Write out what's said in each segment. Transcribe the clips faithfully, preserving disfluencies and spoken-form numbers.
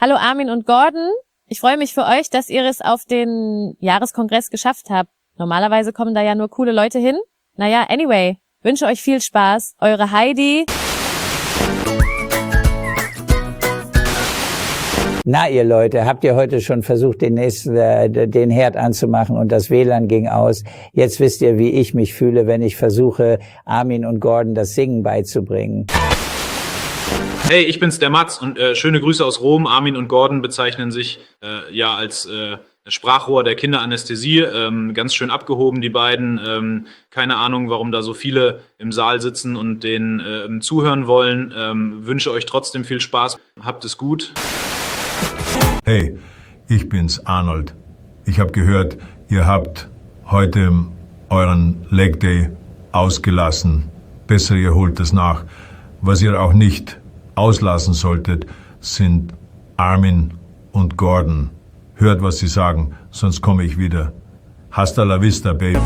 Hallo Armin und Gordon. Ich freue mich für euch, dass ihr es auf den Jahreskongress geschafft habt. Normalerweise kommen da ja nur coole Leute hin. Naja, anyway, wünsche euch viel Spaß. Eure Heidi. Na, ihr Leute, habt ihr heute schon versucht, den nächsten, äh, den Herd anzumachen und das W L A N ging aus? Jetzt wisst ihr, wie ich mich fühle, wenn ich versuche, Armin und Gordon das Singen beizubringen. Hey, ich bin's, der Mats, und äh, schöne Grüße aus Rom. Armin und Gordon bezeichnen sich äh, ja als äh, Sprachrohr der Kinderanästhesie. Ähm, ganz schön abgehoben, die beiden. Ähm, keine Ahnung, warum da so viele im Saal sitzen und denen äh, zuhören wollen. Ähm, wünsche euch trotzdem viel Spaß. Habt es gut. Hey, ich bin's, Arnold. Ich habe gehört, ihr habt heute euren Leg Day ausgelassen. Besser, ihr holt es nach. Was ihr auch nicht auslassen solltet, sind Armin und Gordon. Hört, was sie sagen, sonst komme ich wieder. Hasta la vista, baby.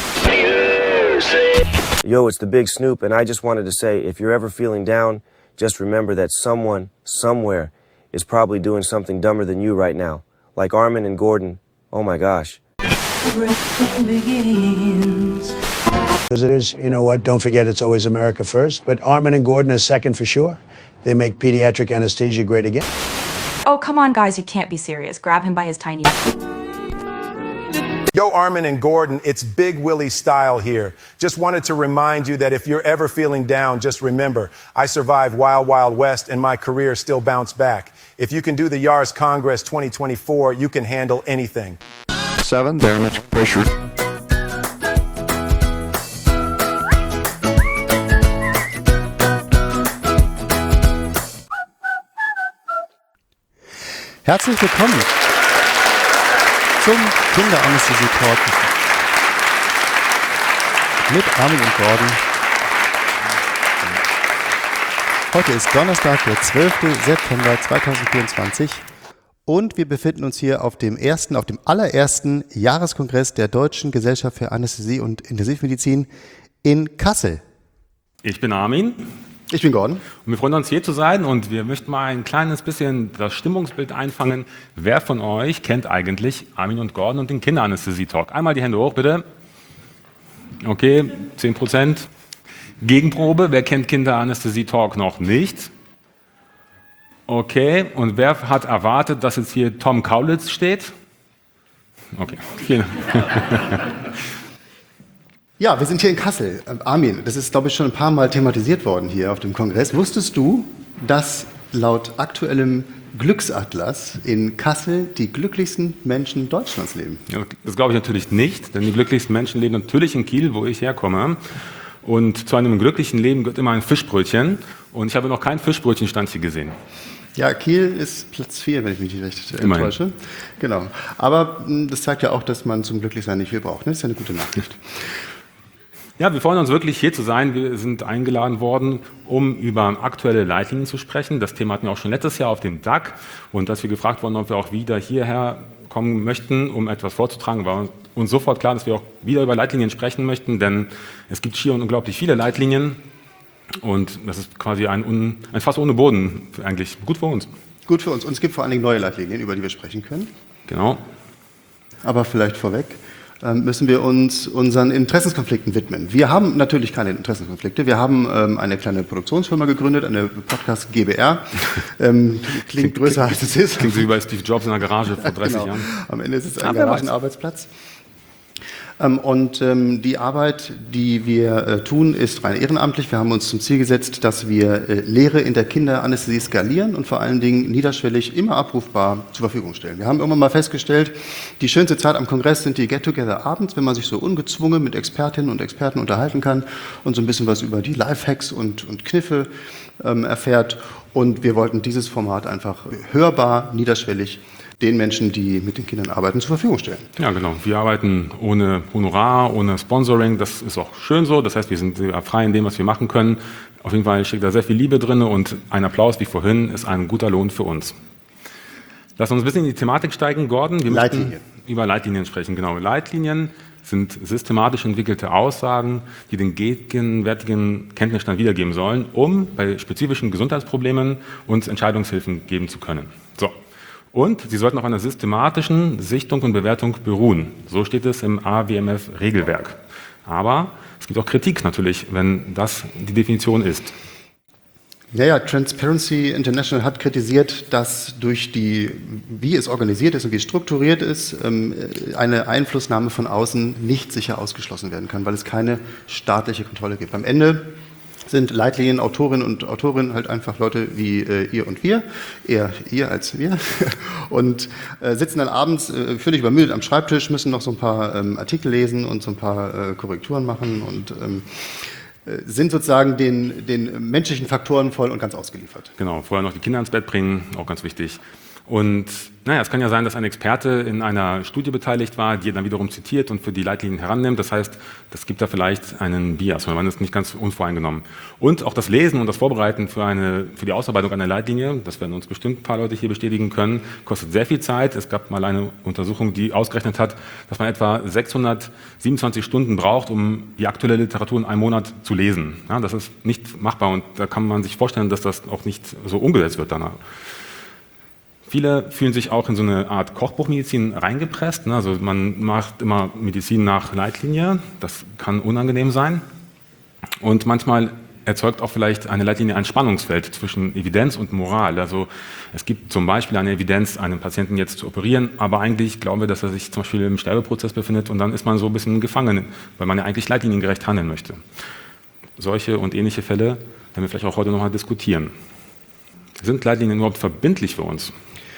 Yo, it's the Big Snoop, and I just wanted to say, if you're ever feeling down, just remember that someone, somewhere, is probably doing something dumber than you right now. Like Armin and Gordon. Oh my gosh. As it is, you know what, don't forget it's always America first. But Armin and Gordon is second for sure. They make pediatric anesthesia great again. Oh, come on, guys, you can't be serious. Grab him by his tiny... Yo, Armin and Gordon, it's Big Willie style here. Just wanted to remind you that if you're ever feeling down, just remember, I survived Wild Wild West and my career still bounced back. If you can do the Yars Congress twenty twenty-four, you can handle anything. Seven, damage, pressure. Herzlich willkommen zum Kinderanästhesie-Talk mit Armin und Gordon. Heute ist Donnerstag, der zwölfte September zweitausendvierundzwanzig und wir befinden uns hier auf dem ersten, auf dem allerersten Jahreskongress der Deutschen Gesellschaft für Anästhesie und Intensivmedizin in Kassel. Ich bin Armin. Ich bin Gordon. Und wir freuen uns, hier zu sein, und wir möchten mal ein kleines bisschen das Stimmungsbild einfangen. Wer von euch kennt eigentlich Armin und Gordon und den Kinderanästhesie-Talk? Einmal die Hände hoch, bitte. Okay, zehn Prozent. Gegenprobe, wer kennt Kinderanästhesie-Talk noch nicht? Okay, und wer hat erwartet, dass jetzt hier Tom Kaulitz steht? Okay, vielen Dank. Ja, wir sind hier in Kassel. Armin, das ist, glaube ich, schon ein paar Mal thematisiert worden hier auf dem Kongress. Wusstest du, dass laut aktuellem Glücksatlas in Kassel die glücklichsten Menschen Deutschlands leben? Ja, das glaube ich natürlich nicht, denn die glücklichsten Menschen leben natürlich in Kiel, wo ich herkomme. Und zu einem glücklichen Leben gehört immer ein Fischbrötchen. Und ich habe noch kein Fischbrötchenstand hier gesehen. Ja, Kiel ist Platz vier, wenn ich mich nicht recht enttäusche. Genau. Aber das zeigt ja auch, dass man zum Glücklichsein nicht viel braucht. Das ist ja eine gute Nachricht. Ja, wir freuen uns wirklich, hier zu sein. Wir sind eingeladen worden, um über aktuelle Leitlinien zu sprechen. Das Thema hatten wir auch schon letztes Jahr auf dem D A C. Und dass wir gefragt wurden, ob wir auch wieder hierher kommen möchten, um etwas vorzutragen, war uns sofort klar, dass wir auch wieder über Leitlinien sprechen möchten. Denn es gibt schier und unglaublich viele Leitlinien. Und das ist quasi ein, un, ein Fass ohne Boden, eigentlich gut für uns. Gut für uns. Und es gibt vor allen Dingen neue Leitlinien, über die wir sprechen können. Genau. Aber vielleicht vorweg müssen wir uns unseren Interessenskonflikten widmen. Wir haben natürlich keine Interessenskonflikte. Wir haben ähm, eine kleine Produktionsfirma gegründet, eine Podcast G B R. Ähm, klingt größer als es ist. Klingt so wie bei Steve Jobs in der Garage vor dreißig genau. Jahren. Am Ende ist es ein Garagenarbeitsplatz. Ähm, und ähm, die Arbeit, die wir äh, tun, ist rein ehrenamtlich. Wir haben uns zum Ziel gesetzt, dass wir äh, Lehre in der Kinderanästhesie skalieren und vor allen Dingen niederschwellig immer abrufbar zur Verfügung stellen. Wir haben irgendwann mal festgestellt, die schönste Zeit am Kongress sind die Get-Together abends, wenn man sich so ungezwungen mit Expertinnen und Experten unterhalten kann und so ein bisschen was über die Lifehacks und, und Kniffe ähm, erfährt. Und wir wollten dieses Format einfach hörbar, niederschwellig den Menschen, die mit den Kindern arbeiten, zur Verfügung stellen. Ja, genau. Wir arbeiten ohne Honorar, ohne Sponsoring. Das ist auch schön so. Das heißt, wir sind frei in dem, was wir machen können. Auf jeden Fall steckt da sehr viel Liebe drin, und ein Applaus wie vorhin ist ein guter Lohn für uns. Lass uns ein bisschen in die Thematik steigen, Gordon. Wir Leitlinien. möchten über Leitlinien sprechen. Genau. Leitlinien sind systematisch entwickelte Aussagen, die den gegenwärtigen Kenntnisstand wiedergeben sollen, um bei spezifischen Gesundheitsproblemen uns Entscheidungshilfen geben zu können. So. Und sie sollten auf einer systematischen Sichtung und Bewertung beruhen. So steht es im A W M F-Regelwerk. Aber es gibt auch Kritik natürlich, wenn das die Definition ist. Ja, ja, Transparency International hat kritisiert, dass durch die, wie es organisiert ist und wie es strukturiert ist, eine Einflussnahme von außen nicht sicher ausgeschlossen werden kann, weil es keine staatliche Kontrolle gibt. Am Ende sind Leitlinien, Autorinnen und Autorinnen halt einfach Leute wie äh, ihr und wir, eher ihr als wir, und äh, sitzen dann abends äh, völlig übermüdet am Schreibtisch, müssen noch so ein paar ähm, Artikel lesen und so ein paar äh, Korrekturen machen und ähm, sind sozusagen den, den menschlichen Faktoren voll und ganz ausgeliefert. Genau, vorher noch die Kinder ins Bett bringen, auch ganz wichtig. Und naja, es kann ja sein, dass ein Experte in einer Studie beteiligt war, die er dann wiederum zitiert und für die Leitlinien herannimmt. Das heißt, das gibt da vielleicht einen Bias, weil man ist nicht ganz unvoreingenommen. Und auch das Lesen und das Vorbereiten für, eine, für die Ausarbeitung einer Leitlinie, das werden uns bestimmt ein paar Leute hier bestätigen können, kostet sehr viel Zeit. Es gab mal eine Untersuchung, die ausgerechnet hat, dass man etwa sechshundertsiebenundzwanzig Stunden braucht, um die aktuelle Literatur in einem Monat zu lesen. Ja, das ist nicht machbar und da kann man sich vorstellen, dass das auch nicht so umgesetzt wird danach. Viele fühlen sich auch in so eine Art Kochbuchmedizin reingepresst. Also man macht immer Medizin nach Leitlinie. Das kann unangenehm sein. Und manchmal erzeugt auch vielleicht eine Leitlinie ein Spannungsfeld zwischen Evidenz und Moral. Also es gibt zum Beispiel eine Evidenz, einen Patienten jetzt zu operieren, aber eigentlich glauben wir, dass er sich zum Beispiel im Sterbeprozess befindet und dann ist man so ein bisschen gefangen, weil man ja eigentlich leitliniengerecht handeln möchte. Solche und ähnliche Fälle werden wir vielleicht auch heute nochmal diskutieren. Sind Leitlinien überhaupt verbindlich für uns?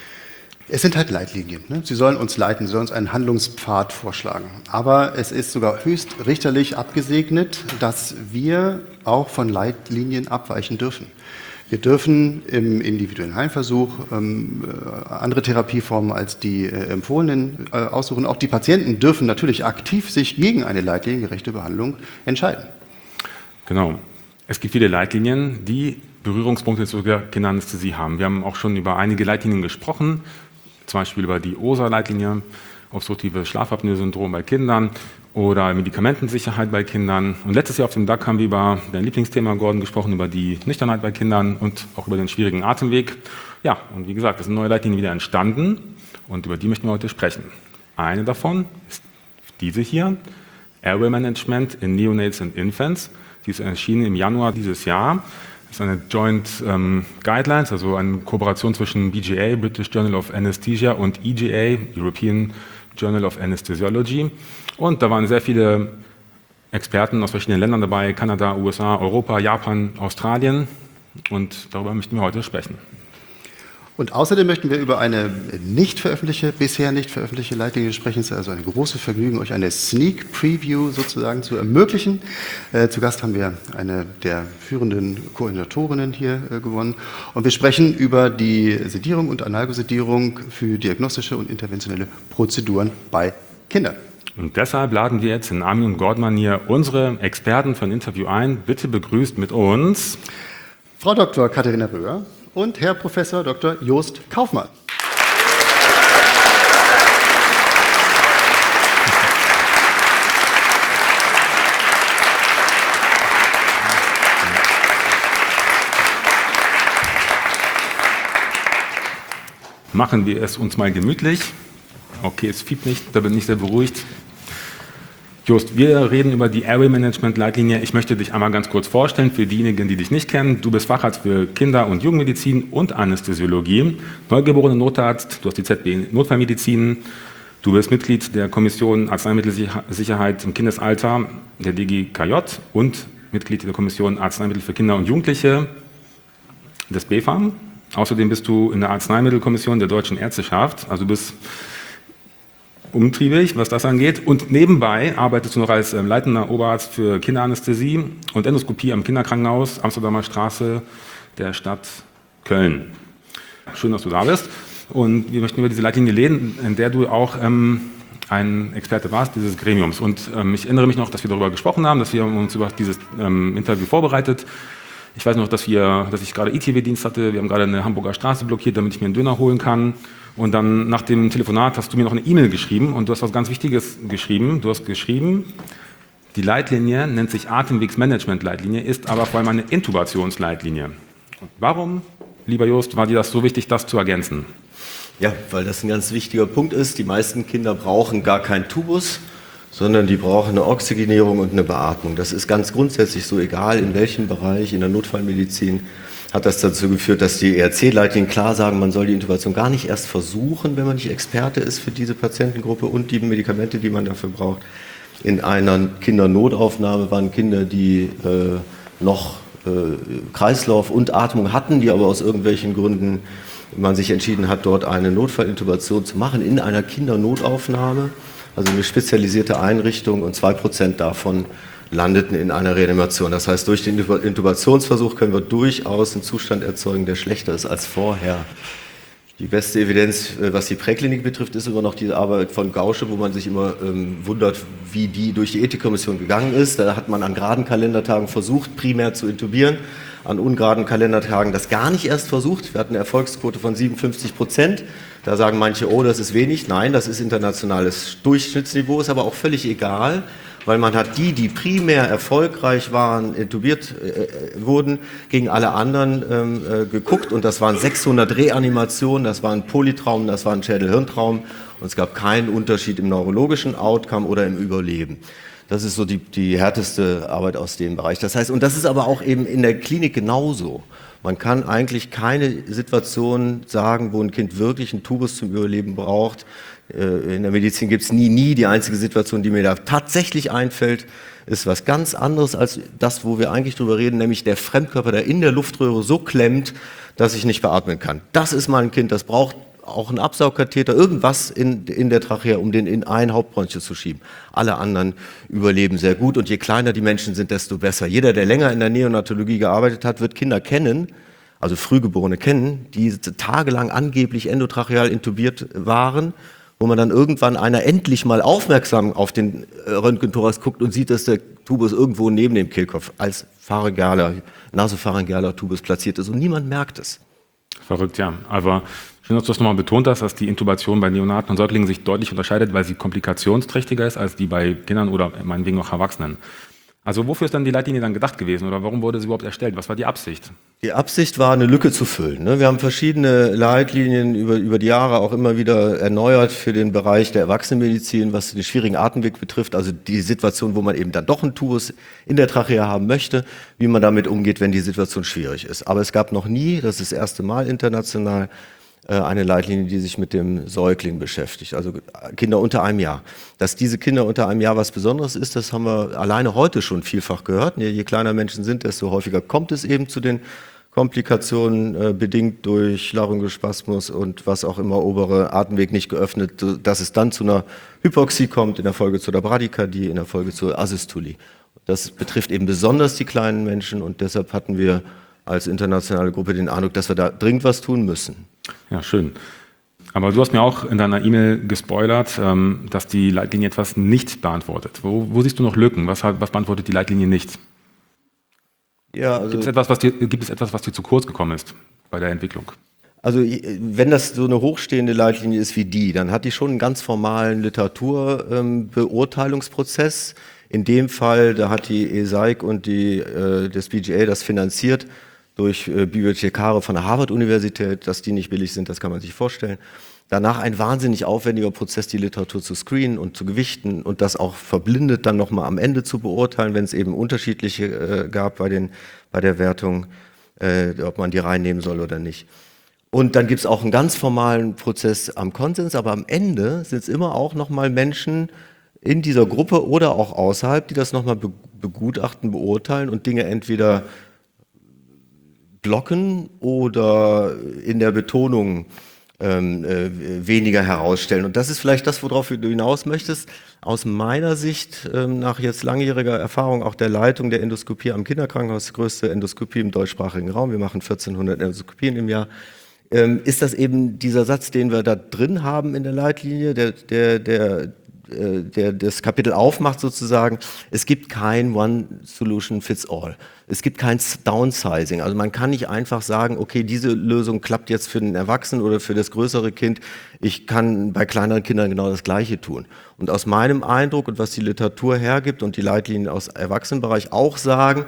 Es sind halt Leitlinien. Ne? Sie sollen uns leiten, sie sollen uns einen Handlungspfad vorschlagen. Aber es ist sogar höchst richterlich abgesegnet, dass wir auch von Leitlinien abweichen dürfen. Wir dürfen im individuellen Heilversuch ähm, andere Therapieformen als die äh, empfohlenen äh, aussuchen. Auch die Patienten dürfen natürlich aktiv sich gegen eine leitliniengerechte Behandlung entscheiden. Genau. Es gibt viele Leitlinien, die Berührungspunkte zur Kinderanästhesie haben. Wir haben auch schon über einige Leitlinien gesprochen, zum Beispiel über die O S A-Leitlinie, obstruktive Schlafapnoe-Syndrom bei Kindern oder Medikamentensicherheit bei Kindern. Und letztes Jahr auf dem D A C haben wir über dein Lieblingsthema, Gordon, gesprochen, über die Nüchternheit bei Kindern und auch über den schwierigen Atemweg. Ja, und wie gesagt, es sind neue Leitlinien wieder entstanden und über die möchten wir heute sprechen. Eine davon ist diese hier, Airway Management in Neonates and Infants. Die ist erschienen im Januar dieses Jahr. Das ist eine Joint ähm, Guidelines, also eine Kooperation zwischen B J A, British Journal of Anesthesia, und E J A, European Journal of Anesthesiology. Und da waren sehr viele Experten aus verschiedenen Ländern dabei, Kanada, U S A, Europa, Japan, Australien. Und darüber möchten wir heute sprechen. Und außerdem möchten wir über eine nicht veröffentlichte, bisher nicht veröffentlichte Leitlinie sprechen. Es ist also ein großes Vergnügen, euch eine Sneak Preview sozusagen zu ermöglichen. Äh, zu Gast haben wir eine der führenden Koordinatorinnen hier äh, gewonnen. Und wir sprechen über die Sedierung und Analgosedierung für diagnostische und interventionelle Prozeduren bei Kindern. Und deshalb laden wir jetzt in Armin und Gordon-Manier unsere Experten für ein Interview ein. Bitte begrüßt mit uns Frau Doktor Katharina Röhr und Herr Professor Doktor Jost Kaufmann. Machen wir es uns mal gemütlich. Okay, es fiebt nicht, da bin ich sehr beruhigt. Jost, wir reden über die Airway Management Leitlinie. Ich möchte dich einmal ganz kurz vorstellen für diejenigen, die dich nicht kennen. Du bist Facharzt für Kinder- und Jugendmedizin und Anästhesiologie, neugeborene Notarzt, du hast die Z B Notfallmedizin, du bist Mitglied der Kommission Arzneimittelsicherheit im Kindesalter, der D G K J, und Mitglied der Kommission Arzneimittel für Kinder und Jugendliche des B F A M. Außerdem bist du in der Arzneimittelkommission der Deutschen Ärzteschaft, also du bist umtriebig, was das angeht. Und nebenbei arbeitest du noch als ähm, leitender Oberarzt für Kinderanästhesie und Endoskopie am Kinderkrankenhaus Amsterdamer Straße der Stadt Köln. Schön, dass du da bist. Und wir möchten über diese Leitlinie reden, in der du auch ähm, ein Experte warst, dieses Gremiums. Und ähm, ich erinnere mich noch, dass wir darüber gesprochen haben, dass wir uns über dieses ähm, Interview vorbereitet. Ich weiß noch, dass, wir, dass ich gerade I T W-Dienst hatte. Wir haben gerade eine Hamburger Straße blockiert, damit ich mir einen Döner holen kann. Und dann nach dem Telefonat hast du mir noch eine E-Mail geschrieben und du hast was ganz Wichtiges geschrieben. Du hast geschrieben, die Leitlinie nennt sich Atemwegsmanagement-Leitlinie, ist aber vor allem eine Intubationsleitlinie. Und warum, lieber Jost, war dir das so wichtig, das zu ergänzen? Ja, weil das ein ganz wichtiger Punkt ist. Die meisten Kinder brauchen gar keinen Tubus, sondern die brauchen eine Oxygenierung und eine Beatmung. Das ist ganz grundsätzlich so, egal in welchem Bereich, in der Notfallmedizin hat das dazu geführt, dass die E R C-Leitlinien klar sagen, man soll die Intubation gar nicht erst versuchen, wenn man nicht Experte ist für diese Patientengruppe und die Medikamente, die man dafür braucht. In einer Kindernotaufnahme waren Kinder, die äh, noch äh, Kreislauf und Atmung hatten, die aber aus irgendwelchen Gründen man sich entschieden hat, dort eine Notfallintubation zu machen in einer Kindernotaufnahme, also eine spezialisierte Einrichtung, und zwei Prozent davon landeten in einer Reanimation. Das heißt, durch den Intubationsversuch können wir durchaus einen Zustand erzeugen, der schlechter ist als vorher. Die beste Evidenz, was die Präklinik betrifft, ist immer noch die Arbeit von Gausche, wo man sich immer ähm, wundert, wie die durch die Ethikkommission gegangen ist. Da hat man an geraden Kalendertagen versucht, primär zu intubieren, an ungeraden Kalendertagen das gar nicht erst versucht. Wir hatten eine Erfolgsquote von siebenundfünfzig Prozent. Da sagen manche, oh, das ist wenig. Nein, das ist internationales Durchschnittsniveau, ist aber auch völlig egal, weil man hat die, die primär erfolgreich waren, intubiert äh, wurden, gegen alle anderen ähm, äh, geguckt, und das waren sechshundert Reanimationen, das war ein Polytraum, das war ein Schädel-Hirntraum, und es gab keinen Unterschied im neurologischen Outcome oder im Überleben. Das ist so die, die härteste Arbeit aus dem Bereich. Das heißt, und das ist aber auch eben in der Klinik genauso. Man kann eigentlich keine Situation sagen, wo ein Kind wirklich einen Tubus zum Überleben braucht. In der Medizin gibt es nie, nie. Die einzige Situation, die mir da tatsächlich einfällt, ist was ganz anderes als das, wo wir eigentlich drüber reden, nämlich der Fremdkörper, der in der Luftröhre so klemmt, dass ich nicht beatmen kann. Das ist mal ein Kind, das braucht auch einen Absaugkatheter, irgendwas in, in der Trachea, um den in ein Hauptbronchus zu schieben. Alle anderen überleben sehr gut, und je kleiner die Menschen sind, desto besser. Jeder, der länger in der Neonatologie gearbeitet hat, wird Kinder kennen, also Frühgeborene kennen, die tagelang angeblich endotracheal intubiert waren, wo man dann irgendwann einer endlich mal aufmerksam auf den Röntgenthorax guckt und sieht, dass der Tubus irgendwo neben dem Kehlkopf als pharyngealer, nasopharyngealer Tubus platziert ist, und niemand merkt es. Verrückt, ja. Aber schön, dass du das nochmal betont hast, dass die Intubation bei Neonaten und Säuglingen sich deutlich unterscheidet, weil sie komplikationsträchtiger ist als die bei Kindern oder meinetwegen auch Erwachsenen. Also wofür ist dann die Leitlinie dann gedacht gewesen, oder warum wurde sie überhaupt erstellt? Was war die Absicht? Die Absicht war, eine Lücke zu füllen. Wir haben verschiedene Leitlinien über, über die Jahre auch immer wieder erneuert für den Bereich der Erwachsenenmedizin, was den schwierigen Atemweg betrifft, also die Situation, wo man eben dann doch einen Tubus in der Trachea haben möchte, wie man damit umgeht, wenn die Situation schwierig ist. Aber es gab noch nie, das ist das erste Mal international, eine Leitlinie, die sich mit dem Säugling beschäftigt, also Kinder unter einem Jahr. Dass diese Kinder unter einem Jahr was Besonderes ist, das haben wir alleine heute schon vielfach gehört. Je kleiner Menschen sind, desto häufiger kommt es eben zu den Komplikationen, äh, bedingt durch Laryngospasmus und was auch immer, obere Atemweg nicht geöffnet, dass es dann zu einer Hypoxie kommt, in der Folge zu der Bradykardie, in der Folge zur Asystolie. Das betrifft eben besonders die kleinen Menschen, und deshalb hatten wir als internationale Gruppe den Eindruck, dass wir da dringend was tun müssen. Ja, schön. Aber du hast mir auch in deiner E-Mail gespoilert, ähm, dass die Leitlinie etwas nicht beantwortet. Wo, wo siehst du noch Lücken? Was, was beantwortet die Leitlinie nicht? Ja, also gibt es etwas, was dir, gibt es etwas, was dir zu kurz gekommen ist bei der Entwicklung? Also wenn das so eine hochstehende Leitlinie ist wie die, dann hat die schon einen ganz formalen Literaturbeurteilungsprozess. Ähm, In dem Fall, da hat die E S A I C und die, äh, das B G A das finanziert durch äh, Bibliothekare von der Harvard-Universität. Dass die nicht billig sind, das kann man sich vorstellen. Danach ein wahnsinnig aufwendiger Prozess, die Literatur zu screenen und zu gewichten und das auch verblindet dann nochmal am Ende zu beurteilen, wenn es eben unterschiedliche äh, gab bei, den, bei der Wertung, äh, ob man die reinnehmen soll oder nicht. Und dann gibt es auch einen ganz formalen Prozess am Konsens, aber am Ende sind es immer auch nochmal Menschen in dieser Gruppe oder auch außerhalb, die das nochmal be- begutachten, beurteilen und Dinge entweder blocken oder in der Betonung ähm, äh, weniger herausstellen. Und das ist vielleicht das, worauf du hinaus möchtest. Aus meiner Sicht, ähm, nach jetzt langjähriger Erfahrung auch der Leitung der Endoskopie am Kinderkrankenhaus, die größte Endoskopie im deutschsprachigen Raum, wir machen vierzehnhundert Endoskopien im Jahr, ähm, ist das eben dieser Satz, den wir da drin haben in der Leitlinie, der, der, der der das Kapitel aufmacht sozusagen, es gibt kein One Solution Fits All. Es gibt kein Downsizing. Also man kann nicht einfach sagen, okay, diese Lösung klappt jetzt für den Erwachsenen oder für das größere Kind. Ich kann bei kleineren Kindern genau das Gleiche tun. Und aus meinem Eindruck und was die Literatur hergibt und die Leitlinien aus Erwachsenenbereich auch sagen,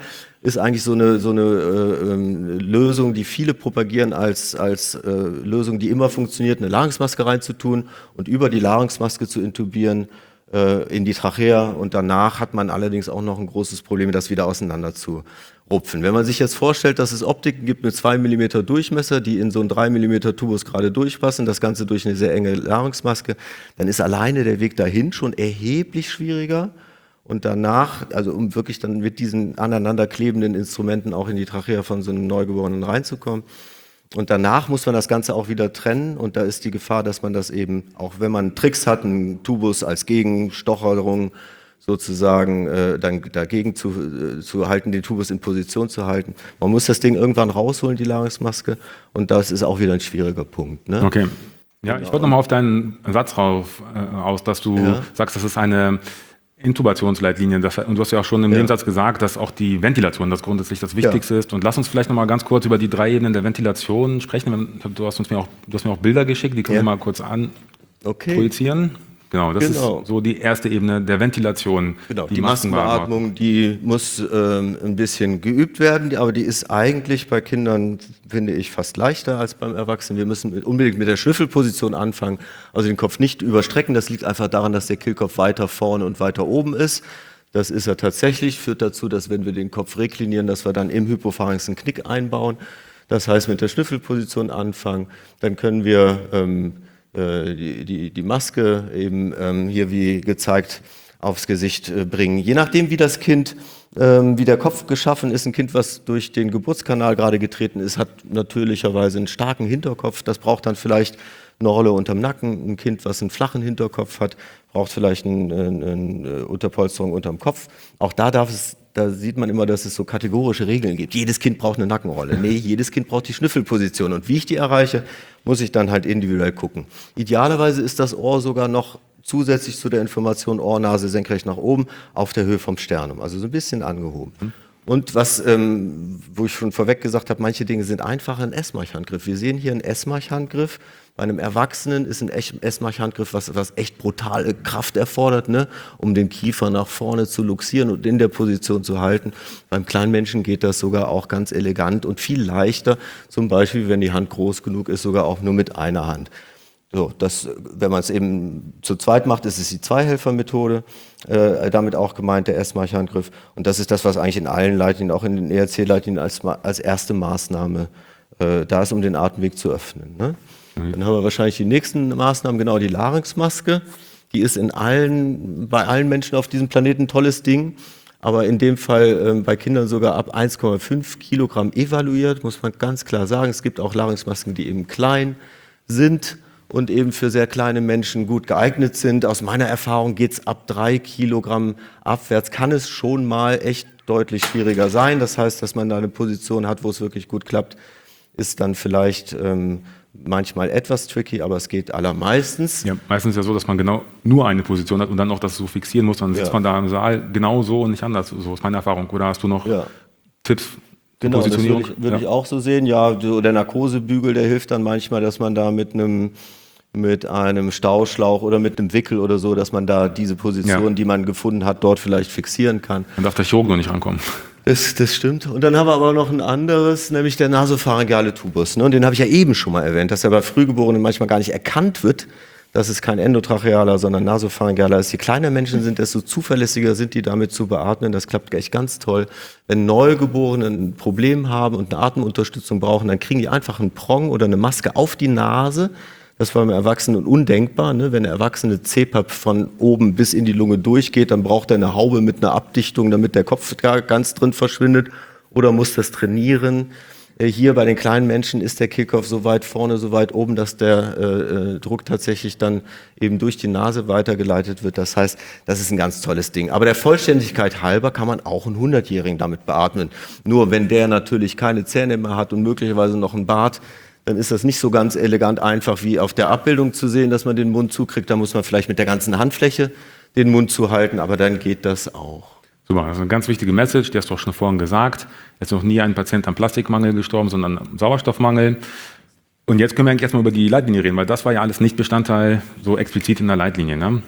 ist eigentlich so eine, so eine äh, ähm, Lösung, die viele propagieren als, als äh, Lösung, die immer funktioniert, eine Larynxmaske reinzutun und über die Larynxmaske zu intubieren äh, in die Trachea. Und danach hat man allerdings auch noch ein großes Problem, das wieder auseinander zu rupfen. Wenn man sich jetzt vorstellt, dass es Optiken gibt mit zwei Millimeter Durchmesser, die in so einen drei Millimeter Tubus gerade durchpassen, das Ganze durch eine sehr enge Larynxmaske, dann ist alleine der Weg dahin schon erheblich schwieriger. Und danach, also um wirklich dann mit diesen aneinander klebenden Instrumenten auch in die Trachea von so einem Neugeborenen reinzukommen. Und danach muss man das Ganze auch wieder trennen und da ist die Gefahr, dass man das eben, auch wenn man Tricks hat, einen Tubus als Gegenstocherung sozusagen äh, dann dagegen zu, äh, zu halten, den Tubus in Position zu halten. Man muss das Ding irgendwann rausholen, die Larynxmaske, und das ist auch wieder ein schwieriger Punkt. Ne? Okay. Ja, genau. Ich wollte nochmal auf deinen Satz rauf, äh, aus, dass du ja. sagst, das ist eine Intubationsleitlinien. Das, und du hast ja auch schon im ja. Nebensatz gesagt, dass auch die Ventilation das grundsätzlich das Wichtigste ja. ist. Und lass uns vielleicht noch mal ganz kurz über die drei Ebenen der Ventilation sprechen. Du hast uns mir auch, du hast mir auch Bilder geschickt, die können ja. wir mal kurz an okay. projizieren. Genau, das genau. ist so die erste Ebene der Ventilation. Genau, die, die Maskenbeatmung, die muss ähm, ein bisschen geübt werden, aber die ist eigentlich bei Kindern, finde ich, fast leichter als beim Erwachsenen. Wir müssen mit, unbedingt mit der Schnüffelposition anfangen, also den Kopf nicht überstrecken. Das liegt einfach daran, dass der Kehlkopf weiter vorne und weiter oben ist. Das ist er tatsächlich, führt dazu, dass wenn wir den Kopf reklinieren, dass wir dann im Hypopharynx einen Knick einbauen. Das heißt, mit der Schnüffelposition anfangen, dann können wir ähm, Die, die, die Maske eben ähm, hier wie gezeigt aufs Gesicht äh, bringen. Je nachdem, wie das Kind, ähm, wie der Kopf geschaffen ist, ein Kind, was durch den Geburtskanal gerade getreten ist, hat natürlicherweise einen starken Hinterkopf. Das braucht dann vielleicht eine Rolle unterm Nacken. Ein Kind, was einen flachen Hinterkopf hat, braucht vielleicht eine, eine, eine Unterpolsterung unterm Kopf. Auch da darf es Da sieht man immer, dass es so kategorische Regeln gibt. Jedes Kind braucht eine Nackenrolle. Nee, jedes Kind braucht die Schnüffelposition. Und wie ich die erreiche, muss ich dann halt individuell gucken. Idealerweise ist das Ohr sogar noch zusätzlich zu der Information Ohr, Nase senkrecht nach oben auf der Höhe vom Sternum. Also so ein bisschen angehoben. Und was, ähm, wo ich schon vorweg gesagt habe, manche Dinge sind einfach ein S-March-Handgriff. Wir sehen hier einen S-March-Handgriff. Bei einem Erwachsenen ist ein S-March-Handgriff, was, was echt brutale Kraft erfordert, ne? Um den Kiefer nach vorne zu luxieren und in der Position zu halten. Beim kleinen Menschen geht das sogar auch ganz elegant und viel leichter. Zum Beispiel, wenn die Hand groß genug ist, sogar auch nur mit einer Hand. So, das, wenn man es eben zu zweit macht, ist es die Zweihelfer-Methode, äh, damit auch gemeint der S-March-Handgriff. Und das ist das, was eigentlich in allen Leitlinien, auch in den E R C-Leitlinien als, als erste Maßnahme äh, da ist, um den Atemweg zu öffnen. Ne? Mhm. Dann haben wir wahrscheinlich die nächsten Maßnahmen, genau die Larynxmaske. Die ist in allen, bei allen Menschen auf diesem Planeten ein tolles Ding. Aber in dem Fall äh, bei Kindern sogar ab eins Komma fünf Kilogramm evaluiert, muss man ganz klar sagen. Es gibt auch Larynxmasken, die eben klein sind und eben für sehr kleine Menschen gut geeignet sind. Aus meiner Erfahrung geht's ab drei Kilogramm abwärts, kann es schon mal echt deutlich schwieriger sein. Das heißt, dass man da eine Position hat, wo es wirklich gut klappt, ist dann vielleicht ähm, manchmal etwas tricky, aber es geht allermeistens. Ja, meistens ist ja so, dass man genau nur eine Position hat und dann noch das so fixieren muss. Dann sitzt ja. man da im Saal genau so und nicht anders. So ist meine Erfahrung. Oder hast du noch ja. Tipps? Genau, das würde ich, würd ja. ich auch so sehen. Ja, der Narkosebügel, der hilft dann manchmal, dass man da mit einem mit einem Stauschlauch oder mit einem Wickel oder so, dass man da diese Position, ja. die man gefunden hat, dort vielleicht fixieren kann. Dann darf der Chirurg noch nicht rankommen. Das, das stimmt. Und dann haben wir aber noch ein anderes, nämlich der nasopharyngeale Tubus. Ne? Und den habe ich ja eben schon mal erwähnt, dass er bei Frühgeborenen manchmal gar nicht erkannt wird, dass es kein endotrachealer, sondern nasopharyngealer ist. Je kleiner Menschen sind, desto zuverlässiger sind die damit zu beatmen. Das klappt echt ganz toll. Wenn Neugeborene ein Problem haben und eine Atemunterstützung brauchen, dann kriegen die einfach einen Prong oder eine Maske auf die Nase. Das war beim Erwachsenen undenkbar. Ne? Wenn der Erwachsene C PAP von oben bis in die Lunge durchgeht, dann braucht er eine Haube mit einer Abdichtung, damit der Kopf ganz drin verschwindet, oder muss das trainieren. Hier bei den kleinen Menschen ist der Kehlkopf so weit vorne, so weit oben, dass der äh, Druck tatsächlich dann eben durch die Nase weitergeleitet wird. Das heißt, das ist ein ganz tolles Ding. Aber der Vollständigkeit halber kann man auch einen hundertjährigen damit beatmen. Nur wenn der natürlich keine Zähne mehr hat und möglicherweise noch einen Bart, dann ist das nicht so ganz elegant einfach wie auf der Abbildung zu sehen, dass man den Mund zukriegt. Da muss man vielleicht mit der ganzen Handfläche den Mund zuhalten, aber dann geht das auch. Super, das ist eine ganz wichtige Message, die hast du auch schon vorhin gesagt. Es ist noch nie ein Patient am Plastikmangel gestorben, sondern am Sauerstoffmangel. Und jetzt können wir eigentlich erstmal über die Leitlinie reden, weil das war ja alles nicht Bestandteil so explizit in der Leitlinie. Ne?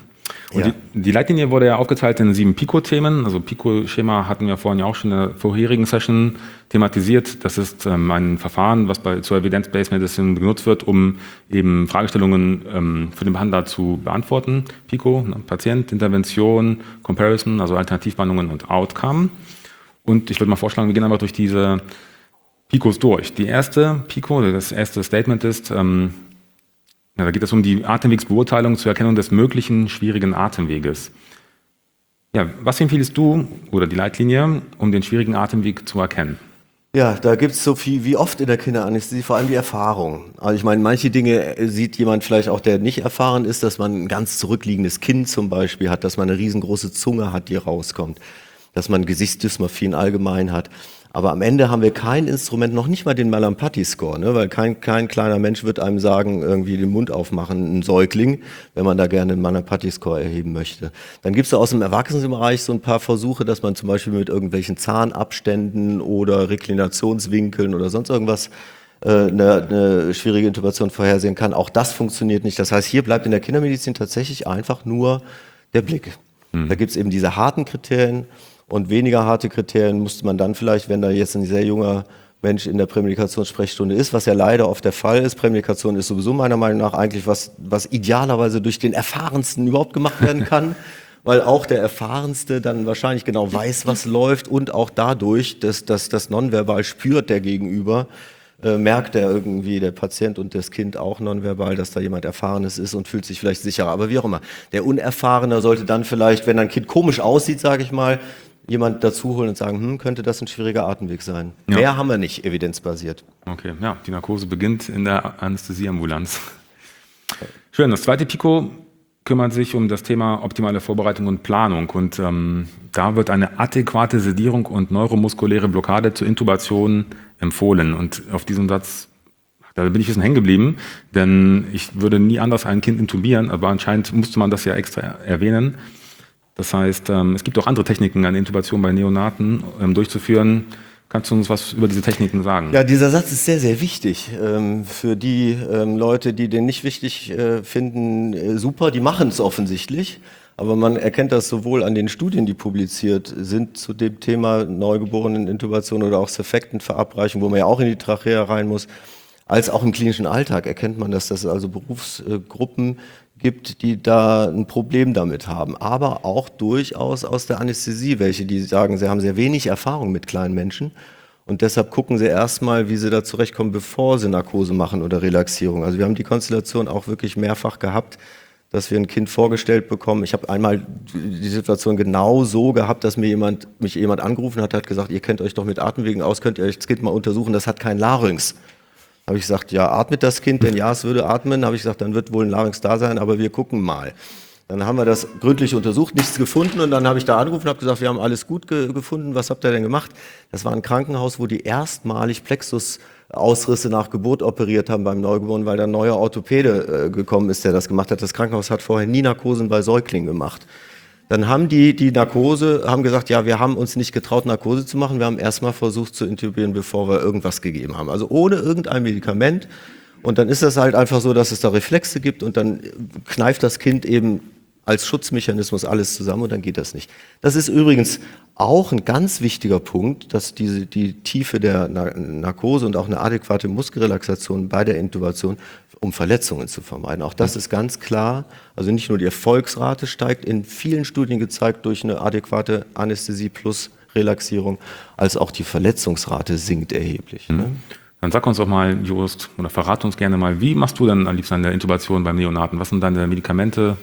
Und Ja. die, die Leitlinie wurde ja aufgeteilt in sieben Pico-Themen. Also Pico-Schema hatten wir vorhin ja auch schon in der vorherigen Session thematisiert. Das ist ähm, ein Verfahren, was bei zur Evidence-Based Medicine genutzt wird, um eben Fragestellungen ähm, für den Behandler zu beantworten. Pico, ne, Patient, Intervention, Comparison, also Alternativbehandlungen und Outcome. Und ich würde mal vorschlagen, wir gehen einfach durch diese Picos durch. Die erste Pico, das erste Statement ist, ähm, ja, da geht es um die Atemwegsbeurteilung zur Erkennung des möglichen schwierigen Atemweges. Ja, was empfiehlst du oder die Leitlinie, um den schwierigen Atemweg zu erkennen? Ja, da gibt's so viel wie oft in der Kinderanästhesie, vor allem die Erfahrung. Also ich meine, manche Dinge sieht jemand vielleicht auch, der nicht erfahren ist, dass man ein ganz zurückliegendes Kinn zum Beispiel hat, dass man eine riesengroße Zunge hat, die rauskommt, dass man Gesichtsdysmorphien allgemein hat. Aber am Ende haben wir kein Instrument, noch nicht mal den Mallampati-Score, ne? Weil kein, kein kleiner Mensch wird einem sagen, irgendwie den Mund aufmachen, ein Säugling, wenn man da gerne einen Mallampati-Score erheben möchte. Dann gibt es aus dem Erwachsenenbereich so ein paar Versuche, dass man zum Beispiel mit irgendwelchen Zahnabständen oder Reklinationswinkeln oder sonst irgendwas äh, eine, eine schwierige Intubation vorhersehen kann. Auch das funktioniert nicht. Das heißt, hier bleibt in der Kindermedizin tatsächlich einfach nur der Blick. Mhm. Da gibt es eben diese harten Kriterien. Und weniger harte Kriterien musste man dann vielleicht, wenn da jetzt ein sehr junger Mensch in der Prämedikationssprechstunde ist, was ja leider oft der Fall ist. Prämedikation ist sowieso meiner Meinung nach eigentlich was, was idealerweise durch den Erfahrensten überhaupt gemacht werden kann, weil auch der Erfahrenste dann wahrscheinlich genau weiß, was läuft und auch dadurch, dass, dass das nonverbal spürt der Gegenüber, äh, merkt er irgendwie, der Patient und das Kind auch nonverbal, dass da jemand Erfahrenes ist und fühlt sich vielleicht sicherer. Aber wie auch immer, der Unerfahrene sollte dann vielleicht, wenn ein Kind komisch aussieht, sage ich mal, jemand dazu holen und sagen, hm, könnte das ein schwieriger Atemweg sein? Ja. Mehr haben wir nicht evidenzbasiert. Okay, ja, die Narkose beginnt in der Anästhesieambulanz. Schön, das zweite Pico kümmert sich um das Thema optimale Vorbereitung und Planung. Und ähm, da wird eine adäquate Sedierung und neuromuskuläre Blockade zur Intubation empfohlen. Und auf diesen Satz, da bin ich ein bisschen hängen geblieben, denn ich würde nie anders ein Kind intubieren, aber anscheinend musste man das ja extra erwähnen. Das heißt, ähm, es gibt auch andere Techniken, eine Intubation bei Neonaten ähm, durchzuführen. Kannst du uns was über diese Techniken sagen? Ja, dieser Satz ist sehr, sehr wichtig. Ähm, für die ähm, Leute, die den nicht wichtig äh, finden, äh, super, die machen es offensichtlich. Aber man erkennt das sowohl an den Studien, die publiziert sind zu dem Thema Neugeborenen-Intubation oder auch Surfactant-Verabreichung, wo man ja auch in die Trachea rein muss, als auch im klinischen Alltag erkennt man, dass das also Berufsgruppen gibt, die da ein Problem damit haben. Aber auch durchaus aus der Anästhesie, welche die sagen, sie haben sehr wenig Erfahrung mit kleinen Menschen und deshalb gucken sie erstmal, wie sie da zurechtkommen, bevor sie Narkose machen oder Relaxierung. Also wir haben die Konstellation auch wirklich mehrfach gehabt, dass wir ein Kind vorgestellt bekommen. Ich habe einmal die Situation genau so gehabt, dass mir jemand, mich jemand angerufen hat, hat gesagt, ihr kennt euch doch mit Atemwegen aus, könnt ihr euch das Kind mal untersuchen, das hat kein Larynx. Habe ich gesagt, ja, atmet das Kind, denn ja, es würde atmen. Habe ich gesagt, dann wird wohl ein Larynx da sein, aber wir gucken mal. Dann haben wir das gründlich untersucht, nichts gefunden und dann habe ich da angerufen und habe gesagt, wir haben alles gut ge- gefunden, was habt ihr denn gemacht? Das war ein Krankenhaus, wo die erstmalig Plexusausrisse nach Geburt operiert haben beim Neugeborenen, weil da ein neuer Orthopäde äh, gekommen ist, der das gemacht hat. Das Krankenhaus hat vorher nie Narkosen bei Säuglingen gemacht. Dann haben die die Narkose, haben gesagt, ja, wir haben uns nicht getraut, Narkose zu machen. Wir haben erstmal versucht zu intubieren, bevor wir irgendwas gegeben haben. Also ohne irgendein Medikament. Und dann ist das halt einfach so, dass es da Reflexe gibt und dann kneift das Kind eben als Schutzmechanismus alles zusammen und dann geht das nicht. Das ist übrigens auch ein ganz wichtiger Punkt, dass diese, die Tiefe der Narkose und auch eine adäquate Muskelrelaxation bei der Intubation, um Verletzungen zu vermeiden. Auch das ist ganz klar. Also nicht nur die Erfolgsrate steigt, in vielen Studien gezeigt durch eine adäquate Anästhesie plus Relaxierung, als auch die Verletzungsrate sinkt erheblich. Mhm. Ne? Dann sag uns doch mal, Jost, oder verrat uns gerne mal, wie machst du denn am liebsten eine Intubation beim Neonaten? Was sind deine Medikamente?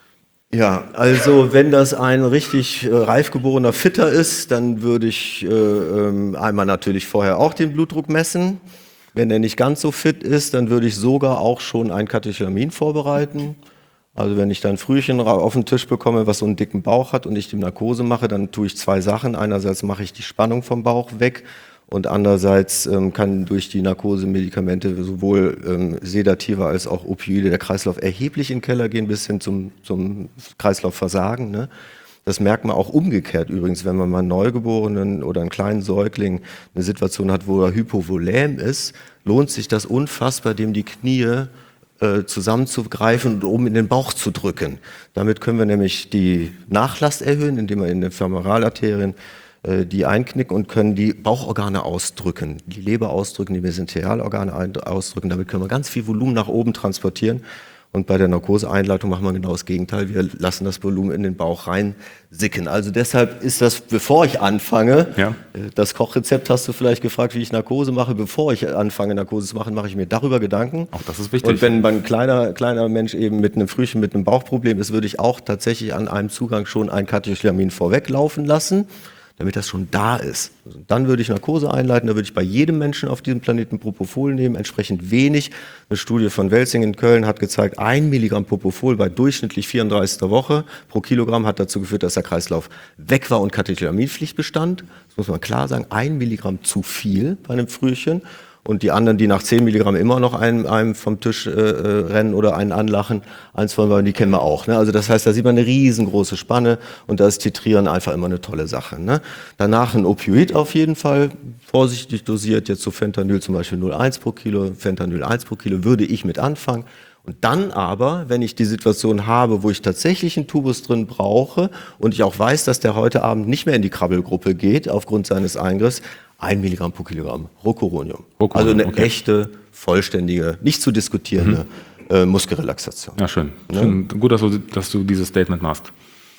Ja, also wenn das ein richtig äh, reif geborener Fitter ist, dann würde ich äh, ähm, einmal natürlich vorher auch den Blutdruck messen. Wenn er nicht ganz so fit ist, dann würde ich sogar auch schon ein Katecholamин vorbereiten. Also wenn ich dann Frühchen auf den Tisch bekomme, was so einen dicken Bauch hat und ich die Narkose mache, dann tue ich zwei Sachen. Einerseits mache ich die Spannung vom Bauch weg und andererseits ähm, kann durch die Narkosemedikamente sowohl ähm, Sedativa als auch Opioide der Kreislauf erheblich in den Keller gehen, bis hin zum, zum Kreislaufversagen. Ne? Das merkt man auch umgekehrt übrigens, wenn man mal einen Neugeborenen oder einen kleinen Säugling eine Situation hat, wo er hypovolem ist, lohnt sich das unfassbar, dem die Knie äh, zusammenzugreifen und oben in den Bauch zu drücken. Damit können wir nämlich die Nachlast erhöhen, indem wir in den Femoralarterien äh, die einknicken und können die Bauchorgane ausdrücken, die Leber ausdrücken, die Mesenterialorgane ausdrücken. Damit können wir ganz viel Volumen nach oben transportieren. Und bei der Narkoseeinleitung machen wir genau das Gegenteil. Wir lassen das Volumen in den Bauch reinsicken. Also deshalb ist das, bevor ich anfange, ja. das Kochrezept hast du vielleicht gefragt, wie ich Narkose mache. Bevor ich anfange, Narkose zu machen, mache ich mir darüber Gedanken. Auch das ist wichtig. Und wenn ein kleiner, kleiner Mensch eben mit einem Frühchen, mit einem Bauchproblem ist, würde ich auch tatsächlich an einem Zugang schon ein Katecholamin vorweglaufen lassen, damit das schon da ist. Also dann würde ich Narkose einleiten, da würde ich bei jedem Menschen auf diesem Planeten Propofol nehmen, entsprechend wenig. Eine Studie von Welsing in Köln hat gezeigt, ein Milligramm Propofol bei durchschnittlich vierunddreißig Woche pro Kilogramm hat dazu geführt, dass der Kreislauf weg war und Katecholaminpflicht bestand. Das muss man klar sagen, ein Milligramm zu viel bei einem Frühchen. Und die anderen, die nach zehn Milligramm immer noch einem, einem vom Tisch äh, rennen oder einen anlachen, eins von beiden, die kennen wir auch. Ne? Also das heißt, da sieht man eine riesengroße Spanne und da ist Titrieren einfach immer eine tolle Sache. Ne? Danach ein Opioid auf jeden Fall, vorsichtig dosiert, jetzt so Fentanyl zum Beispiel null Komma eins pro Kilo, Fentanyl eins pro Kilo, würde ich mit anfangen. Und dann aber, wenn ich die Situation habe, wo ich tatsächlich einen Tubus drin brauche und ich auch weiß, dass der heute Abend nicht mehr in die Krabbelgruppe geht, aufgrund seines Eingriffs, ein Milligramm pro Kilogramm Rocuronium. Rocuronium. Also eine Okay. echte, vollständige, nicht zu diskutierende mhm. äh, Muskelrelaxation. Ja, schön. Ja? schön. Gut, dass du, dass du dieses Statement machst.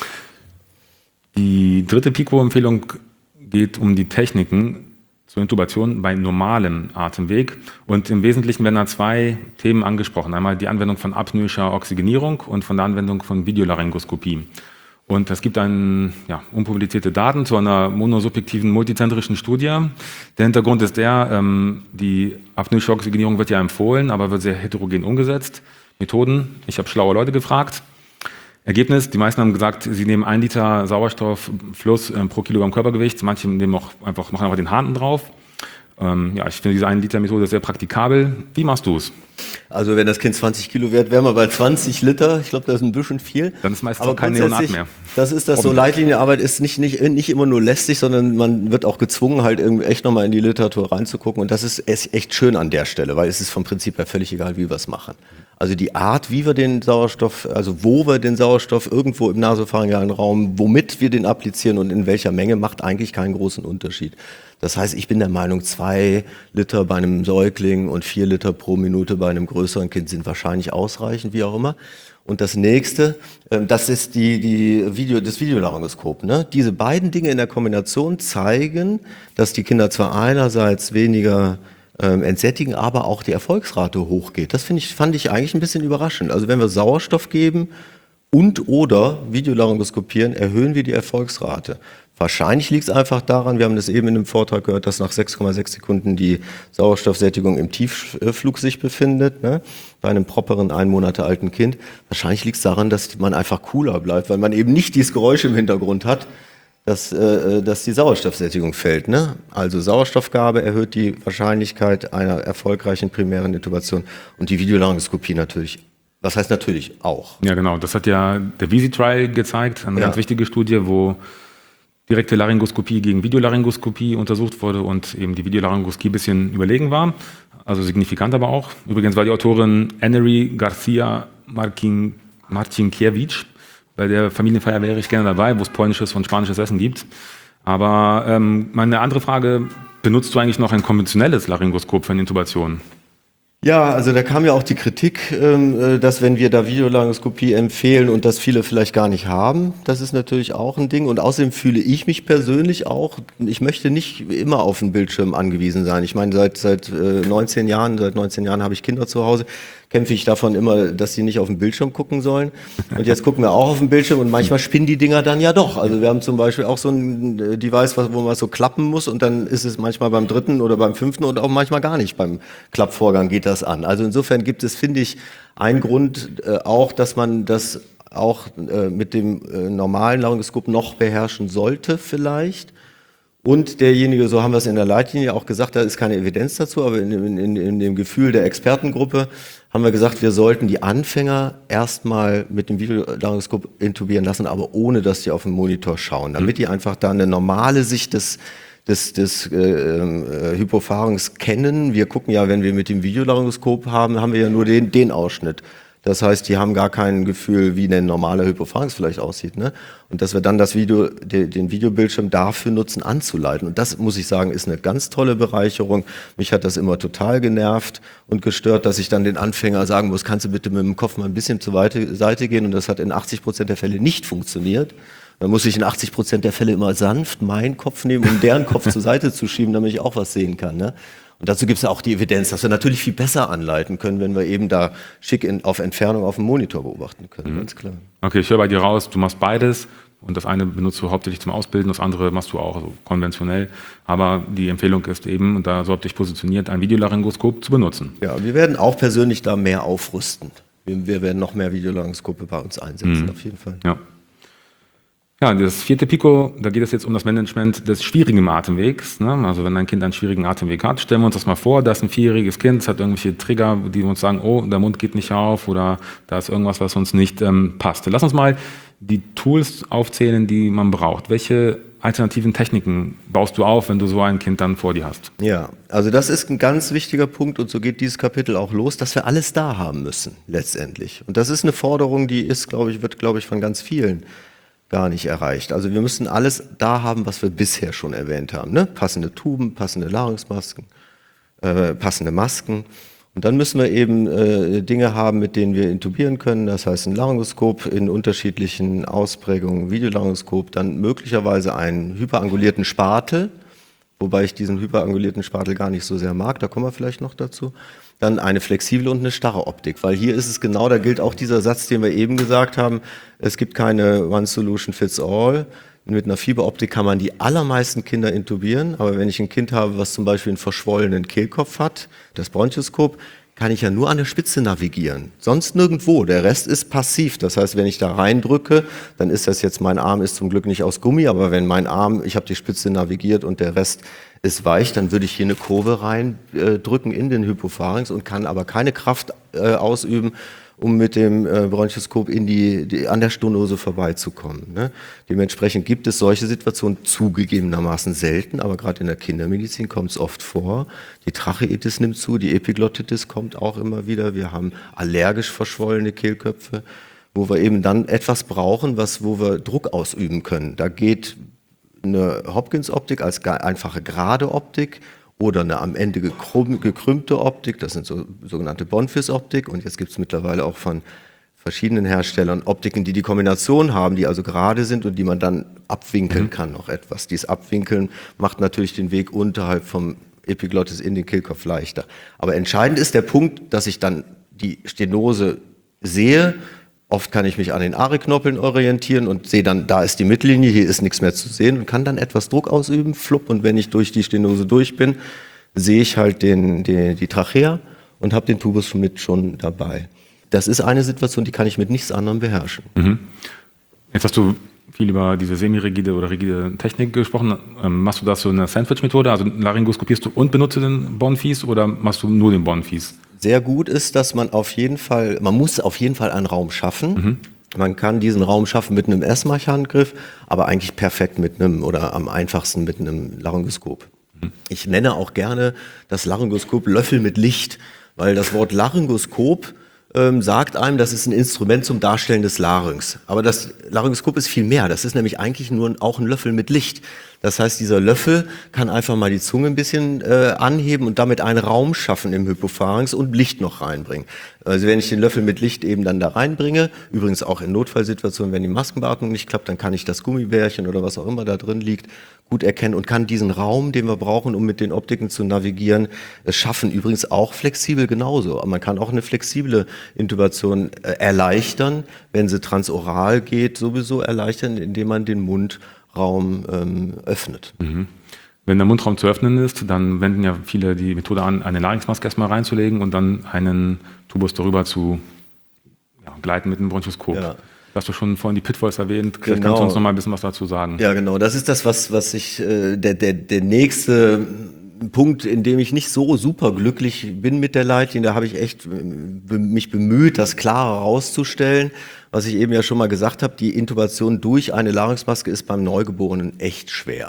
Die dritte Pico-Empfehlung geht um die Techniken zur Intubation bei normalem Atemweg. Und im Wesentlichen werden da zwei Themen angesprochen. Einmal die Anwendung von apnoischer Oxygenierung und von der Anwendung von Videolaryngoskopie. Und es gibt dann ja, unpublizierte Daten zu einer monosubjektiven multizentrischen Studie. Der Hintergrund ist der, ähm, die apnoische Oxygenierung wird ja empfohlen, aber wird sehr heterogen umgesetzt. Methoden, ich habe schlaue Leute gefragt. Ergebnis, die meisten haben gesagt, sie nehmen ein Liter Sauerstofffluss äh, pro Kilogramm Körpergewicht. Manche nehmen auch einfach, machen einfach den Hahn drauf. Ähm, ja, ich finde diese ein Liter Methode sehr praktikabel. Wie machst du es? Also wenn das Kind zwanzig Kilo wert, wären wir bei zwanzig Liter. Ich glaube, das ist ein bisschen viel. Dann ist meistens Aber auch kein Neonat mehr. Das ist das so, Leitlinienarbeit ist nicht, nicht, nicht immer nur lästig, sondern man wird auch gezwungen, halt irgendwie echt nochmal in die Literatur reinzugucken. Und das ist echt schön an der Stelle, weil es ist vom Prinzip her völlig egal, wie wir es machen. Also die Art, wie wir den Sauerstoff, also wo wir den Sauerstoff irgendwo im nasopharyngealen Raum, womit wir den applizieren und in welcher Menge, macht eigentlich keinen großen Unterschied. Das heißt, ich bin der Meinung, zwei Liter bei einem Säugling und vier Liter pro Minute bei einem größeren Kind sind wahrscheinlich ausreichend, wie auch immer. Und das nächste, das ist die, die Video, das Videolaryngoskop. Ne? Diese beiden Dinge in der Kombination zeigen, dass die Kinder zwar einerseits weniger ähm, entsättigen, aber auch die Erfolgsrate hochgeht. Das finde ich, fand ich eigentlich ein bisschen überraschend. Also wenn wir Sauerstoff geben und oder Videolaryngoskopieren, erhöhen wir die Erfolgsrate. Wahrscheinlich liegt es einfach daran, wir haben das eben in einem Vortrag gehört, dass nach sechs Komma sechs Sekunden die Sauerstoffsättigung im Tiefflug sich befindet, ne? Bei einem properen, ein Monate alten Kind. Wahrscheinlich liegt es daran, dass man einfach cooler bleibt, weil man eben nicht dieses Geräusch im Hintergrund hat, dass, äh, dass die Sauerstoffsättigung fällt. Ne? Also Sauerstoffgabe erhöht die Wahrscheinlichkeit einer erfolgreichen primären Intubation und die Videolaryngoskopie natürlich. Was heißt natürlich auch? Ja, genau. Das hat ja der Visi-Trial gezeigt, eine Ja. ganz wichtige Studie, wo direkte Laryngoskopie gegen Videolaryngoskopie untersucht wurde und eben die Videolaryngoskopie ein bisschen überlegen war, also signifikant aber auch. Übrigens war die Autorin Annery Garcia Marcin, Marcinkiewicz. Bei der Familienfeier wäre ich gerne dabei, wo es polnisches und spanisches Essen gibt. Aber ähm, meine andere Frage, benutzt du eigentlich noch ein konventionelles Laryngoskop für eine Intubation? Ja, also da kam ja auch die Kritik, ähm, dass wenn wir da Videolaryngoskopie empfehlen und das viele vielleicht gar nicht haben, das ist natürlich auch ein Ding. Und außerdem fühle ich mich persönlich auch, ich möchte nicht immer auf den Bildschirm angewiesen sein. Ich meine, seit seit äh, neunzehn Jahren, seit neunzehn Jahren habe ich Kinder zu Hause, kämpfe ich davon immer, dass sie nicht auf den Bildschirm gucken sollen. Und jetzt gucken wir auch auf den Bildschirm und manchmal spinnen die Dinger dann ja doch. Also wir haben zum Beispiel auch so ein äh, Device, wo man so klappen muss und dann ist es manchmal beim dritten oder beim fünften und auch manchmal gar nicht beim Klappvorgang geht das an. Also insofern gibt es, finde ich, einen Grund äh, auch, dass man das auch äh, mit dem äh, normalen Laryngoskop noch beherrschen sollte vielleicht. Und derjenige, so haben wir es in der Leitlinie auch gesagt, da ist keine Evidenz dazu, aber in, in, in dem Gefühl der Expertengruppe haben wir gesagt, wir sollten die Anfänger erstmal mit dem Videolaryngoskop intubieren lassen, aber ohne, dass die auf den Monitor schauen, damit die einfach da eine normale Sicht des des, des äh, äh, Hypopharynx kennen. Wir gucken ja, wenn wir mit dem Videolaryngoskop haben, haben wir ja nur den, den Ausschnitt. Das heißt, die haben gar kein Gefühl, wie ein normaler Hypopharynx vielleicht aussieht. Ne? Und dass wir dann das Video, de, den Videobildschirm dafür nutzen, anzuleiten. Und das, muss ich sagen, ist eine ganz tolle Bereicherung. Mich hat das immer total genervt und gestört, dass ich dann den Anfänger sagen muss, kannst du bitte mit dem Kopf mal ein bisschen zur Seite gehen? Und das hat in achtzig Prozent der Fälle nicht funktioniert. Dann muss ich in achtzig Prozent der Fälle immer sanft meinen Kopf nehmen, um deren Kopf zur Seite zu schieben, damit ich auch was sehen kann. Ne? Und dazu gibt es ja auch die Evidenz, dass wir natürlich viel besser anleiten können, wenn wir eben da schick in, auf Entfernung auf dem Monitor beobachten können, mhm. ganz klar. Okay, ich höre bei dir raus, du machst beides und das eine benutzt du hauptsächlich zum Ausbilden, das andere machst du auch so konventionell. Aber die Empfehlung ist eben, und da so habt ihr dich positioniert, ein Videolaryngoskop zu benutzen. Ja, wir werden auch persönlich da mehr aufrüsten. Wir, wir werden noch mehr Videolaryngoskope bei uns einsetzen, mhm. auf jeden Fall. Ja. Ja, das vierte Pico, da geht es jetzt um das Management des schwierigen Atemwegs. Ne? Also wenn ein Kind einen schwierigen Atemweg hat, stellen wir uns das mal vor, da ist ein vierjähriges Kind, das hat irgendwelche Trigger, die uns sagen, oh, der Mund geht nicht auf oder da ist irgendwas, was uns nicht ähm, passt. Lass uns mal die Tools aufzählen, die man braucht. Welche alternativen Techniken baust du auf, wenn du so ein Kind dann vor dir hast? Ja, also das ist ein ganz wichtiger Punkt und so geht dieses Kapitel auch los, dass wir alles da haben müssen, letztendlich. Und das ist eine Forderung, die ist, glaube ich, wird, glaube ich, von ganz vielen gar nicht erreicht. Also wir müssen alles da haben, was wir bisher schon erwähnt haben. Ne? Passende Tuben, passende Larynxmasken, äh, passende Masken. Und dann müssen wir eben äh, Dinge haben, mit denen wir intubieren können. Das heißt ein Laryngoskop in unterschiedlichen Ausprägungen, Videolaryngoskop, dann möglicherweise einen hyperangulierten Spatel, wobei ich diesen hyperangulierten Spatel gar nicht so sehr mag, da kommen wir vielleicht noch dazu. Dann eine flexible und eine starre Optik, weil hier ist es genau, da gilt auch dieser Satz, den wir eben gesagt haben, es gibt keine One Solution Fits All. Mit einer Fieberoptik kann man die allermeisten Kinder intubieren, aber wenn ich ein Kind habe, was zum Beispiel einen verschwollenen Kehlkopf hat, das Bronchoskop, kann ich ja nur an der Spitze navigieren, sonst nirgendwo. Der Rest ist passiv, das heißt, wenn ich da reindrücke, dann ist das jetzt, mein Arm ist zum Glück nicht aus Gummi, aber wenn mein Arm, ich habe die Spitze navigiert und der Rest ist weich, dann würde ich hier eine Kurve reindrücken in den Hypopharynx und kann aber keine Kraft äh, ausüben, um mit dem äh, Bronchoskop in die, die, an der Stenose vorbeizukommen. Ne? Dementsprechend gibt es solche Situationen zugegebenermaßen selten, aber gerade in der Kindermedizin kommt es oft vor. Die Tracheitis nimmt zu, die Epiglottitis kommt auch immer wieder. Wir haben allergisch verschwollene Kehlköpfe, wo wir eben dann etwas brauchen, was, wo wir Druck ausüben können. Da geht eine Hopkins-Optik als einfache gerade Optik oder eine am Ende gekrümmte Optik, das sind so sogenannte Bonfils-Optik und jetzt gibt es mittlerweile auch von verschiedenen Herstellern Optiken, die die Kombination haben, die also gerade sind und die man dann abwinkeln mhm. kann noch etwas. Dieses Abwinkeln macht natürlich den Weg unterhalb vom Epiglottis in den Kehlkopf leichter. Aber entscheidend ist der Punkt, dass ich dann die Stenose sehe. Oft kann ich mich an den Arie-Knoppeln orientieren und sehe dann, da ist die Mittellinie, hier ist nichts mehr zu sehen und kann dann etwas Druck ausüben, flupp, und wenn ich durch die Stenose durch bin, sehe ich halt den, den, die Trachea und habe den Tubus mit schon dabei. Das ist eine Situation, die kann ich mit nichts anderem beherrschen. Mhm. Jetzt hast du viel über diese semi-rigide oder rigide Technik gesprochen. Ähm, machst du das so eine Sandwich-Methode, also laryngoskopierst du und benutzt du den Bonfils oder machst du nur den Bonfils? Sehr gut ist, dass man auf jeden Fall, man muss auf jeden Fall einen Raum schaffen. Mhm. Man kann diesen Raum schaffen mit einem Essmach-Handgriff, aber eigentlich perfekt mit einem oder am einfachsten mit einem Laryngoskop. Mhm. Ich nenne auch gerne das Laryngoskop Löffel mit Licht, weil das Wort Laryngoskop ähm, sagt einem, das ist ein Instrument zum Darstellen des Larynx. Aber das Laryngoskop ist viel mehr. Das ist nämlich eigentlich nur auch ein Löffel mit Licht. Das heißt, dieser Löffel kann einfach mal die Zunge ein bisschen äh, anheben und damit einen Raum schaffen im Hypopharynx und Licht noch reinbringen. Also wenn ich den Löffel mit Licht eben dann da reinbringe, übrigens auch in Notfallsituationen, wenn die Maskenbeatmung nicht klappt, dann kann ich das Gummibärchen oder was auch immer da drin liegt gut erkennen und kann diesen Raum, den wir brauchen, um mit den Optiken zu navigieren, schaffen. Übrigens auch flexibel genauso. Man kann auch eine flexible Intubation äh, erleichtern, wenn sie transoral geht, sowieso erleichtern, indem man den Mundraum ähm, öffnet. Mhm. Wenn der Mundraum zu öffnen ist, dann wenden ja viele die Methode an, eine Larynxmaske erstmal reinzulegen und dann einen Tubus darüber zu ja, gleiten mit einem Bronchoskop. Ja. Hast du schon vorhin die Pitfalls erwähnt. Vielleicht genau. Kannst du uns noch mal ein bisschen was dazu sagen. Ja, genau. Das ist das, was, was ich, äh, der, der, der nächste Punkt, in dem ich nicht so super glücklich bin mit der Leitlinie. Da habe ich echt be- mich bemüht, das klarer herauszustellen. Was ich eben ja schon mal gesagt habe, die Intubation durch eine Larynxmaske ist beim Neugeborenen echt schwer.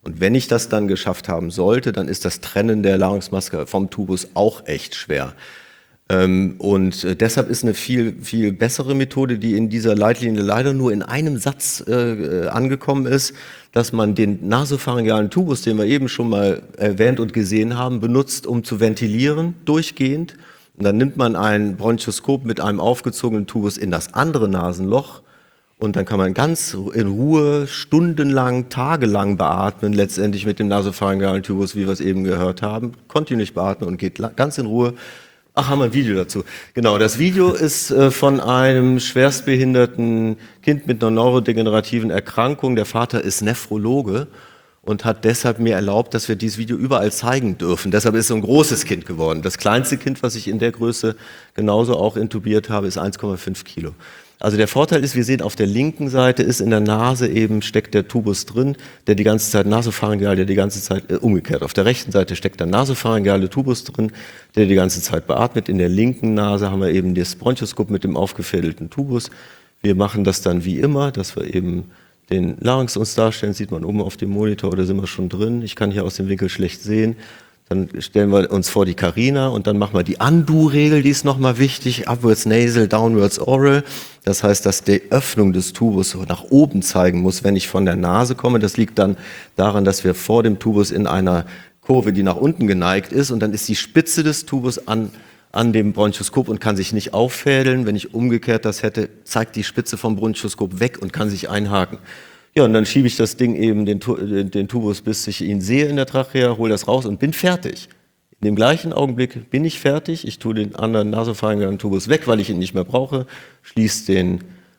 Und wenn ich das dann geschafft haben sollte, dann ist das Trennen der Nahrungsmaske vom Tubus auch echt schwer. Ähm, und äh, deshalb ist eine viel, viel bessere Methode, die in dieser Leitlinie leider nur in einem Satz äh, angekommen ist, dass man den nasopharyngealen Tubus, den wir eben schon mal erwähnt und gesehen haben, benutzt, um zu ventilieren, durchgehend. Und dann nimmt man ein Bronchoskop mit einem aufgezogenen Tubus in das andere Nasenloch und dann kann man ganz in Ruhe stundenlang, tagelang beatmen, letztendlich mit dem nasopharyngealen Tubus, wie wir es eben gehört haben, kontinuierlich beatmen und geht ganz in Ruhe. Ach, haben wir ein Video dazu. Genau, das Video ist äh, von einem schwerstbehinderten Kind mit einer neurodegenerativen Erkrankung. Der Vater ist Nephrologe und hat deshalb mir erlaubt, dass wir dieses Video überall zeigen dürfen. Deshalb ist es so ein großes Kind geworden. Das kleinste Kind, was ich in der Größe genauso auch intubiert habe, ist eins Komma fünf Kilo. Also der Vorteil ist, wir sehen auf der linken Seite ist in der Nase eben steckt der Tubus drin, der die ganze Zeit nasopharyngeal, der die ganze Zeit äh, umgekehrt. Auf der rechten Seite steckt der nasopharyngeale Tubus drin, der die ganze Zeit beatmet. In der linken Nase haben wir eben das Bronchoskop mit dem aufgefädelten Tubus. Wir machen das dann wie immer, dass wir eben den Larynx uns darstellen, sieht man oben auf dem Monitor oder sind wir schon drin. Ich kann hier aus dem Winkel schlecht sehen. Dann stellen wir uns vor die Carina und dann machen wir die Undo-Regel, die ist nochmal wichtig. Upwards nasal, downwards oral. Das heißt, dass die Öffnung des Tubus nach oben zeigen muss, wenn ich von der Nase komme. Das liegt dann daran, dass wir vor dem Tubus in einer Kurve, die nach unten geneigt ist, und dann ist die Spitze des Tubus an, an dem Bronchoskop und kann sich nicht auffädeln. Wenn ich umgekehrt das hätte, zeigt die Spitze vom Bronchoskop weg und kann sich einhaken. Ja, und dann schiebe ich das Ding eben, den, den Tubus, bis ich ihn sehe in der Trachea, hole das raus und bin fertig. In dem gleichen Augenblick bin ich fertig. Ich tue den anderen nasopharyngealen Tubus weg, weil ich ihn nicht mehr brauche, schließe den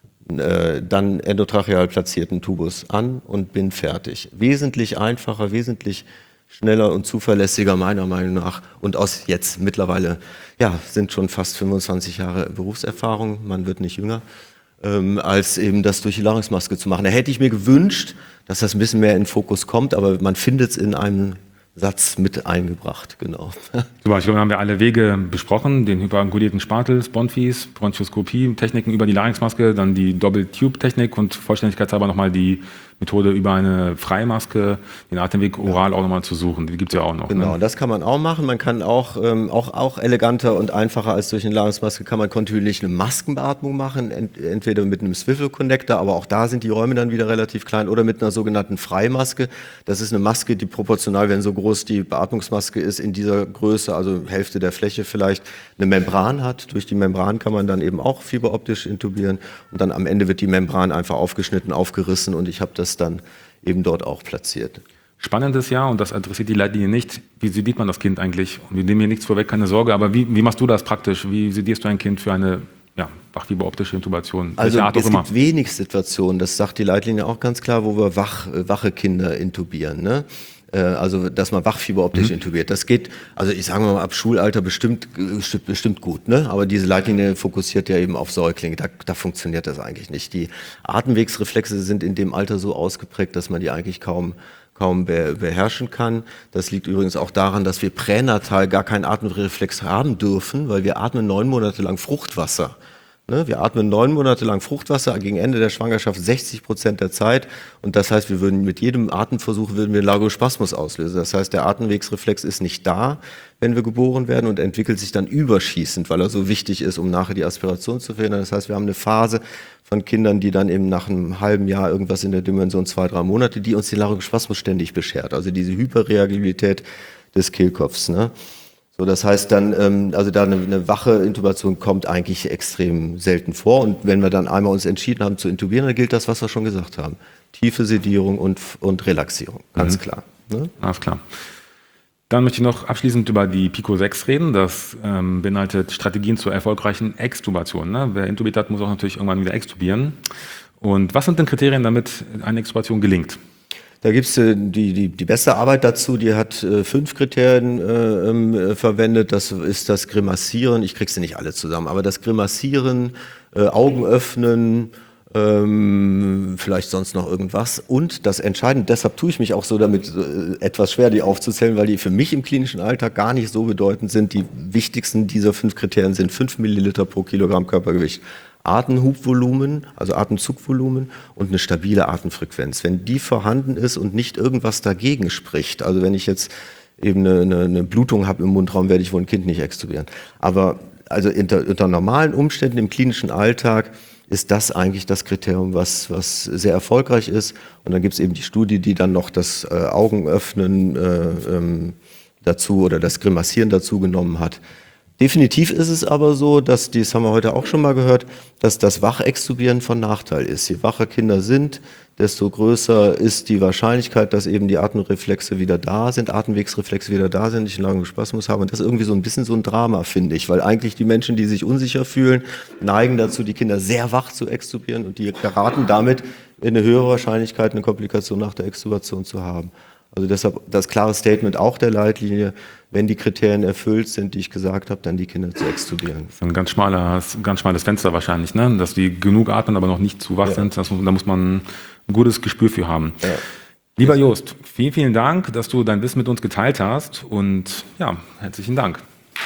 äh, dann endotracheal platzierten Tubus an und bin fertig. Wesentlich einfacher, wesentlich schneller und zuverlässiger meiner Meinung nach. Und aus jetzt mittlerweile, ja, sind schon fast fünfundzwanzig Jahre Berufserfahrung. Man wird nicht jünger. Ähm, als eben das durch die Larynxmaske zu machen. Da hätte ich mir gewünscht, dass das ein bisschen mehr in den Fokus kommt, aber man findet es in einem Satz mit eingebracht, genau. Super, ich glaube, wir haben ja alle Wege besprochen, den hyperangulierten Spatel, Sponfies, Bronchoskopie, Techniken über die Larynxmaske, dann die Double-Tube-Technik und vollständigkeitshalber nochmal die Methode über eine Freimaske, den Atemweg oral auch nochmal zu suchen. Die gibt es ja auch noch. Genau, ne? Das kann man auch machen. Man kann auch, ähm, auch, auch eleganter und einfacher als durch eine Larynxmaske kann man kontinuierlich eine Maskenbeatmung machen, ent, entweder mit einem Swivel-Connector, aber auch da sind die Räume dann wieder relativ klein, oder mit einer sogenannten Freimaske. Das ist eine Maske, die proportional, wenn so groß die Beatmungsmaske ist, in dieser Größe, also Hälfte der Fläche vielleicht, eine Membran hat. Durch die Membran kann man dann eben auch fiberoptisch intubieren und dann am Ende wird die Membran einfach aufgeschnitten, aufgerissen und ich habe das dann eben dort auch platziert. Spannendes Jahr, und das adressiert die Leitlinie nicht. Wie sediert man das Kind eigentlich? Und wir nehmen hier nichts vorweg, keine Sorge, aber wie, wie machst du das praktisch? Wie sedierst du ein Kind für eine ja, wachfiberoptische Intubation? Also Art es auch immer? gibt wenig Situationen, das sagt die Leitlinie auch ganz klar, wo wir wach, wache Kinder intubieren, ne? Also, dass man wachfiberoptisch mhm. intubiert. Das geht, also ich sage mal, ab Schulalter bestimmt, bestimmt gut, ne? Aber diese Leitlinie fokussiert ja eben auf Säuglinge. Da, da funktioniert das eigentlich nicht. Die Atemwegsreflexe sind in dem Alter so ausgeprägt, dass man die eigentlich kaum, kaum be- beherrschen kann. Das liegt übrigens auch daran, dass wir pränatal gar keinen Atemreflex haben dürfen, weil wir atmen neun Monate lang Fruchtwasser. Wir atmen neun Monate lang Fruchtwasser, gegen Ende der Schwangerschaft sechzig Prozent der Zeit. Und das heißt, wir würden mit jedem Atemversuch würden wir Laryngosspasmus auslösen. Das heißt, der Atemwegsreflex ist nicht da, wenn wir geboren werden, und entwickelt sich dann überschießend, weil er so wichtig ist, um nachher die Aspiration zu verhindern. Das heißt, wir haben eine Phase von Kindern, die dann eben nach einem halben Jahr irgendwas in der Dimension zwei, drei Monate, die uns den Laryngosspasmus ständig beschert. Also diese Hyperreagibilität des Kehlkopfs, ne? So, das heißt dann, ähm, also da eine, eine wache Intubation kommt eigentlich extrem selten vor. Und wenn wir dann einmal uns entschieden haben zu intubieren, dann gilt das, was wir schon gesagt haben. Tiefe Sedierung und, und Relaxierung, ganz mhm. klar. Ne? Alles klar. Dann möchte ich noch abschließend über die Pico sechs reden. Das ähm, beinhaltet Strategien zur erfolgreichen Extubation. Ne? Wer intubiert hat, muss auch natürlich irgendwann wieder extubieren. Und was sind denn Kriterien, damit eine Extubation gelingt? Da gibt's äh, die, die, die beste Arbeit dazu, die hat äh, fünf Kriterien äh, äh, verwendet. Das ist das Grimassieren, ich krieg sie nicht alle zusammen, aber das Grimassieren, äh, Augen öffnen, ähm, vielleicht sonst noch irgendwas. Und das Entscheidende, deshalb tue ich mich auch so damit äh, etwas schwer, die aufzuzählen, weil die für mich im klinischen Alltag gar nicht so bedeutend sind. Die wichtigsten dieser fünf Kriterien sind fünf Milliliter pro Kilogramm Körpergewicht Atemhubvolumen, also Atemzugvolumen und eine stabile Atemfrequenz. Wenn die vorhanden ist und nicht irgendwas dagegen spricht, also wenn ich jetzt eben eine, eine, eine Blutung habe im Mundraum, werde ich wohl ein Kind nicht extubieren. Aber also unter, unter normalen Umständen im klinischen Alltag ist das eigentlich das Kriterium, was, was sehr erfolgreich ist. Und dann gibt es eben die Studie, die dann noch das äh, Augenöffnen äh, ähm, dazu oder das Grimassieren dazu genommen hat. Definitiv ist es aber so, dass, das haben wir heute auch schon mal gehört, dass das Wachextubieren von Nachteil ist. Je wacher Kinder sind, desto größer ist die Wahrscheinlichkeit, dass eben die Atemreflexe wieder da sind, Atemwegsreflexe wieder da sind, ich einen langen Spasmus habe. Und das ist irgendwie so ein bisschen so ein Drama, finde ich, weil eigentlich die Menschen, die sich unsicher fühlen, neigen dazu, die Kinder sehr wach zu extubieren und die geraten damit in eine höhere Wahrscheinlichkeit, eine Komplikation nach der Extubation zu haben. Also deshalb das klare Statement auch der Leitlinie, wenn die Kriterien erfüllt sind, die ich gesagt habe, dann die Kinder zu extubieren. Das ist ein ganz schmales, ganz schmales Fenster wahrscheinlich, ne? Dass die genug atmen, aber noch nicht zu wach ja. sind. Das, da muss man ein gutes Gespür für haben. Ja. Lieber Jost, vielen, vielen Dank, dass du dein Wissen mit uns geteilt hast und ja, herzlichen Dank.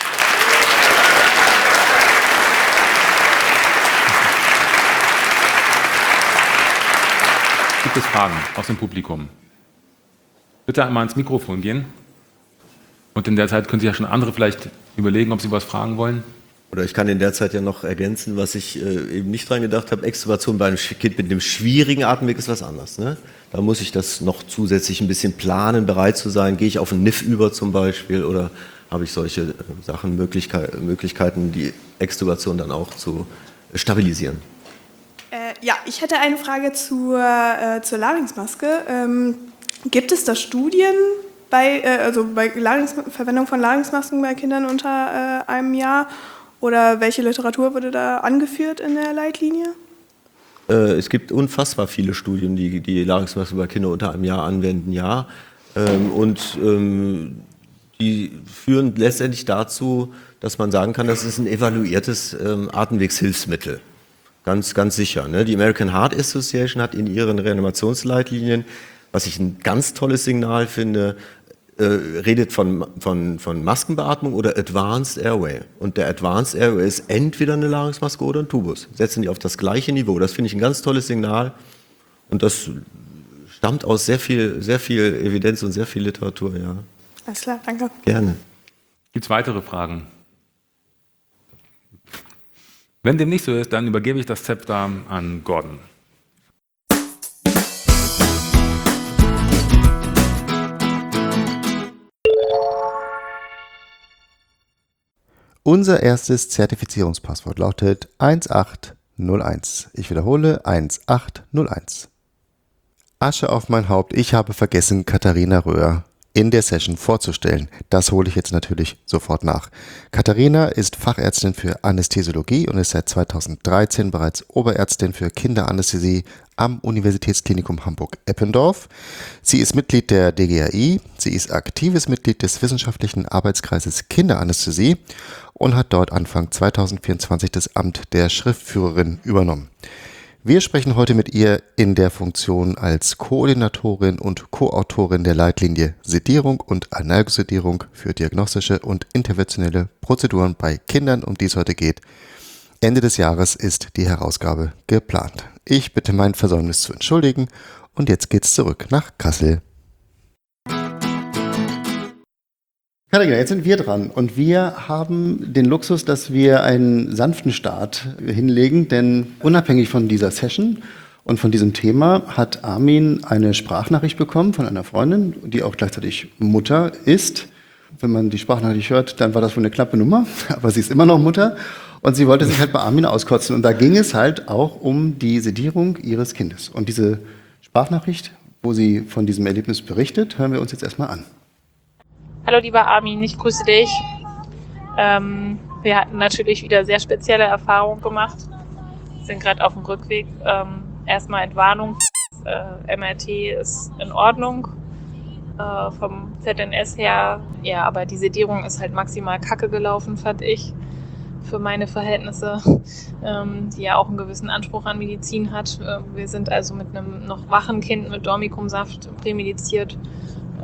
Gibt es Fragen aus dem Publikum? Bitte einmal ins Mikrofon gehen. Und in der Zeit können sich ja schon andere vielleicht überlegen, ob sie was fragen wollen. Oder ich kann in der Zeit ja noch ergänzen, was ich äh, eben nicht dran gedacht habe. Extubation bei einem Kind mit einem schwierigen Atemweg ist was anderes. Ne? Da muss ich das noch zusätzlich ein bisschen planen, bereit zu sein. Gehe ich auf einen N I F über zum Beispiel oder habe ich solche äh, Sachen, Möglichkeit, Möglichkeiten, die Extubation dann auch zu äh, stabilisieren. Äh, ja, ich hätte eine Frage zur, äh, zur Larynxmaske. Ähm, gibt es da Studien bei, äh, also bei Larynx, Verwendung von Larynxmasken bei Kindern unter äh, einem Jahr? Oder welche Literatur wurde da angeführt in der Leitlinie? Äh, es gibt unfassbar viele Studien, die die Larynxmasken bei Kindern unter einem Jahr anwenden, ja. Ähm, und ähm, die führen letztendlich dazu, dass man sagen kann, das ist ein evaluiertes ähm, Atemwegshilfsmittel. Ganz, ganz sicher. Ne? Die American Heart Association hat in ihren Reanimationsleitlinien, was ich ein ganz tolles Signal finde, äh, redet von, von, von Maskenbeatmung oder Advanced Airway. Und der Advanced Airway ist entweder eine Larynxmaske oder ein Tubus. Setzen die auf das gleiche Niveau. Das finde ich ein ganz tolles Signal. Und das stammt aus sehr viel, sehr viel Evidenz und sehr viel Literatur. Ja. Alles klar, danke. Gerne. Gibt es weitere Fragen? Wenn dem nicht so ist, dann übergebe ich das Zepter an Gordon. Unser erstes Zertifizierungspasswort lautet eins acht null eins. Ich wiederhole eins acht null eins. Asche auf mein Haupt, ich habe vergessen, Katharina Röhr in der Session vorzustellen. Das hole ich jetzt natürlich sofort nach. Katharina ist Fachärztin für Anästhesiologie und ist seit zweitausenddreizehn bereits Oberärztin für Kinderanästhesie am Universitätsklinikum Hamburg-Eppendorf. Sie ist Mitglied der D G A I, sie ist aktives Mitglied des Wissenschaftlichen Arbeitskreises Kinderanästhesie und hat dort Anfang zweitausendvierundzwanzig das Amt der Schriftführerin übernommen. Wir sprechen heute mit ihr in der Funktion als Koordinatorin und Co-Autorin der Leitlinie Sedierung und Analgosedierung für diagnostische und interventionelle Prozeduren bei Kindern, um die es heute geht. Ende des Jahres ist die Herausgabe geplant. Ich bitte mein Versäumnis zu entschuldigen und jetzt geht's zurück nach Kassel. Katharina, jetzt sind wir dran und wir haben den Luxus, dass wir einen sanften Start hinlegen, denn unabhängig von dieser Session und von diesem Thema hat Armin eine Sprachnachricht bekommen von einer Freundin, die auch gleichzeitig Mutter ist. Wenn man die Sprachnachricht hört, dann war das wohl eine knappe Nummer, aber sie ist immer noch Mutter und sie wollte sich halt bei Armin auskotzen und da ging es halt auch um die Sedierung ihres Kindes. Und diese Sprachnachricht, wo sie von diesem Erlebnis berichtet, hören wir uns jetzt erstmal an. Hallo lieber Armin, ich grüße dich. Ähm, wir hatten natürlich wieder sehr spezielle Erfahrungen gemacht, sind gerade auf dem Rückweg. Ähm, erstmal Entwarnung, äh, M R T ist in Ordnung äh, vom Z N S her. Ja, aber die Sedierung ist halt maximal kacke gelaufen, fand ich, für meine Verhältnisse, ähm, die ja auch einen gewissen Anspruch an Medizin hat. Äh, wir sind also mit einem noch wachen Kind mit Dormicumsaft prämediziert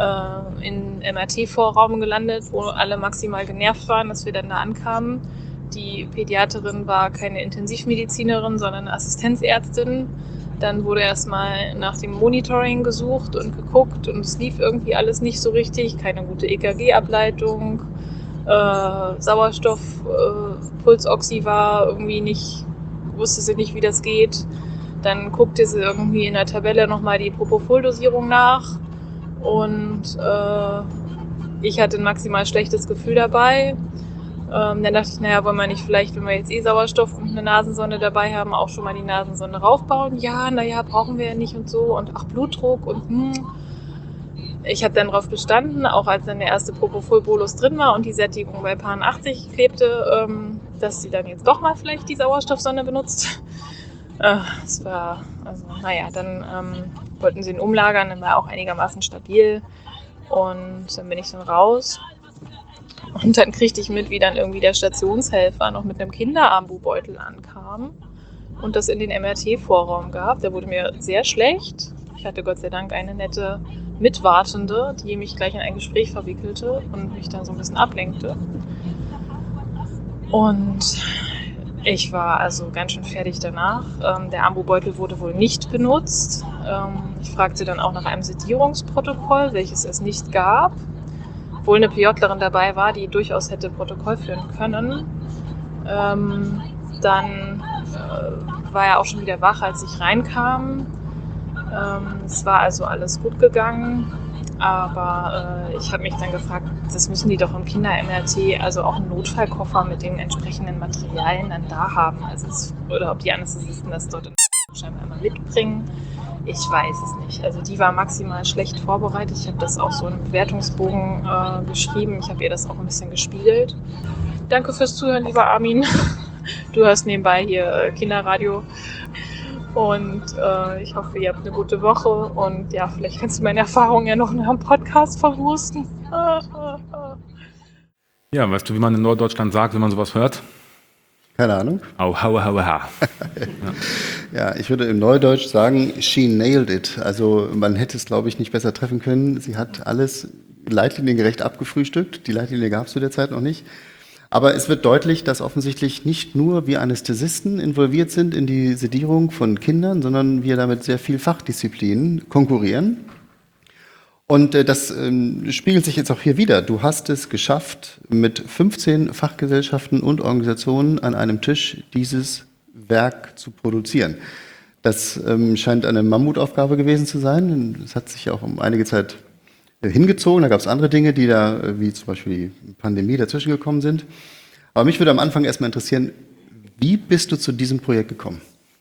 in M R T-Vorraum gelandet, wo alle maximal genervt waren, dass wir dann da ankamen. die Pädiaterin war keine Intensivmedizinerin, sondern eine Assistenzärztin. Dann wurde erstmal nach dem Monitoring gesucht und geguckt und es lief irgendwie alles nicht so richtig. Keine gute E K G-Ableitung, äh, Sauerstoff, äh, Pulsoxy war irgendwie nicht, wusste sie nicht, wie das geht. Dann guckte sie irgendwie in der Tabelle nochmal die Propofol-Dosierung nach und äh, ich hatte ein maximal schlechtes Gefühl dabei. Ähm, dann dachte ich, naja, wollen wir nicht vielleicht, wenn wir jetzt eh Sauerstoff und eine Nasensonde dabei haben, auch schon mal die Nasensonde raufbauen? Ja, naja, brauchen wir ja nicht und so. Und ach, Blutdruck und hm. Ich habe dann darauf bestanden, auch als dann der erste Propofol-Bolus drin war und die Sättigung bei paar achtzig klebte, ähm, dass sie dann jetzt doch mal vielleicht die Sauerstoffsonde benutzt. Äh, es war, also naja, dann ähm, wollten sie ihn umlagern, dann war er auch einigermaßen stabil. Und dann bin ich dann raus. Und dann kriegte ich mit, wie dann irgendwie der Stationshelfer noch mit einem Kinderarmbubeutel ankam und das in den M R T-Vorraum gab. Der wurde mir sehr schlecht. Ich hatte Gott sei Dank eine nette Mitwartende, die mich gleich in ein Gespräch verwickelte und mich dann so ein bisschen ablenkte. Und ich war also ganz schön fertig danach. Ähm, der Armbubeutel wurde wohl nicht benutzt. Ähm, ich fragte dann auch nach einem Sedierungsprotokoll, welches es nicht gab. Obwohl eine PJlerin dabei war, die durchaus hätte Protokoll führen können. Ähm, dann äh, war er auch schon wieder wach, als ich reinkam. Ähm, es war also alles gut gegangen, aber äh, ich habe mich dann gefragt, das müssen die doch im Kinder-M R T, also auch einen Notfallkoffer mit den entsprechenden Materialien dann da haben. Also es, oder ob die Anästhesisten das dort in scheinbar immer mitbringen. Ich weiß es nicht. Also die war maximal schlecht vorbereitet. Ich habe das auch so im Bewertungsbogen äh, geschrieben. Ich habe ihr das auch ein bisschen gespiegelt. Danke fürs Zuhören, lieber Armin. Du hörst nebenbei hier äh, Kinderradio. Und äh, ich hoffe, ihr habt eine gute Woche. Und ja, vielleicht kannst du meine Erfahrungen ja noch in einem Podcast verwursten. Ja, weißt du, wie man in Norddeutschland sagt, wenn man sowas hört? Keine Ahnung. Au, hau, hau, ha. Ja. Ja, ich würde im Neudeutsch sagen, she nailed it. Also man hätte es, glaube ich, nicht besser treffen können. Sie hat alles leitliniengerecht abgefrühstückt. Die Leitlinie gab es zu der Zeit noch nicht. Aber es wird deutlich, dass offensichtlich nicht nur wir Anästhesisten involviert sind in die Sedierung von Kindern, sondern wir damit sehr viel Fachdisziplinen konkurrieren. Und äh, das ähm, spiegelt sich jetzt auch hier wieder. Du hast es geschafft, mit fünfzehn Fachgesellschaften und Organisationen an einem Tisch dieses Werk zu produzieren. Das ähm, scheint eine Mammutaufgabe gewesen zu sein. Es hat sich auch um einige Zeit äh, hingezogen. Da gab es andere Dinge, die da, äh, wie zum Beispiel die Pandemie, dazwischen gekommen sind. Aber mich würde am Anfang erstmal interessieren, wie bist du zu diesem Projekt gekommen?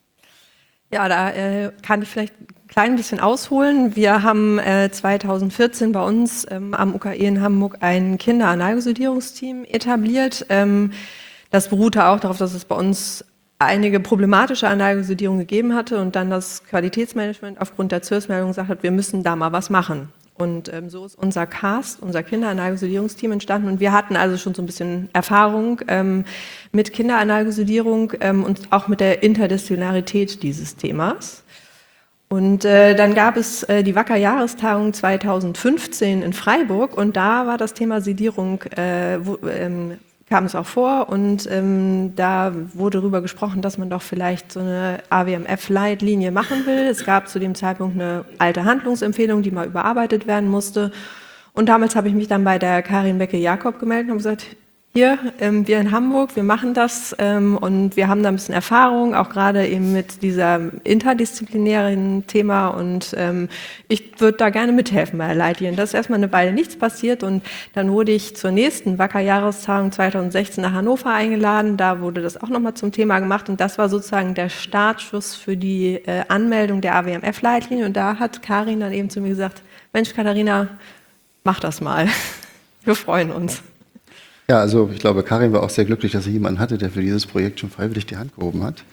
Ja, da äh, kann ich vielleicht ein klein bisschen ausholen. Wir haben äh, zweitausendvierzehn bei uns ähm, am U K E in Hamburg ein Kinderanalgesedierungsteam etabliert. Ähm, das beruhte auch darauf, dass es bei uns einige problematische Analgesedierungen gegeben hatte und dann das Qualitätsmanagement aufgrund der Z I R S-Meldung gesagt hat, wir müssen da mal was machen. Und ähm, so ist unser CAST, unser Kinderanalgesedierungsteam entstanden. Und wir hatten also schon so ein bisschen Erfahrung ähm, mit Kinderanalgesedierung ähm, und auch mit der Interdisziplinarität dieses Themas. Und äh, dann gab es äh, die Wacker-Jahrestagung zweitausendfünfzehn in Freiburg und da war das Thema Sedierung, äh, wo, ähm, kam es auch vor und ähm, da wurde darüber gesprochen, dass man doch vielleicht so eine A W M F-Leitlinie machen will. Es gab zu dem Zeitpunkt eine alte Handlungsempfehlung, die mal überarbeitet werden musste. Und damals habe ich mich dann bei der Karin Becke-Jakob gemeldet und gesagt, hier, ähm, wir in Hamburg, wir machen das ähm, und wir haben da ein bisschen Erfahrung, auch gerade eben mit diesem interdisziplinären Thema und ähm, ich würde da gerne mithelfen bei der Leitlinie. Das ist erstmal eine Weile nichts passiert und dann wurde ich zur nächsten Wacker-Jahrestagung zweitausendsechzehn nach Hannover eingeladen, da wurde das auch nochmal zum Thema gemacht und das war sozusagen der Startschuss für die äh, Anmeldung der A W M F-Leitlinie und da hat Karin dann eben zu mir gesagt, Mensch Katharina, mach das mal, wir freuen uns. Ja, also ich glaube, Karin war auch sehr glücklich, dass sie jemanden hatte, der für dieses Projekt schon freiwillig die Hand gehoben hat.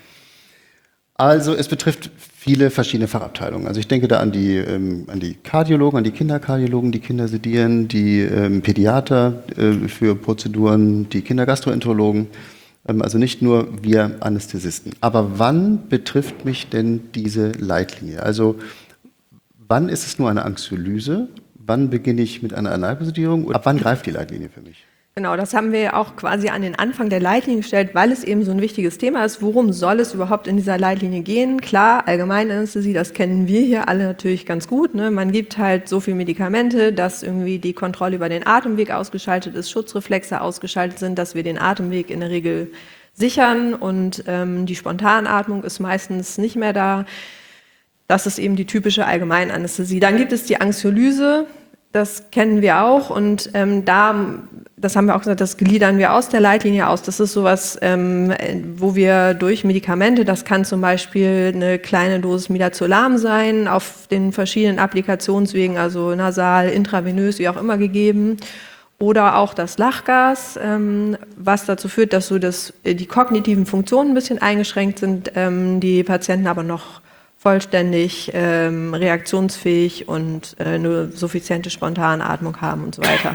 Also es betrifft viele verschiedene Fachabteilungen. Also ich denke da an die, ähm, an die Kardiologen, an die Kinderkardiologen, die Kinder sedieren, die ähm, Pädiater äh, für Prozeduren, die Kindergastroenterologen. Ähm, also nicht nur wir Anästhesisten. Aber wann betrifft mich denn diese Leitlinie? Also wann ist es nur eine Anxiolyse? Wann beginne ich mit einer Analgesedierung? Ab wann greift die Leitlinie für mich? Genau, das haben wir auch quasi an den Anfang der Leitlinie gestellt, weil es eben so ein wichtiges Thema ist. Worum soll es überhaupt in dieser Leitlinie gehen? Klar, Allgemeinanästhesie, das kennen wir hier alle natürlich ganz gut. Ne? Man gibt halt so viele Medikamente, dass irgendwie die Kontrolle über den Atemweg ausgeschaltet ist, Schutzreflexe ausgeschaltet sind, dass wir den Atemweg in der Regel sichern und ähm, die Spontanatmung ist meistens nicht mehr da. Das ist eben die typische Allgemeinanästhesie. Dann gibt es die Anxiolyse. Das kennen wir auch und ähm, da, das haben wir auch gesagt, das gliedern wir aus der Leitlinie aus. Das ist sowas, ähm, wo wir durch Medikamente, das kann zum Beispiel eine kleine Dosis Midazolam sein, auf den verschiedenen Applikationswegen, also nasal, intravenös, wie auch immer gegeben. Oder auch das Lachgas, ähm, was dazu führt, dass so das, die kognitiven Funktionen ein bisschen eingeschränkt sind, ähm, die Patienten aber noch vollständig ähm, reaktionsfähig und äh, eine suffiziente Spontanatmung haben und so weiter.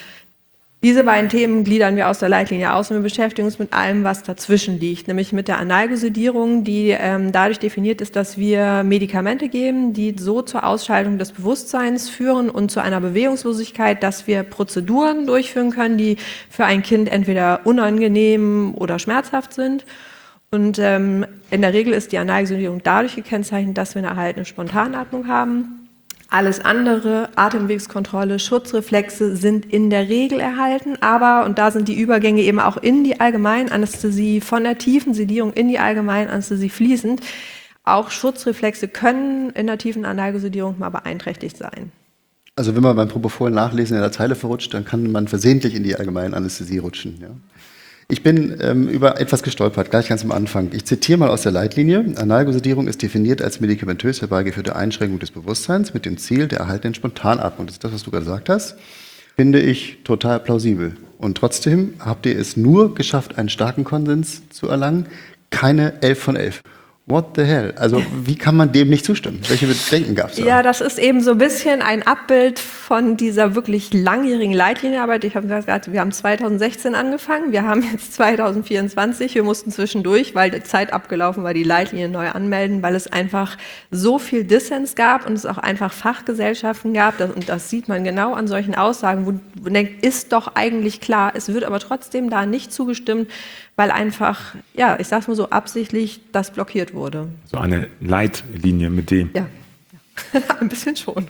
Diese beiden Themen gliedern wir aus der Leitlinie aus und wir beschäftigen uns mit allem, was dazwischen liegt, nämlich mit der Analgesedierung, die ähm, dadurch definiert ist, dass wir Medikamente geben, die so zur Ausschaltung des Bewusstseins führen und zu einer Bewegungslosigkeit, dass wir Prozeduren durchführen können, die für ein Kind entweder unangenehm oder schmerzhaft sind. Und ähm, in der Regel ist die Analgesedierung dadurch gekennzeichnet, dass wir eine erhaltene Spontanatmung haben. Alles andere, Atemwegskontrolle, Schutzreflexe sind in der Regel erhalten, aber, und da sind die Übergänge eben auch in die Allgemeinanästhesie, von der tiefen Sedierung in die Allgemeinanästhesie fließend. Auch Schutzreflexe können in der tiefen Analgesedierung mal beeinträchtigt sein. Also wenn man beim Propofol nachlesen in der Zeile verrutscht, dann kann man versehentlich in die Allgemeinanästhesie rutschen. Ja. Ich bin ähm, über etwas gestolpert, gleich ganz am Anfang. Ich zitiere mal aus der Leitlinie. Analgesedierung ist definiert als medikamentös herbeigeführte Einschränkung des Bewusstseins mit dem Ziel der erhaltenen Spontanatmung. Das ist das, was du gerade gesagt hast. Finde ich total plausibel. Und trotzdem habt ihr es nur geschafft, einen starken Konsens zu erlangen. Keine elf von elf. What the hell? Also wie kann man dem nicht zustimmen? Welche Bedenken gab es da? Ja, das ist eben so ein bisschen ein Abbild von dieser wirklich langjährigen Leitlinienarbeit. Ich habe gesagt, wir haben zweitausendsechzehn angefangen, wir haben jetzt zweitausendvierundzwanzig, wir mussten zwischendurch, weil die Zeit abgelaufen war, die Leitlinie neu anmelden, weil es einfach so viel Dissens gab und es auch einfach Fachgesellschaften gab. Und das sieht man genau an solchen Aussagen, wo man denkt, ist doch eigentlich klar, es wird aber trotzdem da nicht zugestimmt, weil einfach, ja, ich sag's mal so, absichtlich das blockiert wurde. So eine Leitlinie mit dem. Ja, ja. Ein bisschen schon.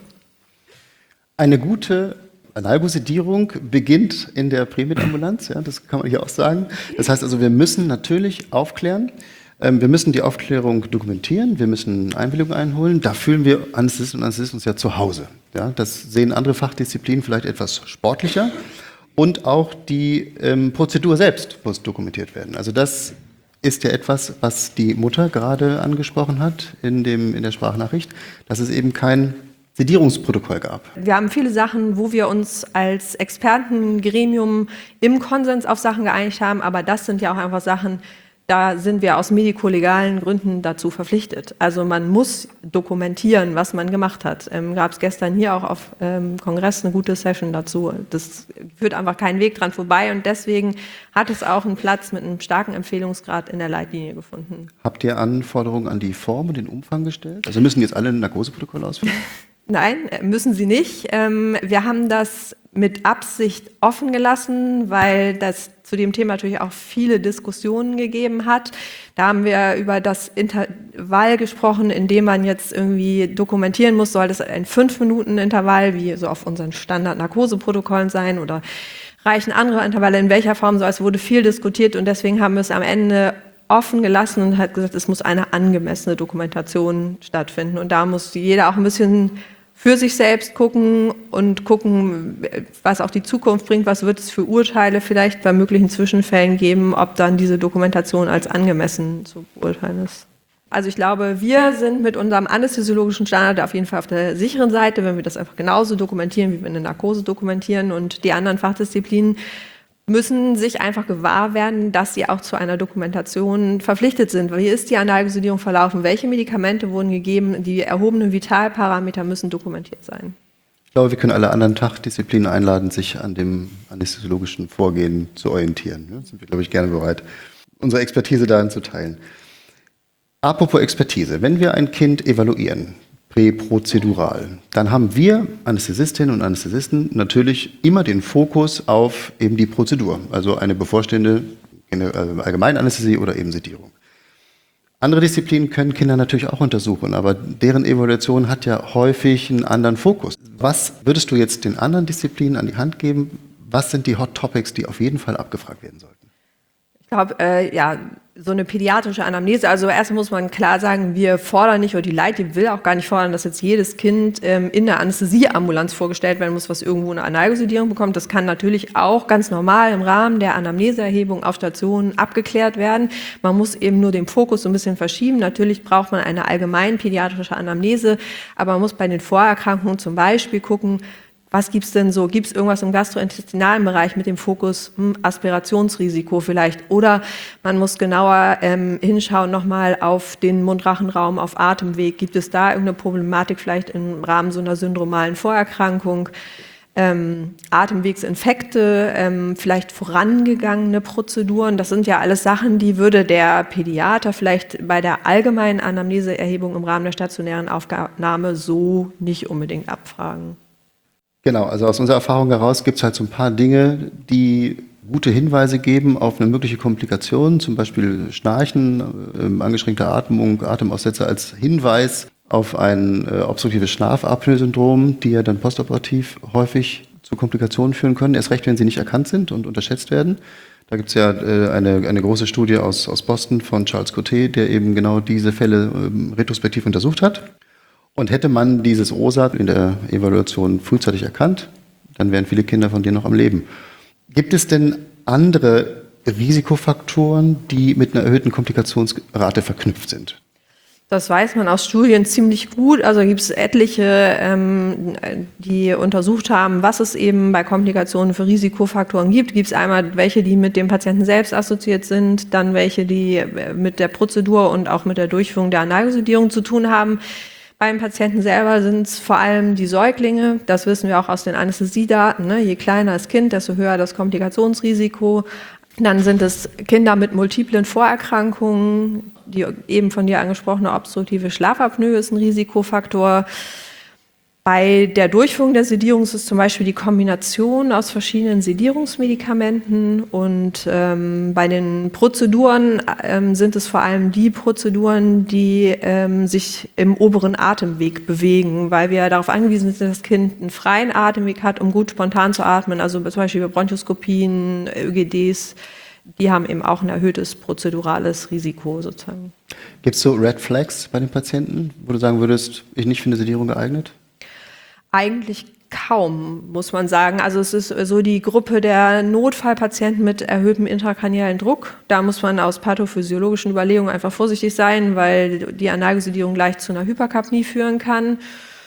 Eine gute Analgesedierung beginnt in der Prämietambulanz, ja, das kann man hier auch sagen. Das heißt also, wir müssen natürlich aufklären, ähm, wir müssen die Aufklärung dokumentieren, wir müssen Einwilligung einholen. Da fühlen wir Anästhesisten und Anästhesisten uns ja zu Hause. Ja. Das sehen andere Fachdisziplinen vielleicht etwas sportlicher. Und auch die ähm, Prozedur selbst muss dokumentiert werden. Also das ist ja etwas, was die Mutter gerade angesprochen hat in, dem, in der Sprachnachricht, dass es eben kein Sedierungsprotokoll gab. Wir haben viele Sachen, wo wir uns als Expertengremium im Konsens auf Sachen geeinigt haben, aber das sind ja auch einfach Sachen, da sind wir aus medikolegalen Gründen dazu verpflichtet. Also man muss dokumentieren, was man gemacht hat. Ähm, gab es gestern hier auch auf ähm, Kongress eine gute Session dazu. Das führt einfach keinen Weg dran vorbei und deswegen hat es auch einen Platz mit einem starken Empfehlungsgrad in der Leitlinie gefunden. Habt ihr Anforderungen an die Form und den Umfang gestellt? Also müssen jetzt alle ein Narkoseprotokoll ausfüllen? Nein, müssen sie nicht. Ähm, wir haben das mit Absicht offen gelassen, weil das zu dem Thema natürlich auch viele Diskussionen gegeben hat. Da haben wir über das Intervall gesprochen, in dem man jetzt irgendwie dokumentieren muss. Soll das ein fünf-Minuten-Intervall, wie so auf unseren Standard-Narkoseprotokollen sein, oder reichen andere Intervalle? In welcher Form soll es? Wurde viel diskutiert und deswegen haben wir es am Ende offen gelassen und hat gesagt, es muss eine angemessene Dokumentation stattfinden. Und da muss jeder auch ein bisschen für sich selbst gucken und gucken, was auch die Zukunft bringt, was wird es für Urteile vielleicht bei möglichen Zwischenfällen geben, ob dann diese Dokumentation als angemessen zu beurteilen ist. Also ich glaube, wir sind mit unserem anästhesiologischen Standard auf jeden Fall auf der sicheren Seite, wenn wir das einfach genauso dokumentieren, wie wir eine Narkose dokumentieren, und die anderen Fachdisziplinen müssen sich einfach gewahr werden, dass sie auch zu einer Dokumentation verpflichtet sind. Wie ist die Analgesedierung verlaufen? Welche Medikamente wurden gegeben? Die erhobenen Vitalparameter müssen dokumentiert sein. Ich glaube, wir können alle anderen Fachdisziplinen einladen, sich an dem anästhesiologischen Vorgehen zu orientieren. Da sind wir, glaube ich, gerne bereit, unsere Expertise darin zu teilen. Apropos Expertise. Wenn wir ein Kind evaluieren, präprozedural. Dann haben wir Anästhesistinnen und Anästhesisten natürlich immer den Fokus auf eben die Prozedur, also eine bevorstehende Allgemeinanästhesie oder eben Sedierung. Andere Disziplinen können Kinder natürlich auch untersuchen, aber deren Evaluation hat ja häufig einen anderen Fokus. Was würdest du jetzt den anderen Disziplinen an die Hand geben? Was sind die Hot Topics, die auf jeden Fall abgefragt werden sollten? Ich glaube, äh, ja, so eine pädiatrische Anamnese, also erst muss man klar sagen, wir fordern nicht, oder die Leitlinie will auch gar nicht fordern, dass jetzt jedes Kind ähm, in der Anästhesieambulanz vorgestellt werden muss, was irgendwo eine Analgosedierung bekommt. Das kann natürlich auch ganz normal im Rahmen der Anamneseerhebung auf Stationen abgeklärt werden. Man muss eben nur den Fokus so ein bisschen verschieben. Natürlich braucht man eine allgemein pädiatrische Anamnese, aber man muss bei den Vorerkrankungen zum Beispiel gucken, was gibt's denn so? Gibt es irgendwas im gastrointestinalen Bereich mit dem Fokus hm, Aspirationsrisiko vielleicht? Oder man muss genauer ähm, hinschauen nochmal auf den Mundrachenraum, auf Atemweg. Gibt es da irgendeine Problematik vielleicht im Rahmen so einer syndromalen Vorerkrankung? Ähm, Atemwegsinfekte, ähm, vielleicht vorangegangene Prozeduren. Das sind ja alles Sachen, die würde der Pädiater vielleicht bei der allgemeinen Anamneseerhebung im Rahmen der stationären Aufnahme so nicht unbedingt abfragen. Genau, also aus unserer Erfahrung heraus gibt es halt so ein paar Dinge, die gute Hinweise geben auf eine mögliche Komplikation, zum Beispiel Schnarchen, äh, angeschränkte Atmung, Atemaussetzer als Hinweis auf ein äh, obstruktives Schlafapnoe-Syndrom, die ja dann postoperativ häufig zu Komplikationen führen können, erst recht, wenn sie nicht erkannt sind und unterschätzt werden. Da gibt es ja äh, eine, eine große Studie aus, aus Boston von Charles Coté, der eben genau diese Fälle äh, retrospektiv untersucht hat. Und hätte man dieses O S A T in der Evaluation frühzeitig erkannt, dann wären viele Kinder von denen noch am Leben. Gibt es denn andere Risikofaktoren, die mit einer erhöhten Komplikationsrate verknüpft sind? Das weiß man aus Studien ziemlich gut. Also gibt es etliche, ähm, die untersucht haben, was es eben bei Komplikationen für Risikofaktoren gibt. Gibt es einmal welche, die mit dem Patienten selbst assoziiert sind, dann welche, die mit der Prozedur und auch mit der Durchführung der Analgosedierung zu tun haben. Beim Patienten selber sind es vor allem die Säuglinge. Das wissen wir auch aus den Anästhesiedaten. Ne? Je kleiner das Kind, desto höher das Komplikationsrisiko. Dann sind es Kinder mit multiplen Vorerkrankungen. Die eben von dir angesprochene obstruktive Schlafapnoe ist ein Risikofaktor. Bei der Durchführung der Sedierung ist es zum Beispiel die Kombination aus verschiedenen Sedierungsmedikamenten und ähm, bei den Prozeduren ähm, sind es vor allem die Prozeduren, die ähm, sich im oberen Atemweg bewegen, weil wir darauf angewiesen sind, dass das Kind einen freien Atemweg hat, um gut spontan zu atmen, also zum Beispiel bei Bronchoskopien, Ö G Ds, die haben eben auch ein erhöhtes prozedurales Risiko sozusagen. Gibt es so Red Flags bei den Patienten, wo du sagen würdest, ich nicht für eine Sedierung geeignet? Eigentlich kaum, muss man sagen. Also es ist so die Gruppe der Notfallpatienten mit erhöhtem intrakraniellen Druck. Da muss man aus pathophysiologischen Überlegungen einfach vorsichtig sein, weil die Analgosedierung leicht zu einer Hyperkapnie führen kann.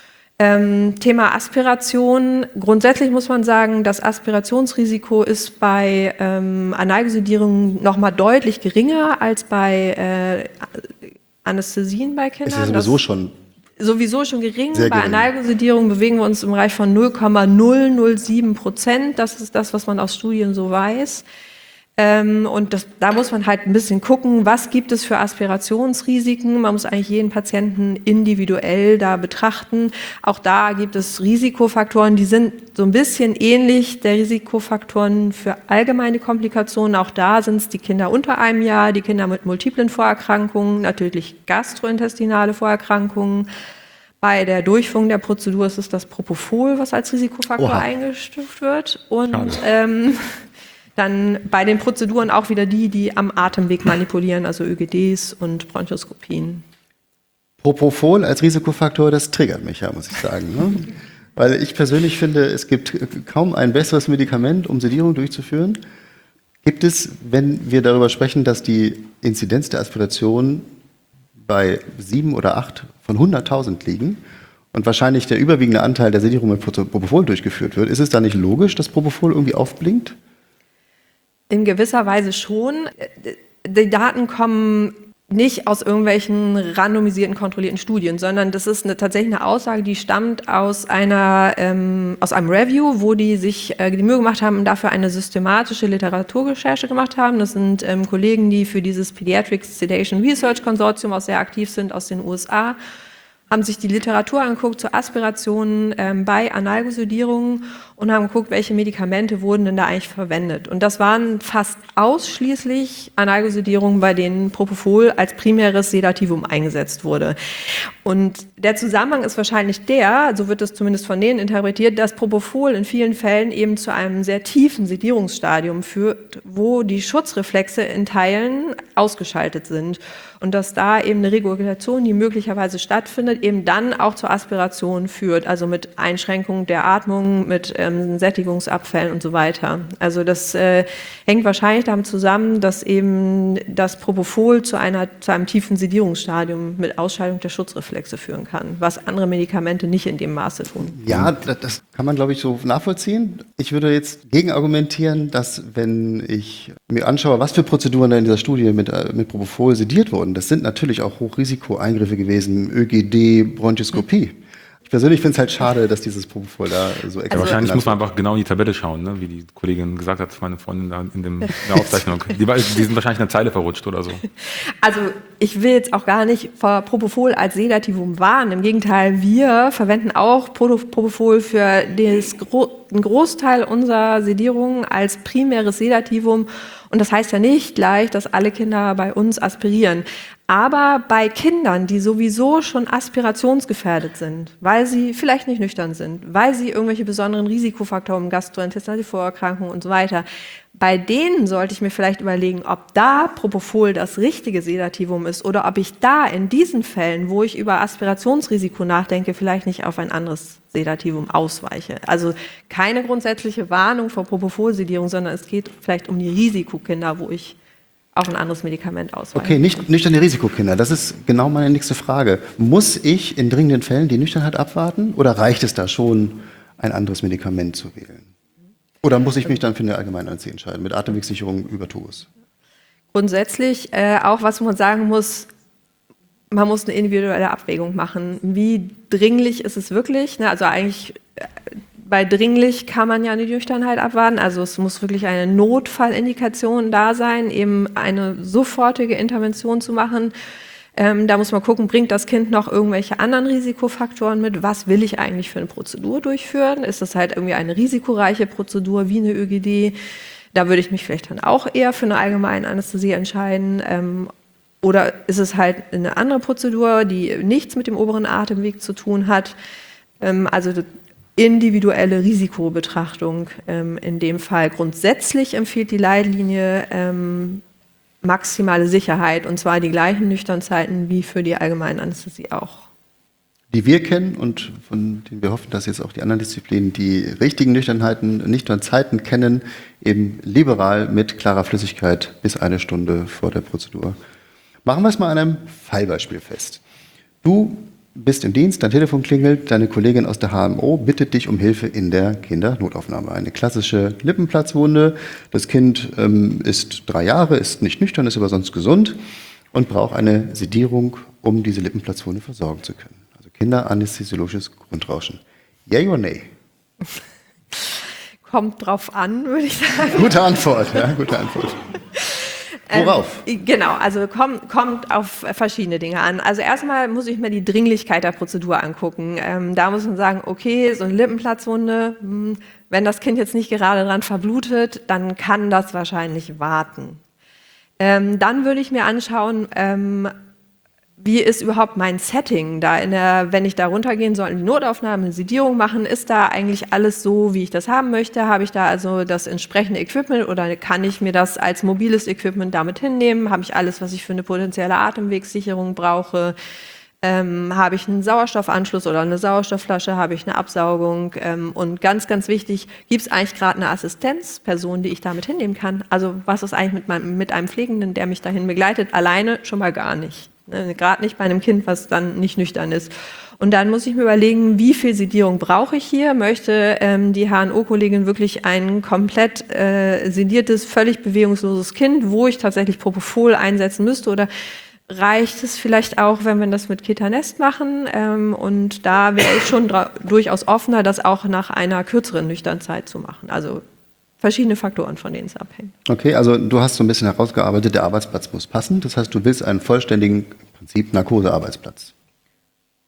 Ähm, Thema Aspiration. Grundsätzlich muss man sagen, das Aspirationsrisiko ist bei ähm, Analgosedierung noch mal deutlich geringer als bei äh, Anästhesien bei Kindern. Es ist sowieso das schon Sowieso schon gering. Sehr Bei gering. Analgosedierung bewegen wir uns im Bereich von null Komma null null sieben Prozent. Das ist das, was man aus Studien so weiß. Ähm, und das, da muss man halt ein bisschen gucken, was gibt es für Aspirationsrisiken. Man muss eigentlich jeden Patienten individuell da betrachten. Auch da gibt es Risikofaktoren, die sind so ein bisschen ähnlich der Risikofaktoren für allgemeine Komplikationen. Auch da sind es die Kinder unter einem Jahr, die Kinder mit multiplen Vorerkrankungen, natürlich gastrointestinale Vorerkrankungen. Bei der Durchführung der Prozedur ist es das Propofol, was als Risikofaktor Oha. eingestuft wird. Und ähm, dann bei den Prozeduren auch wieder die, die am Atemweg manipulieren, also Ö G Ds und Bronchoskopien. Propofol als Risikofaktor, das triggert mich ja, muss ich sagen. Ne? Weil ich persönlich finde, es gibt kaum ein besseres Medikament, um Sedierung durchzuführen. Gibt es, wenn wir darüber sprechen, dass die Inzidenz der Aspiration bei sieben oder acht von hunderttausend liegen und wahrscheinlich der überwiegende Anteil der Sedierung mit Propofol durchgeführt wird, ist es da nicht logisch, dass Propofol irgendwie aufblinkt? In gewisser Weise schon. Die Daten kommen nicht aus irgendwelchen randomisierten, kontrollierten Studien, sondern das ist eine, tatsächlich eine Aussage, die stammt aus einer ähm, aus einem Review, wo die sich äh, die Mühe gemacht haben, dafür eine systematische Literaturrecherche gemacht haben. Das sind ähm, Kollegen, die für dieses Pediatric Sedation Research Consortium auch sehr aktiv sind aus den U S A. haben sich die Literatur angeguckt zu Aspirationen ähm, bei Analgesedierungen und haben geguckt, welche Medikamente wurden denn da eigentlich verwendet. Und das waren fast ausschließlich Analgesedierungen, bei denen Propofol als primäres Sedativum eingesetzt wurde. Und der Zusammenhang ist wahrscheinlich der, so wird es zumindest von denen interpretiert, dass Propofol in vielen Fällen eben zu einem sehr tiefen Sedierungsstadium führt, wo die Schutzreflexe in Teilen ausgeschaltet sind. Und dass da eben eine Regulation, die möglicherweise stattfindet, eben dann auch zur Aspiration führt, also mit Einschränkung der Atmung, mit ähm, Sättigungsabfällen und so weiter. Also das äh, hängt wahrscheinlich damit zusammen, dass eben das Propofol zu, einer, zu einem tiefen Sedierungsstadium mit Ausschaltung der Schutzreflexe führen kann, was andere Medikamente nicht in dem Maße tun. Ja, das kann man, glaube ich, so nachvollziehen. Ich würde jetzt gegen argumentieren, dass wenn ich mir anschaue, was für Prozeduren da in dieser Studie mit, mit Propofol sediert wurden, das sind natürlich auch Hochrisiko-Eingriffe gewesen, Ö G D, Bronchoskopie. Ich persönlich finde es halt schade, dass dieses Propofol da so extra. Ja, wahrscheinlich muss man einfach genau in die Tabelle schauen, ne? Wie die Kollegin gesagt hat, meine Freundin da in, dem, in der Aufzeichnung. Die, die sind wahrscheinlich eine Zeile verrutscht oder so. Also ich will jetzt auch gar nicht Propofol als Sedativum warnen. Im Gegenteil, wir verwenden auch Propofol für das, einen Großteil unserer Sedierungen als primäres Sedativum. Und das heißt ja nicht gleich, dass alle Kinder bei uns aspirieren. Aber bei Kindern, die sowieso schon aspirationsgefährdet sind, weil sie vielleicht nicht nüchtern sind, weil sie irgendwelche besonderen Risikofaktoren, gastrointestinale Vorerkrankungen und so weiter, bei denen sollte ich mir vielleicht überlegen, ob da Propofol das richtige Sedativum ist oder ob ich da in diesen Fällen, wo ich über Aspirationsrisiko nachdenke, vielleicht nicht auf ein anderes Sedativum ausweiche. Also keine grundsätzliche Warnung vor Propofol-Sedierung, sondern es geht vielleicht um die Risikokinder, wo ich auf ein anderes Medikament ausweiche. Okay, nicht nüchterne Risikokinder, das ist genau meine nächste Frage. Muss ich in dringenden Fällen die Nüchternheit abwarten oder reicht es da schon, ein anderes Medikament zu wählen? Oder muss ich mich dann für eine Allgemeinanästhesie entscheiden, mit Atemwegssicherung über Tubus? Grundsätzlich, äh, auch was man sagen muss, man muss eine individuelle Abwägung machen. Wie dringlich ist es wirklich? Ne? Also eigentlich äh, bei dringlich kann man ja die Nüchternheit abwarten. Also es muss wirklich eine Notfallindikation da sein, eben eine sofortige Intervention zu machen. Ähm, da muss man gucken, bringt das Kind noch irgendwelche anderen Risikofaktoren mit? Was will ich eigentlich für eine Prozedur durchführen? Ist das halt irgendwie eine risikoreiche Prozedur wie eine Ö G D? Da würde ich mich vielleicht dann auch eher für eine allgemeine Anästhesie entscheiden. Ähm, oder ist es halt eine andere Prozedur, die nichts mit dem oberen Atemweg zu tun hat? Ähm, also individuelle Risikobetrachtung ähm, in dem Fall. Grundsätzlich empfiehlt die Leitlinie ähm, maximale Sicherheit, und zwar die gleichen Nüchternzeiten wie für die allgemeine Anästhesie auch. Die wir kennen und von denen wir hoffen, dass jetzt auch die anderen Disziplinen die richtigen Nüchternheiten, Nüchternzeiten kennen, eben liberal mit klarer Flüssigkeit bis eine Stunde vor der Prozedur. Machen wir es mal an einem Fallbeispiel fest. Du bist im Dienst, dein Telefon klingelt, deine Kollegin aus der H M O bittet dich um Hilfe in der Kindernotaufnahme. Eine klassische Lippenplatzwunde. Das Kind ähm, ist drei Jahre, ist nicht nüchtern, ist aber sonst gesund und braucht eine Sedierung, um diese Lippenplatzwunde versorgen zu können. Also kinderanästhesiologisches Grundrauschen. Yay oder nay? Kommt drauf an, würde ich sagen. Gute Antwort, ja, gute Antwort. Worauf? Ähm, genau, also kommt, kommt auf verschiedene Dinge an. Also erstmal muss ich mir die Dringlichkeit der Prozedur angucken. Ähm, da muss man sagen, okay, so eine Lippenplatzwunde, mh, wenn das Kind jetzt nicht gerade dran verblutet, dann kann das wahrscheinlich warten. Ähm, dann würde ich mir anschauen, ähm, wie ist überhaupt mein Setting? Da in der, wenn ich da runtergehen soll, in die Notaufnahme, eine Sedierung machen, ist da eigentlich alles so, wie ich das haben möchte? Habe ich da also das entsprechende Equipment oder kann ich mir das als mobiles Equipment damit hinnehmen? Habe ich alles, was ich für eine potenzielle Atemwegssicherung brauche? Ähm, habe ich einen Sauerstoffanschluss oder eine Sauerstoffflasche? Habe ich eine Absaugung? Ähm, und ganz, ganz wichtig, gibt es eigentlich gerade eine Assistenzperson, die ich damit hinnehmen kann? Also was ist eigentlich mit, meinem, mit einem Pflegenden, der mich dahin begleitet? Alleine schon mal gar nicht. Gerade nicht bei einem Kind, was dann nicht nüchtern ist. Und dann muss ich mir überlegen, wie viel Sedierung brauche ich hier? Möchte ähm, die H N O-Kollegin wirklich ein komplett äh, sediertes, völlig bewegungsloses Kind, wo ich tatsächlich Propofol einsetzen müsste? Oder reicht es vielleicht auch, wenn wir das mit Ketanest machen? Ähm, und da wäre ich schon durchaus offener, das auch nach einer kürzeren Nüchternzeit zu machen. Also verschiedene Faktoren, von denen es abhängt. Okay, also du hast so ein bisschen herausgearbeitet, der Arbeitsplatz muss passen. Das heißt, du willst einen vollständigen, im Prinzip Narkosearbeitsplatz.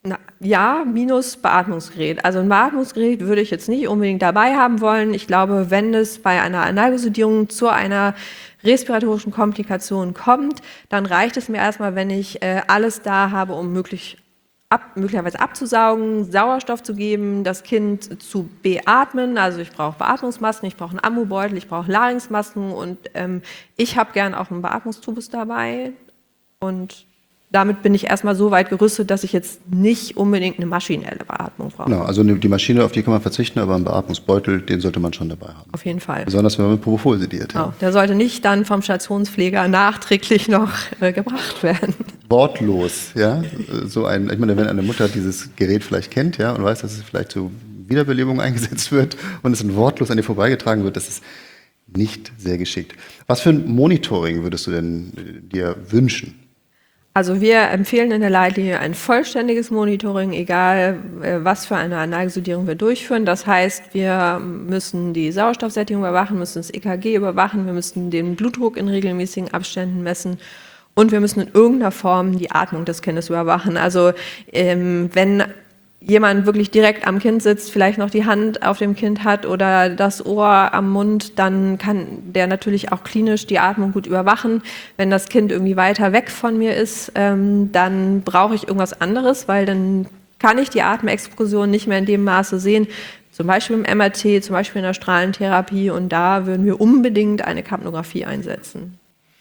Na, ja, minus Beatmungsgerät. Also ein Beatmungsgerät würde ich jetzt nicht unbedingt dabei haben wollen. Ich glaube, wenn es bei einer Analgesedierung zu einer respiratorischen Komplikation kommt, dann reicht es mir erstmal, wenn ich äh, alles da habe, um möglich, ab, möglicherweise abzusaugen, Sauerstoff zu geben, das Kind zu beatmen. Also ich brauche Beatmungsmasken, ich brauche einen Ammubeutel, ich brauche Larynxmasken und ähm, ich habe gern auch einen Beatmungstubus dabei. Und damit bin ich erstmal so weit gerüstet, dass ich jetzt nicht unbedingt eine maschinelle Beatmung brauche. Genau, also die Maschine, auf die kann man verzichten, aber einen Beatmungsbeutel, den sollte man schon dabei haben. Auf jeden Fall. Besonders wenn man mit Propofol sediert. Ja. Der sollte nicht dann vom Stationspfleger nachträglich noch äh, gebracht werden. Wortlos, ja. So ein, ich meine, wenn eine Mutter dieses Gerät vielleicht kennt, ja, und weiß, dass es vielleicht zur Wiederbelebung eingesetzt wird und es dann wortlos an ihr vorbeigetragen wird, das ist nicht sehr geschickt. Was für ein Monitoring würdest du denn dir wünschen? Also wir empfehlen in der Leitlinie ein vollständiges Monitoring, egal äh, was für eine Analgesudierung wir durchführen. Das heißt, wir müssen die Sauerstoffsättigung überwachen, müssen das E K G überwachen, wir müssen den Blutdruck in regelmäßigen Abständen messen und wir müssen in irgendeiner Form die Atmung des Kindes überwachen. Also ähm, wenn jemand wirklich direkt am Kind sitzt, vielleicht noch die Hand auf dem Kind hat oder das Ohr am Mund, dann kann der natürlich auch klinisch die Atmung gut überwachen. Wenn das Kind irgendwie weiter weg von mir ist, ähm, dann brauche ich irgendwas anderes, weil dann kann ich die Atemexkursion nicht mehr in dem Maße sehen, zum Beispiel im M R T, zum Beispiel in der Strahlentherapie, und da würden wir unbedingt eine Kapnographie einsetzen.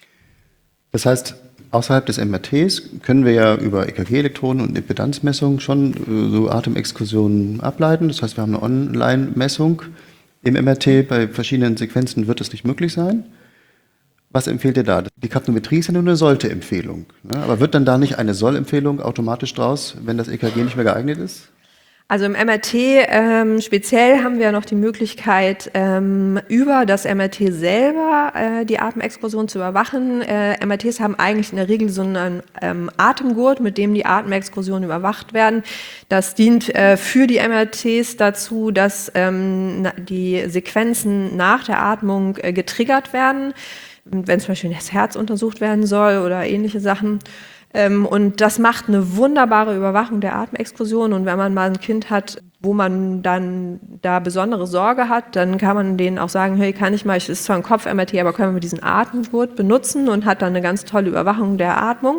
Das heißt, außerhalb des M R Ts können wir ja über E K G-Elektroden und Impedanzmessungen schon äh, so Atemexkursionen ableiten. Das heißt, wir haben eine Online-Messung im M R T. Bei verschiedenen Sequenzen wird es nicht möglich sein. Was empfiehlt ihr da? Die Kapnometrie ist ja nur eine Sollte-Empfehlung. Ne? Aber wird dann da nicht eine Soll-Empfehlung automatisch draus, wenn das E K G nicht mehr geeignet ist? Also im M R T ähm, speziell haben wir noch die Möglichkeit, ähm, über das M R T selber äh, die Atemexkursion zu überwachen. Äh, M R Ts haben eigentlich in der Regel so einen ähm, Atemgurt, mit dem die Atemexkursionen überwacht werden. Das dient äh, für die M R Ts dazu, dass ähm, die Sequenzen nach der Atmung äh, getriggert werden, wenn zum Beispiel das Herz untersucht werden soll oder ähnliche Sachen. Und das macht eine wunderbare Überwachung der Atemexkursion. Und wenn man mal ein Kind hat, wo man dann da besondere Sorge hat, dann kann man denen auch sagen, hey, kann ich mal, es ist zwar ein Kopf-M R T, aber können wir diesen Atemgurt benutzen, und hat dann eine ganz tolle Überwachung der Atmung.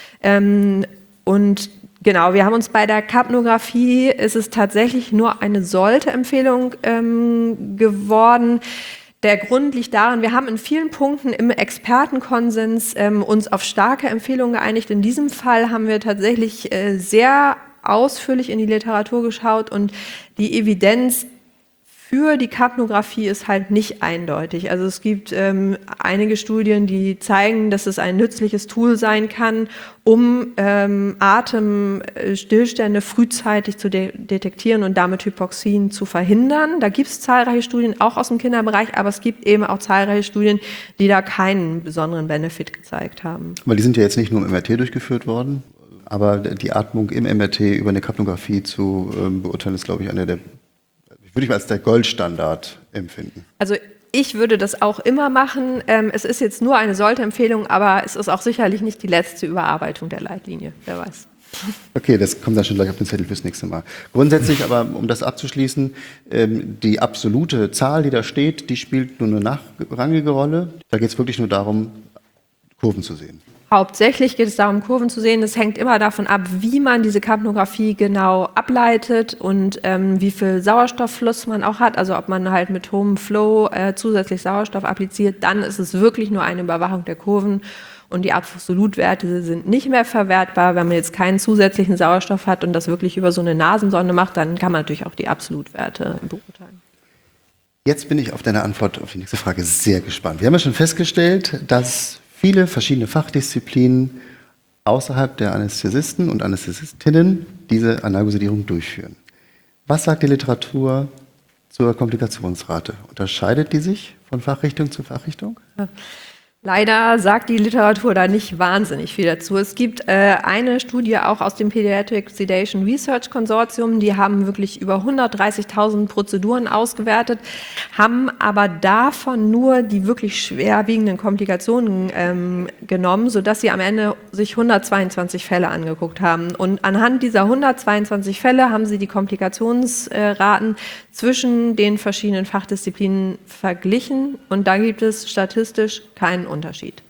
Und genau, wir haben uns bei der Kapnographie, ist es tatsächlich nur eine Sollte-Empfehlung geworden. Der Grund liegt daran, wir haben in vielen Punkten im Expertenkonsens ähm, uns auf starke Empfehlungen geeinigt. In diesem Fall haben wir tatsächlich äh, sehr ausführlich in die Literatur geschaut, und die Evidenz für die Kapnographie ist halt nicht eindeutig. Also es gibt ähm, einige Studien, die zeigen, dass es ein nützliches Tool sein kann, um ähm, Atemstillstände frühzeitig zu de- detektieren und damit Hypoxien zu verhindern. Da gibt es zahlreiche Studien, auch aus dem Kinderbereich, aber es gibt eben auch zahlreiche Studien, die da keinen besonderen Benefit gezeigt haben. Weil die sind ja jetzt nicht nur im M R T durchgeführt worden, aber die Atmung im M R T über eine Kapnographie zu ähm, beurteilen, ist, glaube ich, einer der, würde ich mal als der Goldstandard empfinden. Also ich würde das auch immer machen. Ähm, es ist jetzt nur eine Sollte-Empfehlung, aber es ist auch sicherlich nicht die letzte Überarbeitung der Leitlinie, wer weiß. Okay, das kommt dann schon gleich auf den Zettel fürs nächste Mal. Grundsätzlich aber, um das abzuschließen, ähm, die absolute Zahl, die da steht, die spielt nur eine nachrangige Rolle. Da geht es wirklich nur darum, Kurven zu sehen. Hauptsächlich geht es darum, Kurven zu sehen. Es hängt immer davon ab, wie man diese Kapnographie genau ableitet und ähm, wie viel Sauerstofffluss man auch hat. Also ob man halt mit hohem Flow äh, zusätzlich Sauerstoff appliziert, dann ist es wirklich nur eine Überwachung der Kurven. Und die Absolutwerte sind nicht mehr verwertbar. Wenn man jetzt keinen zusätzlichen Sauerstoff hat und das wirklich über so eine Nasensonde macht, dann kann man natürlich auch die Absolutwerte beurteilen. Jetzt bin ich auf deine Antwort auf die nächste Frage sehr gespannt. Wir haben ja schon festgestellt, dass viele verschiedene Fachdisziplinen außerhalb der Anästhesisten und Anästhesistinnen diese Analgesedierung durchführen. Was sagt die Literatur zur Komplikationsrate? Unterscheidet die sich von Fachrichtung zu Fachrichtung? Ja. Leider sagt die Literatur da nicht wahnsinnig viel dazu. Es gibt äh, eine Studie auch aus dem Pediatric Sedation Research Consortium, die haben wirklich über hundertdreißigtausend Prozeduren ausgewertet, haben aber davon nur die wirklich schwerwiegenden Komplikationen ähm, genommen, sodass sie am Ende sich hundertzweiundzwanzig Fälle angeguckt haben. Und anhand dieser hundertzweiundzwanzig Fälle haben sie die Komplikationsraten zwischen den verschiedenen Fachdisziplinen verglichen und da gibt es statistisch keinen Unterschied.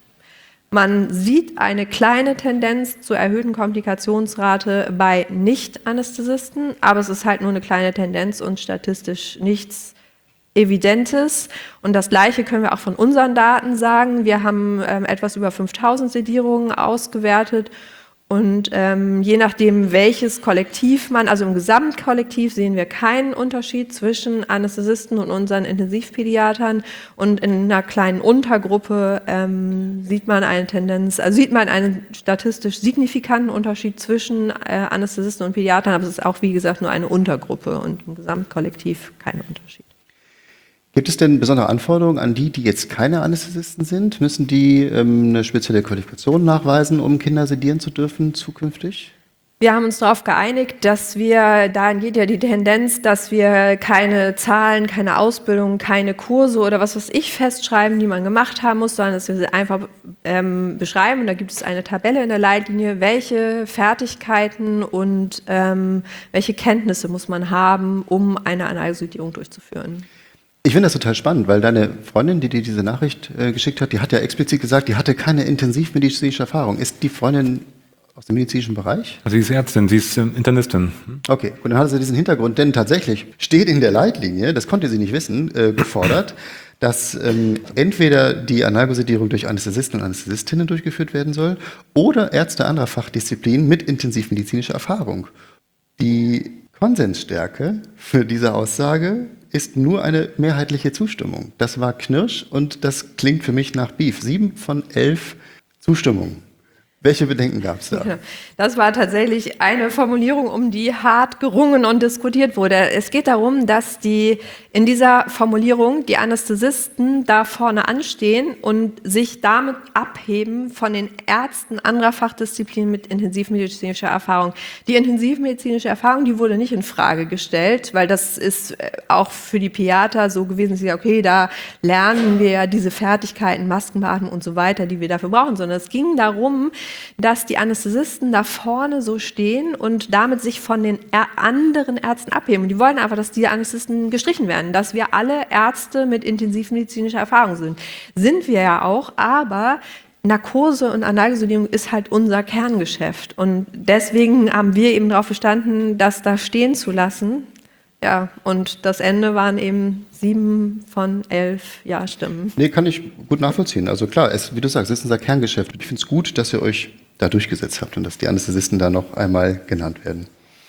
Man sieht eine kleine Tendenz zur erhöhten Komplikationsrate bei Nicht-Anästhesisten, aber es ist halt nur eine kleine Tendenz und statistisch nichts Evidentes. Und das Gleiche können wir auch von unseren Daten sagen. Wir haben ähm, etwas über fünftausend Sedierungen ausgewertet. Und ähm, je nachdem, welches Kollektiv man, also im Gesamtkollektiv sehen wir keinen Unterschied zwischen Anästhesisten und unseren Intensivpädiatern. Und in einer kleinen Untergruppe ähm, sieht man eine Tendenz, also sieht man einen statistisch signifikanten Unterschied zwischen äh, Anästhesisten und Pädiatern, aber es ist auch, wie gesagt, nur eine Untergruppe und im Gesamtkollektiv kein Unterschied. Gibt es denn besondere Anforderungen an die, die jetzt keine Anästhesisten sind? Müssen die ähm, eine spezielle Qualifikation nachweisen, um Kinder sedieren zu dürfen zukünftig? Wir haben uns darauf geeinigt, dass wir, dahin geht ja die Tendenz, dass wir keine Zahlen, keine Ausbildung, keine Kurse oder was weiß ich festschreiben, die man gemacht haben muss, sondern dass wir sie einfach ähm, beschreiben. Und da gibt es eine Tabelle in der Leitlinie, welche Fertigkeiten und ähm, welche Kenntnisse muss man haben, um eine Analgesedierung durchzuführen. Ich finde das total spannend, weil deine Freundin, die dir diese Nachricht äh, geschickt hat, die hat ja explizit gesagt, die hatte keine intensivmedizinische Erfahrung. Ist die Freundin aus dem medizinischen Bereich? Also sie ist Ärztin, sie ist ähm, Internistin. Okay, und dann hatte sie diesen Hintergrund, denn tatsächlich steht in der Leitlinie, das konnte sie nicht wissen, äh, gefordert, dass ähm, entweder die Analgesedierung durch Anästhesisten und Anästhesistinnen durchgeführt werden soll oder Ärzte anderer Fachdisziplinen mit intensivmedizinischer Erfahrung. Die Konsensstärke für diese Aussage ist nur eine mehrheitliche Zustimmung. Das war Knirsch und das klingt für mich nach Beef. Sieben von elf Zustimmungen. Welche Bedenken gab es da? Das war tatsächlich eine Formulierung, um die hart gerungen und diskutiert wurde. Es geht darum, dass die in dieser Formulierung die Anästhesisten da vorne anstehen und sich damit abheben von den Ärzten anderer Fachdisziplinen mit intensivmedizinischer Erfahrung. Die intensivmedizinische Erfahrung, die wurde nicht in Frage gestellt, weil das ist auch für die Pädiater so gewesen, sie okay, da lernen wir diese Fertigkeiten, Maskenbeatmung und so weiter, die wir dafür brauchen, sondern es ging darum, dass die Anästhesisten da vorne so stehen und damit sich von den Ä- anderen Ärzten abheben. Und die wollen einfach, dass die Anästhesisten gestrichen werden, dass wir alle Ärzte mit intensivmedizinischer Erfahrung sind. Sind wir ja auch, aber Narkose und Analgesedierung ist halt unser Kerngeschäft. Und deswegen haben wir eben darauf bestanden, das da stehen zu lassen. Ja, und das Ende waren eben sieben von elf Ja-Stimmen. Nee, kann ich gut nachvollziehen. Also klar, es, wie du sagst, es ist unser Kerngeschäft. Ich finde es gut, dass ihr euch da durchgesetzt habt und dass die Anästhesisten da noch einmal genannt werden.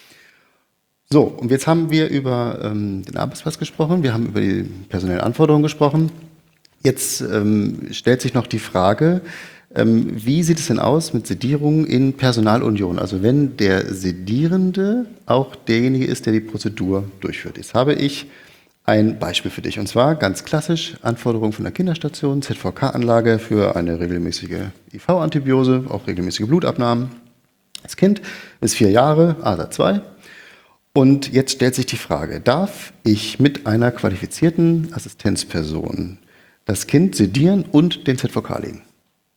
So, und jetzt haben wir über ähm, den Arbeitsplatz gesprochen, wir haben über die personellen Anforderungen gesprochen. Jetzt ähm, stellt sich noch die Frage, ähm, wie sieht es denn aus mit Sedierung in Personalunion? Also wenn der Sedierende auch derjenige ist, der die Prozedur durchführt. Jetzt habe ich ein Beispiel für dich. Und zwar ganz klassisch, Anforderungen von der Kinderstation, Z V K-Anlage für eine regelmäßige I V-Antibiose, auch regelmäßige Blutabnahmen. Das Kind ist vier Jahre, A S A zwei. Und jetzt stellt sich die Frage, darf ich mit einer qualifizierten Assistenzperson das Kind sedieren und den Z V K legen?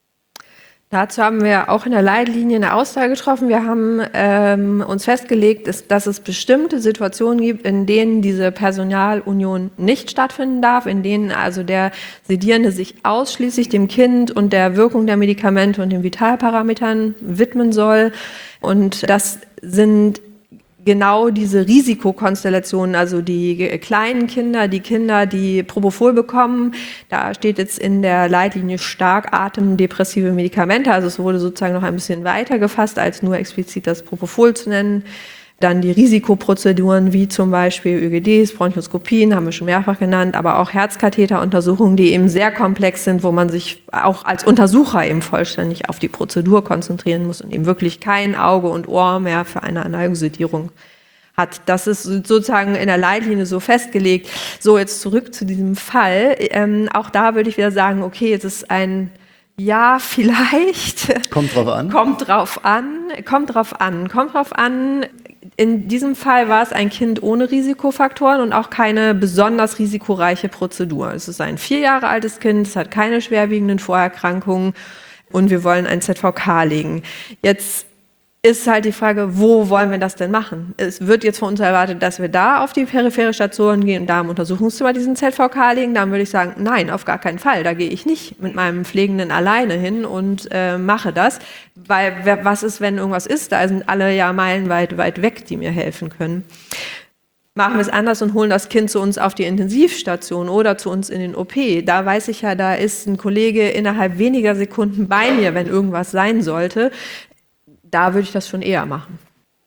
Dazu haben wir auch in der Leitlinie eine Aussage getroffen. Wir haben ähm, uns festgelegt, dass, dass es bestimmte Situationen gibt, in denen diese Personalunion nicht stattfinden darf, in denen also der Sedierende sich ausschließlich dem Kind und der Wirkung der Medikamente und den Vitalparametern widmen soll. Und das sind genau diese Risikokonstellationen, also die kleinen Kinder, die Kinder, die Propofol bekommen, da steht jetzt in der Leitlinie stark atemdepressive Medikamente, also es wurde sozusagen noch ein bisschen weiter gefasst, als nur explizit das Propofol zu nennen. Dann die Risikoprozeduren wie zum Beispiel Ö G Ds, Bronchoskopien, haben wir schon mehrfach genannt, aber auch Herzkatheteruntersuchungen, die eben sehr komplex sind, wo man sich auch als Untersucher eben vollständig auf die Prozedur konzentrieren muss und eben wirklich kein Auge und Ohr mehr für eine Analgesedierung hat. Das ist sozusagen in der Leitlinie so festgelegt. So, jetzt zurück zu diesem Fall. Ähm, auch da würde ich wieder sagen, okay, es ist ein Ja, vielleicht. Kommt drauf an. Kommt drauf an. Kommt drauf an. Kommt drauf an. In diesem Fall war es ein Kind ohne Risikofaktoren und auch keine besonders risikoreiche Prozedur. Es ist ein vier Jahre altes Kind, es hat keine schwerwiegenden Vorerkrankungen und wir wollen ein Z V K legen. Jetzt ist halt die Frage, wo wollen wir das denn machen? Es wird jetzt von uns erwartet, dass wir da auf die periphere Station gehen und da im Untersuchungszimmer diesen Z V K legen. Dann würde ich sagen, nein, auf gar keinen Fall. Da gehe ich nicht mit meinem Pflegenden alleine hin und äh, mache das. Weil wer, was ist, wenn irgendwas ist? Da sind alle ja meilenweit weit weg, die mir helfen können. Machen wir es anders und holen das Kind zu uns auf die Intensivstation oder zu uns in den O P. Da weiß ich ja, da ist ein Kollege innerhalb weniger Sekunden bei mir, wenn irgendwas sein sollte. Da würde ich das schon eher machen.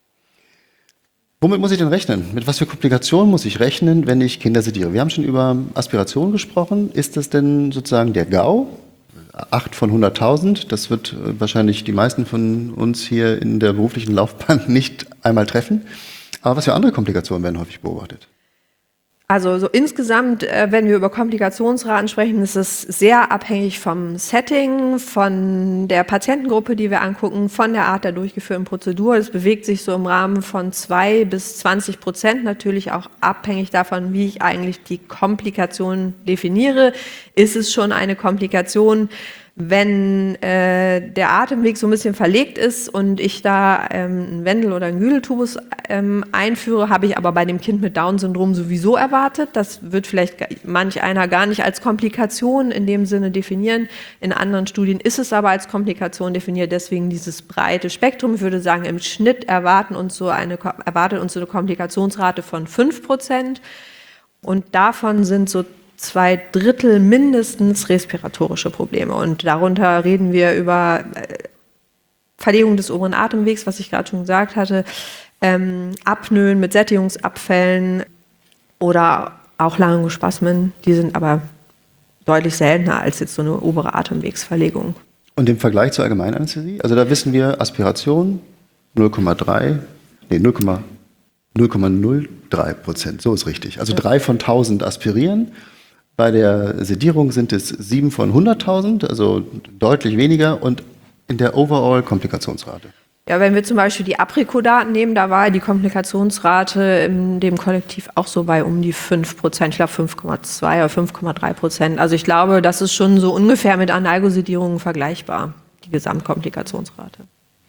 Womit muss ich denn rechnen? Mit was für Komplikationen muss ich rechnen, wenn ich Kinder sediere? Wir haben schon über Aspiration gesprochen. Ist das denn sozusagen der GAU? acht von hunderttausend. Das wird wahrscheinlich die meisten von uns hier in der beruflichen Laufbahn nicht einmal treffen. Aber was für andere Komplikationen werden häufig beobachtet? Also so insgesamt, äh, wenn wir über Komplikationsraten sprechen, ist es sehr abhängig vom Setting, von der Patientengruppe, die wir angucken, von der Art der durchgeführten Prozedur. Es bewegt sich so im Rahmen von zwei bis zwanzig Prozent, natürlich auch abhängig davon, wie ich eigentlich die Komplikation definiere. Ist es schon eine Komplikation, wenn äh, der Atemweg so ein bisschen verlegt ist und ich da ähm, einen Wendel- oder einen Güdeltubus ähm, einführe, habe ich aber bei dem Kind mit Down-Syndrom sowieso erwartet. Das wird vielleicht manch einer gar nicht als Komplikation in dem Sinne definieren. In anderen Studien ist es aber als Komplikation definiert, deswegen dieses breite Spektrum. Ich würde sagen, im Schnitt erwarten uns so eine, erwartet uns so eine Komplikationsrate von fünf Prozent und davon sind so zwei Drittel mindestens respiratorische Probleme. Und darunter reden wir über Verlegung des oberen Atemwegs, was ich gerade schon gesagt hatte, ähm, Apnoen mit Sättigungsabfällen oder auch Laryngospasmen. Die sind aber deutlich seltener als jetzt so eine obere Atemwegsverlegung. Und im Vergleich zur Allgemeinanästhesie? Also da wissen wir, Aspiration null Komma drei, nee, null Komma null drei Prozent, so ist richtig. Also drei von tausend aspirieren. Bei der Sedierung sind es sieben von hunderttausend, also deutlich weniger und in der Overall-Komplikationsrate. Ja, wenn wir zum Beispiel die Aprico-Daten nehmen, da war die Komplikationsrate in dem Kollektiv auch so bei um die fünf Prozent, ich glaube fünf Komma zwei oder fünf Komma drei Prozent. Also ich glaube, das ist schon so ungefähr mit Analgosedierungen vergleichbar, die Gesamtkomplikationsrate.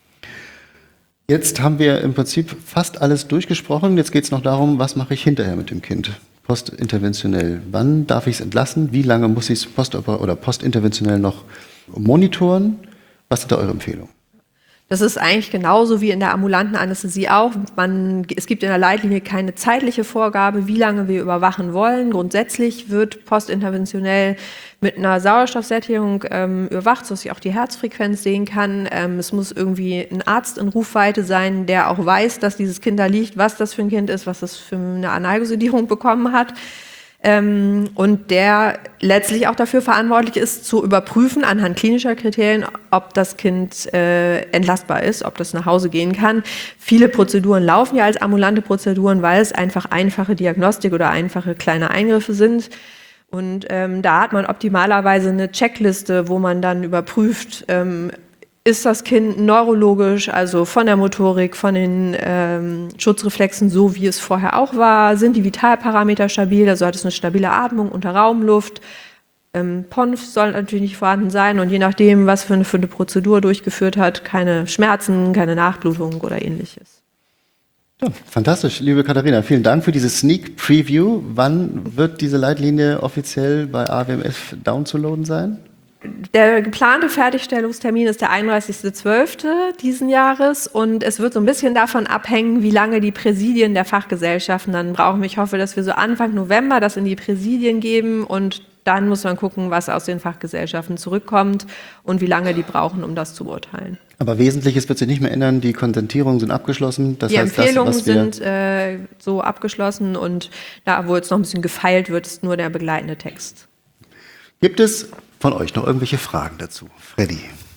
Jetzt haben wir im Prinzip fast alles durchgesprochen. Jetzt geht es noch darum, was mache ich hinterher mit dem Kind? Postinterventionell. Wann darf ich es entlassen? Wie lange muss ich es post- oder postinterventionell noch monitoren? Was sind da eure Empfehlungen? Das ist eigentlich genauso wie in der ambulanten Anästhesie auch. Man, es gibt in der Leitlinie keine zeitliche Vorgabe, wie lange wir überwachen wollen. Grundsätzlich wird postinterventionell mit einer Sauerstoffsättigung ähm, überwacht, sodass ich auch die Herzfrequenz sehen kann. Ähm, es muss irgendwie ein Arzt in Rufweite sein, der auch weiß, dass dieses Kind da liegt, was das für ein Kind ist, was das für eine Analgosedierung bekommen hat. Ähm, und der letztlich auch dafür verantwortlich ist, zu überprüfen anhand klinischer Kriterien, ob das Kind äh, entlastbar ist, ob das nach Hause gehen kann. Viele Prozeduren laufen ja als ambulante Prozeduren, weil es einfach einfache Diagnostik oder einfache kleine Eingriffe sind. Und ähm, da hat man optimalerweise eine Checkliste, wo man dann überprüft, ähm, ist das Kind neurologisch, also von der Motorik, von den ähm, Schutzreflexen, so wie es vorher auch war? Sind die Vitalparameter stabil? Also hat es eine stabile Atmung unter Raumluft? Ähm, P O N F soll natürlich nicht vorhanden sein und je nachdem, was für eine, für eine Prozedur durchgeführt hat, keine Schmerzen, keine Nachblutung oder ähnliches. Ja, fantastisch, liebe Katharina. Vielen Dank für diese Sneak Preview. Wann wird diese Leitlinie offiziell bei A W M F downzuladen sein? Der geplante Fertigstellungstermin ist der einunddreißigster zwölfter diesen Jahres und es wird so ein bisschen davon abhängen, wie lange die Präsidien der Fachgesellschaften dann brauchen. Ich hoffe, dass wir so Anfang November das in die Präsidien geben und dann muss man gucken, was aus den Fachgesellschaften zurückkommt und wie lange die brauchen, um das zu beurteilen. Aber Wesentliches wird sich nicht mehr ändern. Die Konsentierungen sind abgeschlossen. Das die heißt, Empfehlungen das, was wir sind äh, so abgeschlossen und da, wo jetzt noch ein bisschen gefeilt wird, ist nur der begleitende Text. Gibt es von euch noch irgendwelche Fragen dazu? Freddy.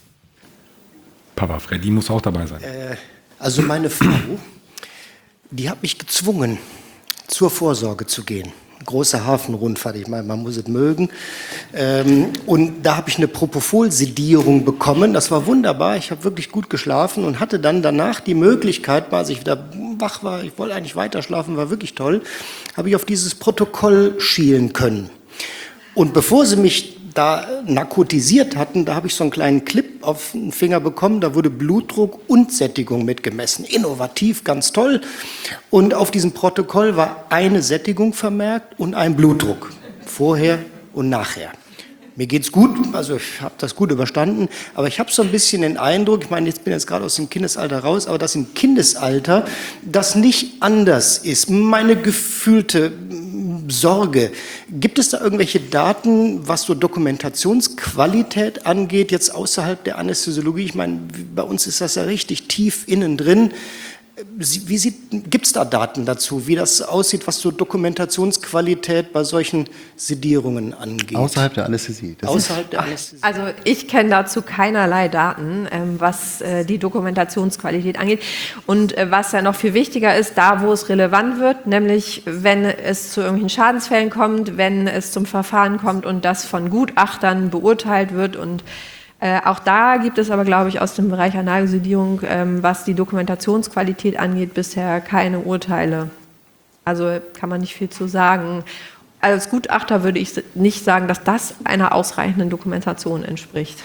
Papa Freddy muss auch dabei sein. Äh, also meine Frau, die hat mich gezwungen, zur Vorsorge zu gehen. große Hafenrundfahrt. Ich meine, man muss es mögen. Ähm, und da habe ich eine Propofol-Sedierung bekommen. Das war wunderbar. Ich habe wirklich gut geschlafen und hatte dann danach die Möglichkeit, als ich wieder wach war, ich wollte eigentlich weiter schlafen, war wirklich toll, habe ich auf dieses Protokoll schielen können. Und bevor sie mich da narkotisiert hatten, da habe ich so einen kleinen Clip auf den Finger bekommen, da wurde Blutdruck und Sättigung mitgemessen. Innovativ, ganz toll. Und auf diesem Protokoll war eine Sättigung vermerkt und ein Blutdruck. Vorher und nachher. Mir geht's gut, also ich habe das gut überstanden, aber ich habe so ein bisschen den Eindruck, ich meine, ich bin jetzt gerade aus dem Kindesalter raus, aber dass im Kindesalter das nicht anders ist. Meine gefühlte Sorge. Gibt es da irgendwelche Daten, was so Dokumentationsqualität angeht, jetzt außerhalb der Anästhesiologie? Ich meine, bei uns ist das ja richtig tief innen drin. Wie sieht, gibt es da Daten dazu, wie das aussieht, was so Dokumentationsqualität bei solchen Sedierungen angeht? Außerhalb der Anästhesie. Das Außerhalb der Anästhesie. Also ich kenne dazu keinerlei Daten, ähm, was äh, die Dokumentationsqualität angeht. Und äh, was ja noch viel wichtiger ist, da wo es relevant wird, nämlich wenn es zu irgendwelchen Schadensfällen kommt, wenn es zum Verfahren kommt und das von Gutachtern beurteilt wird. Und Äh, auch da gibt es aber, glaube ich, aus dem Bereich Analgesedierung, ähm, was die Dokumentationsqualität angeht, bisher keine Urteile. Also kann man nicht viel zu sagen. Als Gutachter würde ich nicht sagen, dass das einer ausreichenden Dokumentation entspricht.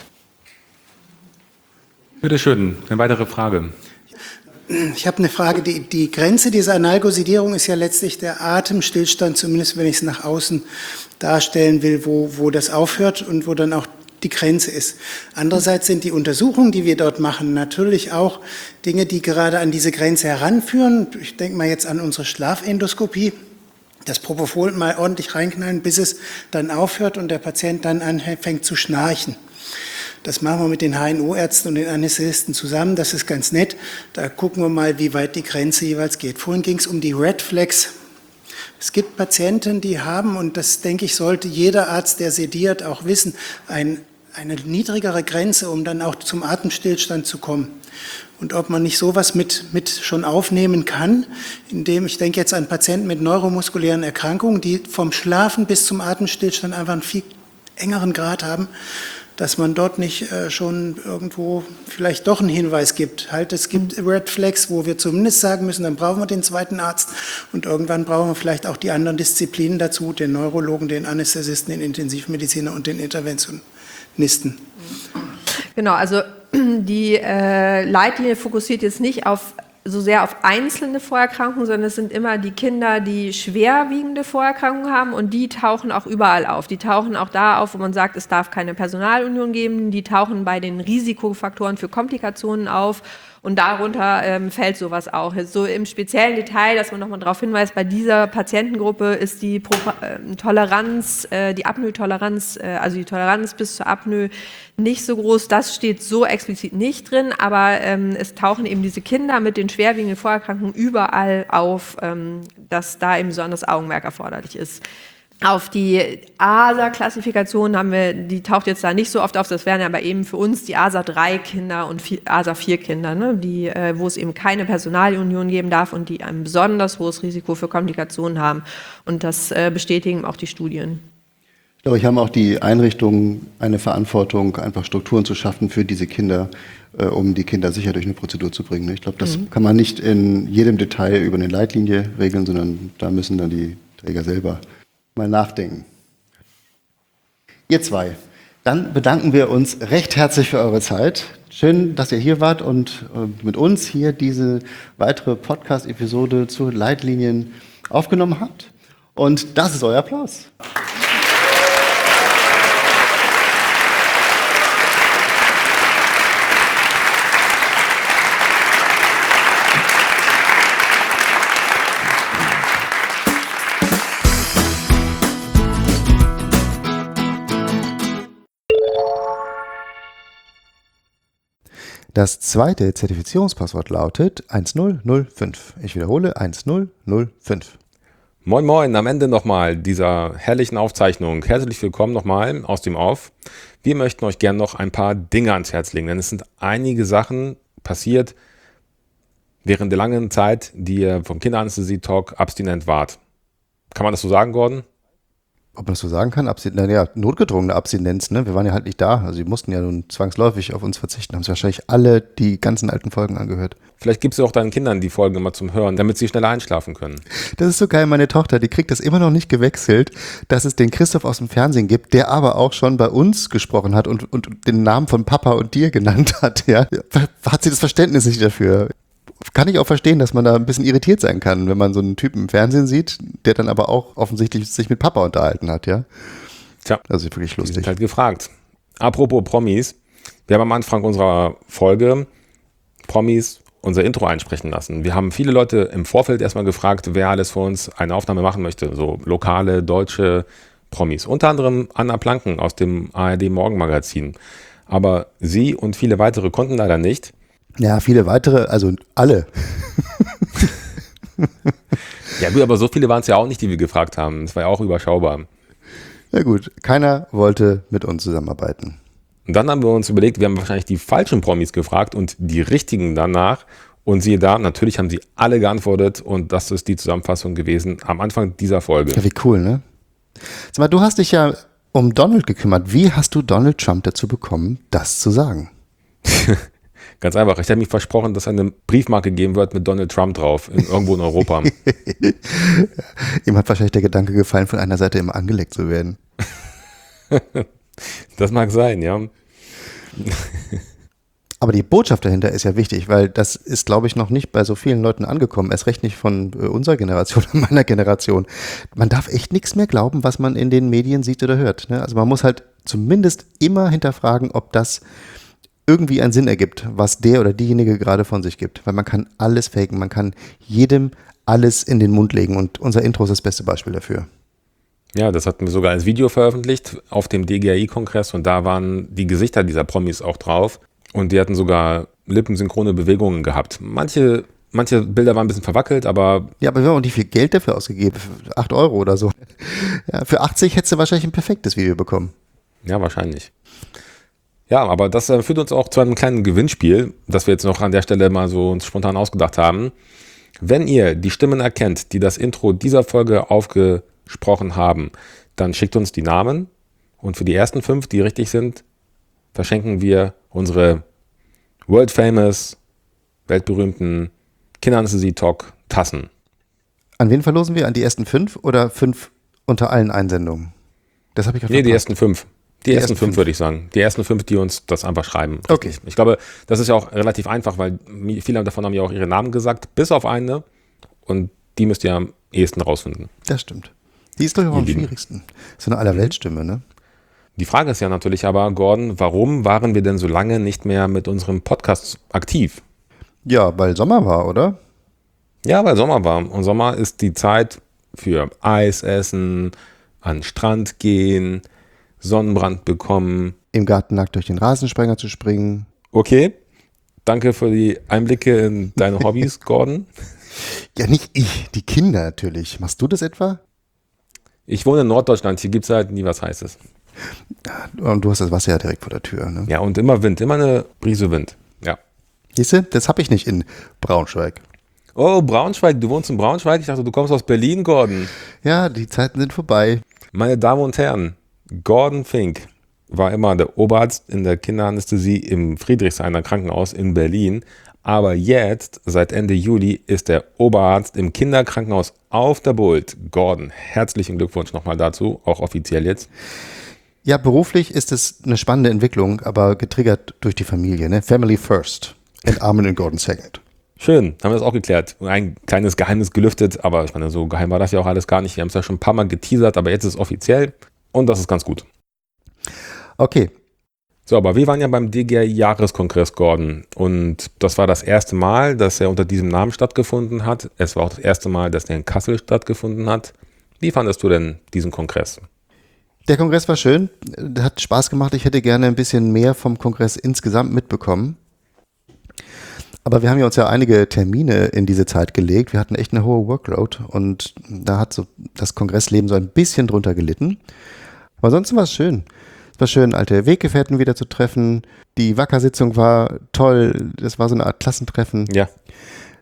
Bitte schön, eine weitere Frage. Ich habe eine Frage. Die, die Grenze dieser Analgesedierung ist ja letztlich der Atemstillstand, zumindest wenn ich es nach außen darstellen will, wo, wo das aufhört und wo dann auch die Grenze ist. Andererseits sind die Untersuchungen, die wir dort machen, natürlich auch Dinge, die gerade an diese Grenze heranführen. Ich denke mal jetzt an unsere Schlafendoskopie. Das Propofol mal ordentlich reinknallen, bis es dann aufhört und der Patient dann anfängt zu schnarchen. Das machen wir mit den H N O-Ärzten und den Anästhesisten zusammen. Das ist ganz nett. Da gucken wir mal, wie weit die Grenze jeweils geht. Vorhin ging es um die Red Flags. Es gibt Patienten, die haben, und das denke ich, sollte jeder Arzt, der sediert, auch wissen, ein, eine niedrigere Grenze, um dann auch zum Atemstillstand zu kommen. Und ob man nicht sowas mit, mit schon aufnehmen kann, indem, ich denke jetzt an Patienten mit neuromuskulären Erkrankungen, die vom Schlafen bis zum Atemstillstand einfach einen viel engeren Grad haben, dass man dort nicht äh, schon irgendwo vielleicht doch einen Hinweis gibt. Halt, es gibt Red Flags, wo wir zumindest sagen müssen, dann brauchen wir den zweiten Arzt und irgendwann brauchen wir vielleicht auch die anderen Disziplinen dazu, den Neurologen, den Anästhesisten, den Intensivmediziner und den Interventionisten. Genau, also die äh, Leitlinie fokussiert jetzt nicht auf so sehr auf einzelne Vorerkrankungen, sondern es sind immer die Kinder, die schwerwiegende Vorerkrankungen haben und die tauchen auch überall auf. Die tauchen auch da auf, wo man sagt, es darf keine Personalunion geben. Die tauchen bei den Risikofaktoren für Komplikationen auf und darunter ähm, fällt sowas auch. Jetzt so im speziellen Detail, dass man nochmal darauf hinweist, bei dieser Patientengruppe ist die Pro äh, Toleranz, äh, die Apnoe-Toleranz, äh, also die Toleranz bis zur Apnoe nicht so groß. Das steht so explizit nicht drin, aber ähm, es tauchen eben diese Kinder mit den schwerwiegenden Vorerkrankungen überall auf, ähm, dass da eben besonders Augenmerk erforderlich ist. Auf die A S A-Klassifikation haben wir, die taucht jetzt da nicht so oft auf, das wären aber eben für uns die A S A drei Kinder und A S A vier Kinder, ne, die, äh, wo es eben keine Personalunion geben darf und die ein besonders hohes Risiko für Komplikationen haben. Und das äh, bestätigen auch die Studien. Ich glaube, ich habe auch die Einrichtungen eine Verantwortung, einfach Strukturen zu schaffen für diese Kinder, äh, um die Kinder sicher durch eine Prozedur zu bringen. Ich glaube, das mhm. kann man nicht in jedem Detail über eine Leitlinie regeln, sondern da müssen dann die Träger selber mal nachdenken. Ihr zwei, dann bedanken wir uns recht herzlich für eure Zeit. Schön, dass ihr hier wart und äh, mit uns hier diese weitere Podcast-Episode zu Leitlinien aufgenommen habt. Und das ist euer Applaus. Das zweite Zertifizierungspasswort lautet eins null null fünf. Ich wiederhole eins null null fünf. Moin Moin, am Ende nochmal dieser herrlichen Aufzeichnung. Herzlich willkommen nochmal aus dem Off. Wir möchten euch gerne noch ein paar Dinge ans Herz legen, denn es sind einige Sachen passiert während der langen Zeit, die ihr vom Kinderanästhesie-Talk abstinent wart. Kann man das so sagen, Gordon? Ob man das so sagen kann? Absin- naja, notgedrungene Abstinenz, ne? Wir waren ja halt nicht da. Also die mussten ja nun zwangsläufig auf uns verzichten. Haben sie wahrscheinlich alle die ganzen alten Folgen angehört. Vielleicht gibst du auch deinen Kindern die Folgen immer zum Hören, damit sie schneller einschlafen können. Das ist so geil. Meine Tochter, die kriegt das immer noch nicht gewechselt, dass es den Christoph aus dem Fernsehen gibt, der aber auch schon bei uns gesprochen hat und, und den Namen von Papa und dir genannt hat. Ja? Hat sie das Verständnis nicht dafür? Kann ich auch verstehen, dass man da ein bisschen irritiert sein kann, wenn man so einen Typen im Fernsehen sieht, der dann aber auch offensichtlich sich mit Papa unterhalten hat, ja. Tja, das ist wirklich lustig. Die sind halt gefragt. Apropos Promis, wir haben am Anfang unserer Folge Promis unser Intro einsprechen lassen. Wir haben viele Leute im Vorfeld erstmal gefragt, wer alles für uns eine Aufnahme machen möchte, so lokale, deutsche Promis. Unter anderem Anna Planken aus dem A R D Morgenmagazin. Aber sie und viele weitere konnten leider nicht. Ja, viele weitere, also alle. Ja gut, aber so viele waren es ja auch nicht, die wir gefragt haben. Das war ja auch überschaubar. Ja gut, keiner wollte mit uns zusammenarbeiten. Und dann haben wir uns überlegt, wir haben wahrscheinlich die falschen Promis gefragt und die richtigen danach. Und siehe da, natürlich haben sie alle geantwortet und das ist die Zusammenfassung gewesen am Anfang dieser Folge. Ja, wie cool, ne? Sag mal, du hast dich ja um Donald gekümmert. Wie hast du Donald Trump dazu bekommen, das zu sagen? Ganz einfach. Ich habe mich versprochen, dass eine Briefmarke geben wird mit Donald Trump drauf, in, irgendwo in Europa. Ihm hat wahrscheinlich der Gedanke gefallen, von einer Seite immer angeleckt zu werden. Das mag sein, ja. Aber die Botschaft dahinter ist ja wichtig, weil das ist, glaube ich, noch nicht bei so vielen Leuten angekommen. Erst recht nicht von unserer Generation, meiner Generation. Man darf echt nichts mehr glauben, was man in den Medien sieht oder hört. Ne? Also man muss halt zumindest immer hinterfragen, ob das irgendwie einen Sinn ergibt, was der oder diejenige gerade von sich gibt. Weil man kann alles faken, man kann jedem alles in den Mund legen und unser Intro ist das beste Beispiel dafür. Ja, das hatten wir sogar als Video veröffentlicht auf dem D G A I-Kongress und da waren die Gesichter dieser Promis auch drauf und die hatten sogar lippensynchrone Bewegungen gehabt. Manche, manche Bilder waren ein bisschen verwackelt, aber... Ja, aber wir haben auch nicht viel Geld dafür ausgegeben, für acht Euro oder so. Ja, für achtzig hättest du wahrscheinlich ein perfektes Video bekommen. Ja, wahrscheinlich. Ja, aber das äh, führt uns auch zu einem kleinen Gewinnspiel, das wir jetzt noch an der Stelle mal so uns spontan ausgedacht haben. Wenn ihr die Stimmen erkennt, die das Intro dieser Folge aufgesprochen haben, dann schickt uns die Namen und für die ersten fünf, die richtig sind, verschenken wir unsere world famous, weltberühmten Kinderanästhesie-Talk-Tassen. An wen verlosen wir? An die ersten fünf oder fünf unter allen Einsendungen? Das habe ich gerade Nee, die ersten fünf. Die, die ersten, ersten fünf, fünf würde ich sagen. Die ersten fünf, die uns das einfach schreiben. Richtig. Okay. Ich glaube, das ist ja auch relativ einfach, weil viele davon haben ja auch ihre Namen gesagt, bis auf eine. Und die müsst ihr am ehesten rausfinden. Das stimmt. Die ist doch auch am schwierigsten. So eine Allerweltstimme, ne? Die Frage ist ja natürlich aber, Gordon, warum waren wir denn so lange nicht mehr mit unserem Podcast aktiv? Ja, weil Sommer war, oder? Ja, weil Sommer war. Und Sommer ist die Zeit für Eis essen, an den Strand gehen, Sonnenbrand bekommen. Im Garten nackt durch den Rasensprenger zu springen. Okay, danke für die Einblicke in deine Hobbys, Gordon. Ja, nicht ich, die Kinder natürlich. Machst du das etwa? Ich wohne in Norddeutschland, hier gibt es halt nie was Heißes. Und du hast das Wasser ja direkt vor der Tür, ne? Ja, und immer Wind, immer eine Brise Wind, ja. Siehst du, das habe ich nicht in Braunschweig. Oh, Braunschweig, du wohnst in Braunschweig? Ich dachte, du kommst aus Berlin, Gordon. Ja, die Zeiten sind vorbei. Meine Damen und Herren, Gordon Fink war immer der Oberarzt in der Kinderanästhesie im Friedrichshainer Krankenhaus in Berlin. Aber jetzt, seit Ende Juli, ist er Oberarzt im Kinderkrankenhaus auf der Bult. Gordon, herzlichen Glückwunsch nochmal dazu, auch offiziell jetzt. Ja, beruflich ist es eine spannende Entwicklung, aber getriggert durch die Familie, ne? Family first and Armin and Gordon second. Schön, haben wir das auch geklärt. Ein kleines Geheimnis gelüftet, aber ich meine, so geheim war das ja auch alles gar nicht. Wir haben es ja schon ein paar Mal geteasert, aber jetzt ist es offiziell und das ist ganz gut. Okay. So, aber wir waren ja beim D G A I-Jahreskongress, Gordon, und das war das erste Mal, dass er unter diesem Namen stattgefunden hat. Es war auch das erste Mal, dass er in Kassel stattgefunden hat. Wie fandest du denn diesen Kongress? Der Kongress war schön, hat Spaß gemacht. Ich hätte gerne ein bisschen mehr vom Kongress insgesamt mitbekommen. Aber wir haben ja uns ja einige Termine in diese Zeit gelegt. Wir hatten echt eine hohe Workload und da hat so das Kongressleben so ein bisschen drunter gelitten. Aber ansonsten war es schön. Es war schön, alte Weggefährten wieder zu treffen. Die Wacker-Sitzung war toll. Das war so eine Art Klassentreffen. Ja.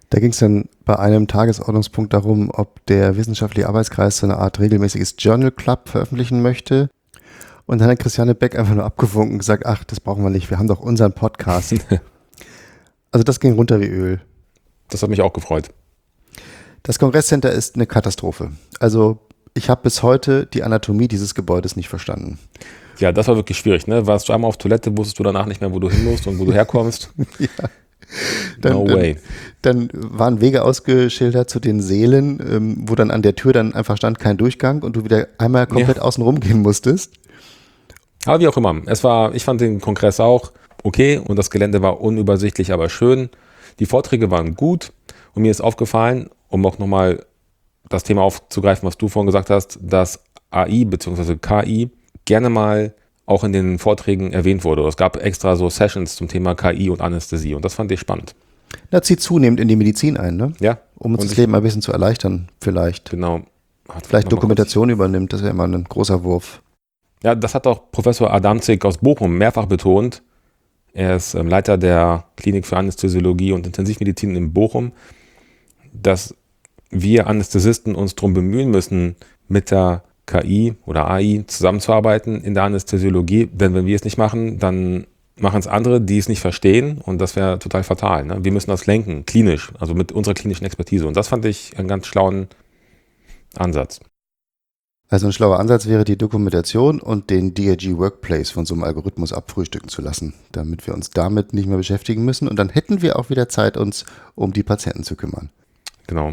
Da ging es dann bei einem Tagesordnungspunkt darum, ob der wissenschaftliche Arbeitskreis so eine Art regelmäßiges Journal Club veröffentlichen möchte. Und dann hat Christiane Beck einfach nur abgewunken und gesagt, ach, das brauchen wir nicht, wir haben doch unseren Podcast. Also das ging runter wie Öl. Das hat mich auch gefreut. Das Kongresscenter ist eine Katastrophe. Also ich habe bis heute die Anatomie dieses Gebäudes nicht verstanden. Ja, das war wirklich schwierig, ne? Warst du einmal auf Toilette, wusstest du danach nicht mehr, wo du hin musst und wo du herkommst? Ja. Dann, no way. Dann, dann waren Wege ausgeschildert zu den Sälen, ähm, wo dann an der Tür dann einfach stand, kein Durchgang und du wieder einmal komplett ja. außen rum gehen musstest. Aber wie auch immer. Es war, ich fand den Kongress auch okay und das Gelände war unübersichtlich, aber schön. Die Vorträge waren gut und mir ist aufgefallen, um auch nochmal das Thema aufzugreifen, was du vorhin gesagt hast, dass A I bzw. K I gerne mal auch in den Vorträgen erwähnt wurde. Es gab extra so Sessions zum Thema K I und Anästhesie und das fand ich spannend. Das zieht zunehmend in die Medizin ein, ne? Ja. Um uns und das Leben ein bisschen zu erleichtern, vielleicht. Genau. Hat vielleicht Dokumentation übernimmt, das wäre immer ein großer Wurf. Ja, das hat auch Professor Adamczyk aus Bochum mehrfach betont. Er ist ähm, Leiter der Klinik für Anästhesiologie und Intensivmedizin in Bochum, dass wir Anästhesisten uns darum bemühen müssen, mit der K I oder A I zusammenzuarbeiten in der Anästhesiologie. Denn wenn wir es nicht machen, dann machen es andere, die es nicht verstehen und das wäre total fatal. Ne? Wir müssen das lenken, klinisch, also mit unserer klinischen Expertise. Und das fand ich einen ganz schlauen Ansatz. Also ein schlauer Ansatz wäre die Dokumentation und den D R G Workplace von so einem Algorithmus abfrühstücken zu lassen, damit wir uns damit nicht mehr beschäftigen müssen und dann hätten wir auch wieder Zeit, uns um die Patienten zu kümmern. Genau.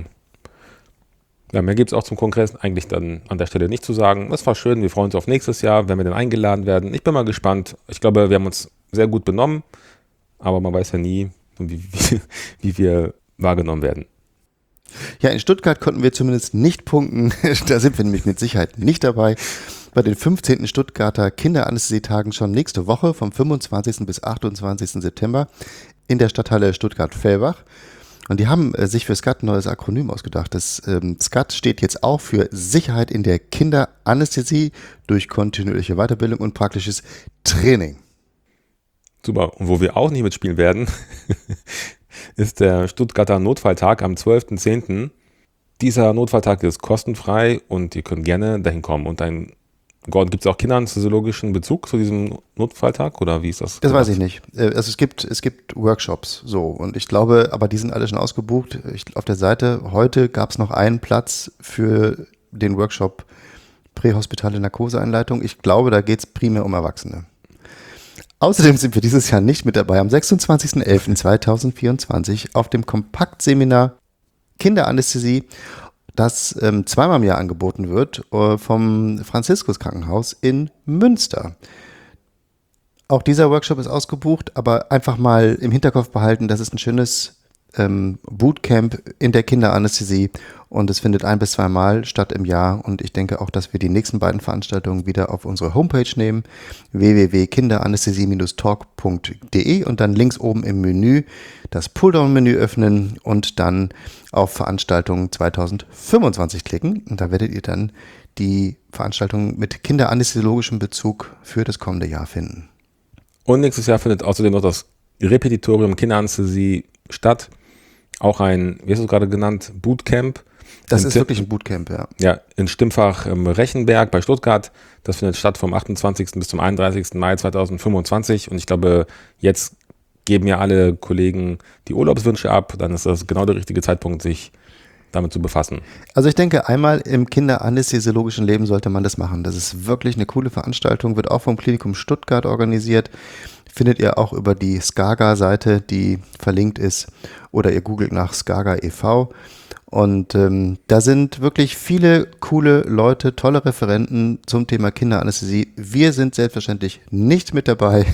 Ja, mehr gibt es auch zum Kongress eigentlich dann an der Stelle nicht zu sagen. Es war schön, wir freuen uns auf nächstes Jahr, wenn wir dann eingeladen werden. Ich bin mal gespannt. Ich glaube, wir haben uns sehr gut benommen, aber man weiß ja nie, wie, wie, wie wir wahrgenommen werden. Ja, in Stuttgart konnten wir zumindest nicht punkten. Da sind wir nämlich mit Sicherheit nicht dabei. Bei den fünfzehnten Stuttgarter Kinderanästhesietagen schon nächste Woche vom fünfundzwanzigsten bis achtundzwanzigsten September in der Stadthalle Stuttgart-Fellbach. Und die haben äh, sich für S C A T ein neues Akronym ausgedacht. Das ähm, S C A T steht jetzt auch für Sicherheit in der Kinderanästhesie durch kontinuierliche Weiterbildung und praktisches Training. Super. Und wo wir auch nicht mitspielen werden, ist der Stuttgarter Notfalltag am zwölften zehnten Dieser Notfalltag ist kostenfrei und ihr könnt gerne dahin kommen. Und ein Gibt es auch kinderanästhesiologischen Bezug zu diesem Notfalltag oder wie ist das? Das weiß ich nicht. Also es gibt, es gibt Workshops so und ich glaube, aber die sind alle schon ausgebucht. Ich, auf der Seite heute gab es noch einen Platz für den Workshop prähospitale Narkoseeinleitung. Ich glaube, da geht es primär um Erwachsene. Außerdem sind wir dieses Jahr nicht mit dabei am sechsundzwanzigsten elften zweitausendvierundzwanzig auf dem Kompaktseminar Kinderanästhesie, das ähm, zweimal im Jahr angeboten wird äh, vom Franziskus Krankenhaus in Münster. Auch dieser Workshop ist ausgebucht, aber einfach mal im Hinterkopf behalten, das ist ein schönes ähm, Bootcamp in der Kinderanästhesie und es findet ein bis zweimal statt im Jahr und ich denke auch, dass wir die nächsten beiden Veranstaltungen wieder auf unsere Homepage nehmen, w w w punkt kinderanästhesie Bindestrich talk punkt d e und dann links oben im Menü das Pulldown-Menü öffnen und dann auf Veranstaltungen zweitausendfünfundzwanzig klicken und da werdet ihr dann die Veranstaltungen mit kinderanästhesiologischem Bezug für das kommende Jahr finden. Und nächstes Jahr findet außerdem noch das Repetitorium Kinderanästhesie statt. Auch ein, wie hast du es gerade genannt, Bootcamp. Das ist wirklich ein Bootcamp, ja. Ja, in Stimmfach ähm, Rechenberg bei Stuttgart. Das findet statt vom achtundzwanzigsten bis zum einunddreißigsten Mai zweitausendfünfundzwanzig. Und ich glaube, jetzt geben ja alle Kollegen die Urlaubswünsche ab. Dann ist das genau der richtige Zeitpunkt, sich damit zu befassen. Also ich denke, einmal im kinderanästhesiologischen Leben sollte man das machen. Das ist wirklich eine coole Veranstaltung, wird auch vom Klinikum Stuttgart organisiert. Findet ihr auch über die SCAGA-Seite, die verlinkt ist, oder ihr googelt nach SCAGA e V. Und ähm, da sind wirklich viele coole Leute, tolle Referenten zum Thema Kinderanästhesie. Wir sind selbstverständlich nicht mit dabei.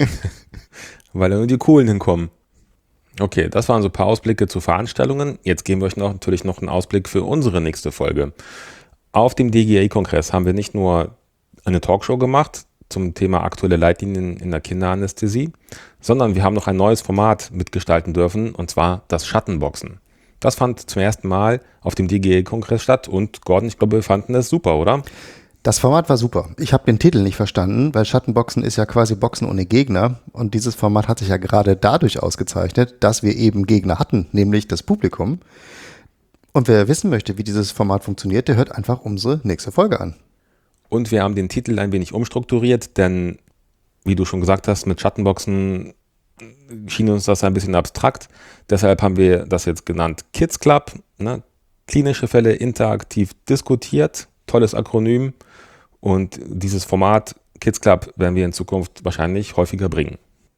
Weil da nur die Coolen hinkommen. Okay, das waren so ein paar Ausblicke zu Veranstaltungen. Jetzt geben wir euch noch, natürlich noch einen Ausblick für unsere nächste Folge. Auf dem D G A-Kongress haben wir nicht nur eine Talkshow gemacht zum Thema aktuelle Leitlinien in der Kinderanästhesie, sondern wir haben noch ein neues Format mitgestalten dürfen, und zwar das Schattenboxen. Das fand zum ersten Mal auf dem D G A-Kongress statt und Gordon, ich glaube, wir fanden es super, oder? Das Format war super. Ich habe den Titel nicht verstanden, weil Schattenboxen ist ja quasi Boxen ohne Gegner. Und dieses Format hat sich ja gerade dadurch ausgezeichnet, dass wir eben Gegner hatten, nämlich das Publikum. Und wer wissen möchte, wie dieses Format funktioniert, der hört einfach unsere nächste Folge an. Und wir haben den Titel ein wenig umstrukturiert, denn, wie du schon gesagt hast, mit Schattenboxen schien uns das ein bisschen abstrakt. Deshalb haben wir das jetzt genannt Kids Club, ne? Klinische Fälle interaktiv diskutiert, tolles Akronym. Und dieses Format Kids Club werden wir in Zukunft wahrscheinlich häufiger bringen.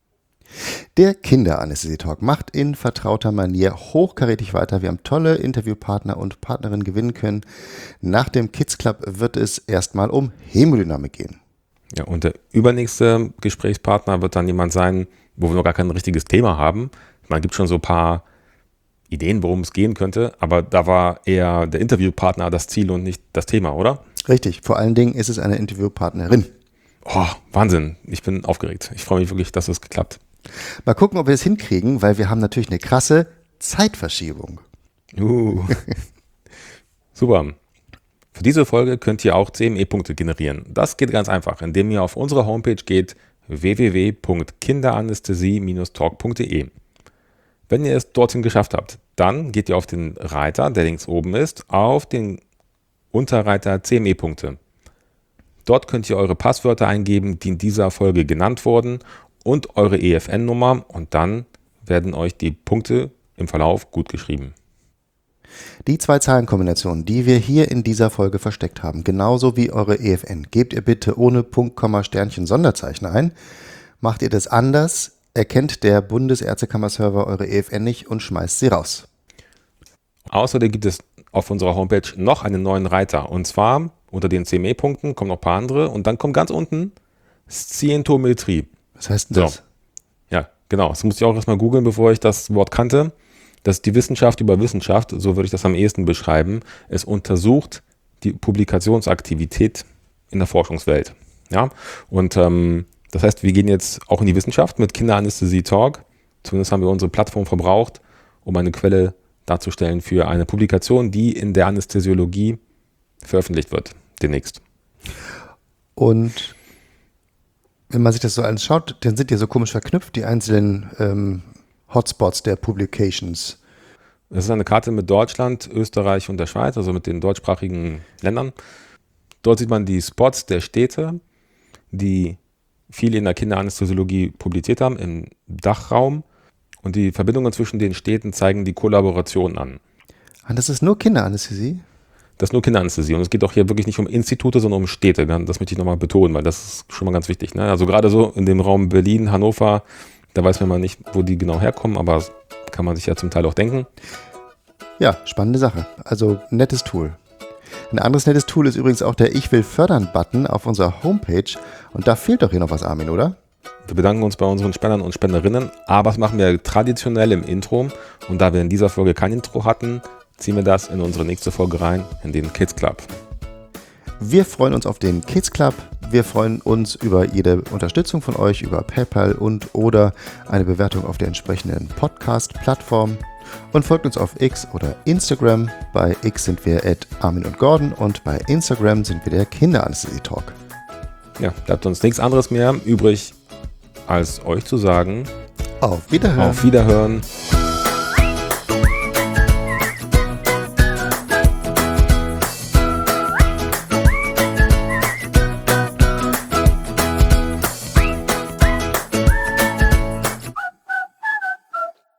Der Kinderanästhesie-Talk macht in vertrauter Manier hochkarätig weiter. Wir haben tolle Interviewpartner und Partnerinnen gewinnen können. Nach dem Kids Club wird es erstmal um Hämodynamik gehen. Ja, und der übernächste Gesprächspartner wird dann jemand sein, wo wir noch gar kein richtiges Thema haben. Man gibt schon so ein paar Ideen, worum es gehen könnte, aber da war eher der Interviewpartner das Ziel und nicht das Thema, oder? Richtig, vor allen Dingen ist es eine Interviewpartnerin. Oh, Wahnsinn, ich bin aufgeregt. Ich freue mich wirklich, dass es geklappt. Mal gucken, ob wir es hinkriegen, weil wir haben natürlich eine krasse Zeitverschiebung. Uh. Super. Für diese Folge könnt ihr auch C M E-Punkte generieren. Das geht ganz einfach, indem ihr auf unsere Homepage geht, w w w punkt kinderanästhesie Bindestrich talk punkt d e. Wenn ihr es dorthin geschafft habt, dann geht ihr auf den Reiter, der links oben ist, auf den Unterreiter C M E-Punkte. Dort könnt ihr eure Passwörter eingeben, die in dieser Folge genannt wurden, und eure E F N-Nummer, und dann werden euch die Punkte im Verlauf gut geschrieben. Die zwei Zahlenkombinationen, die wir hier in dieser Folge versteckt haben, genauso wie eure E F N, gebt ihr bitte ohne Punkt, Komma, Sternchen, Sonderzeichen ein. Macht ihr das anders, erkennt der Bundesärztekammer-Server eure E F N nicht und schmeißt sie raus. Außerdem gibt es auf unserer Homepage noch einen neuen Reiter, und zwar unter den C M E-Punkten kommen noch ein paar andere, und dann kommt ganz unten Szientometrie. Was heißt denn das? So. Ja, genau. Das musste ich auch erstmal googeln, bevor ich das Wort kannte. Das ist die Wissenschaft über Wissenschaft, so würde ich das am ehesten beschreiben. Es untersucht die Publikationsaktivität in der Forschungswelt. Ja? Und ähm, das heißt, wir gehen jetzt auch in die Wissenschaft mit Kinderanästhesie-Talk. Zumindest haben wir unsere Plattform verbraucht, um eine Quelle darzustellen für eine Publikation, die in der Anästhesiologie veröffentlicht wird, demnächst. Und wenn man sich das so anschaut, dann sind die so komisch verknüpft, die einzelnen ähm, Hotspots der Publications. Das ist eine Karte mit Deutschland, Österreich und der Schweiz, also mit den deutschsprachigen Ländern. Dort sieht man die Spots der Städte, die viel in der Kinderanästhesiologie publiziert haben, im Dachraum. Und die Verbindungen zwischen den Städten zeigen die Kollaboration an. Und das ist nur Kinderanästhesie? Das ist nur Kinderanästhesie. Und es geht auch hier wirklich nicht um Institute, sondern um Städte. Das möchte ich nochmal betonen, weil das ist schon mal ganz wichtig. Ne? Also gerade so in dem Raum Berlin, Hannover, da weiß man mal nicht, wo die genau herkommen, aber das kann man sich ja zum Teil auch denken. Ja, spannende Sache. Also nettes Tool. Ein anderes nettes Tool ist übrigens auch der Ich will fördern-Button auf unserer Homepage. Und da fehlt doch hier noch was, Armin, oder? Wir bedanken uns bei unseren Spendern und Spenderinnen, aber das machen wir traditionell im Intro. Und da wir in dieser Folge kein Intro hatten, ziehen wir das in unsere nächste Folge rein, in den Kids Club. Wir freuen uns auf den Kids Club. Wir freuen uns über jede Unterstützung von euch, über PayPal und oder eine Bewertung auf der entsprechenden Podcast-Plattform. Und folgt uns auf X oder Instagram. Bei X sind wir at Armin und Gordon und bei Instagram sind wir der Kinderanästhesie-Talk. Ja, bleibt uns nichts anderes mehr übrig, als euch zu sagen: Auf Wiederhören. Auf Wiederhören.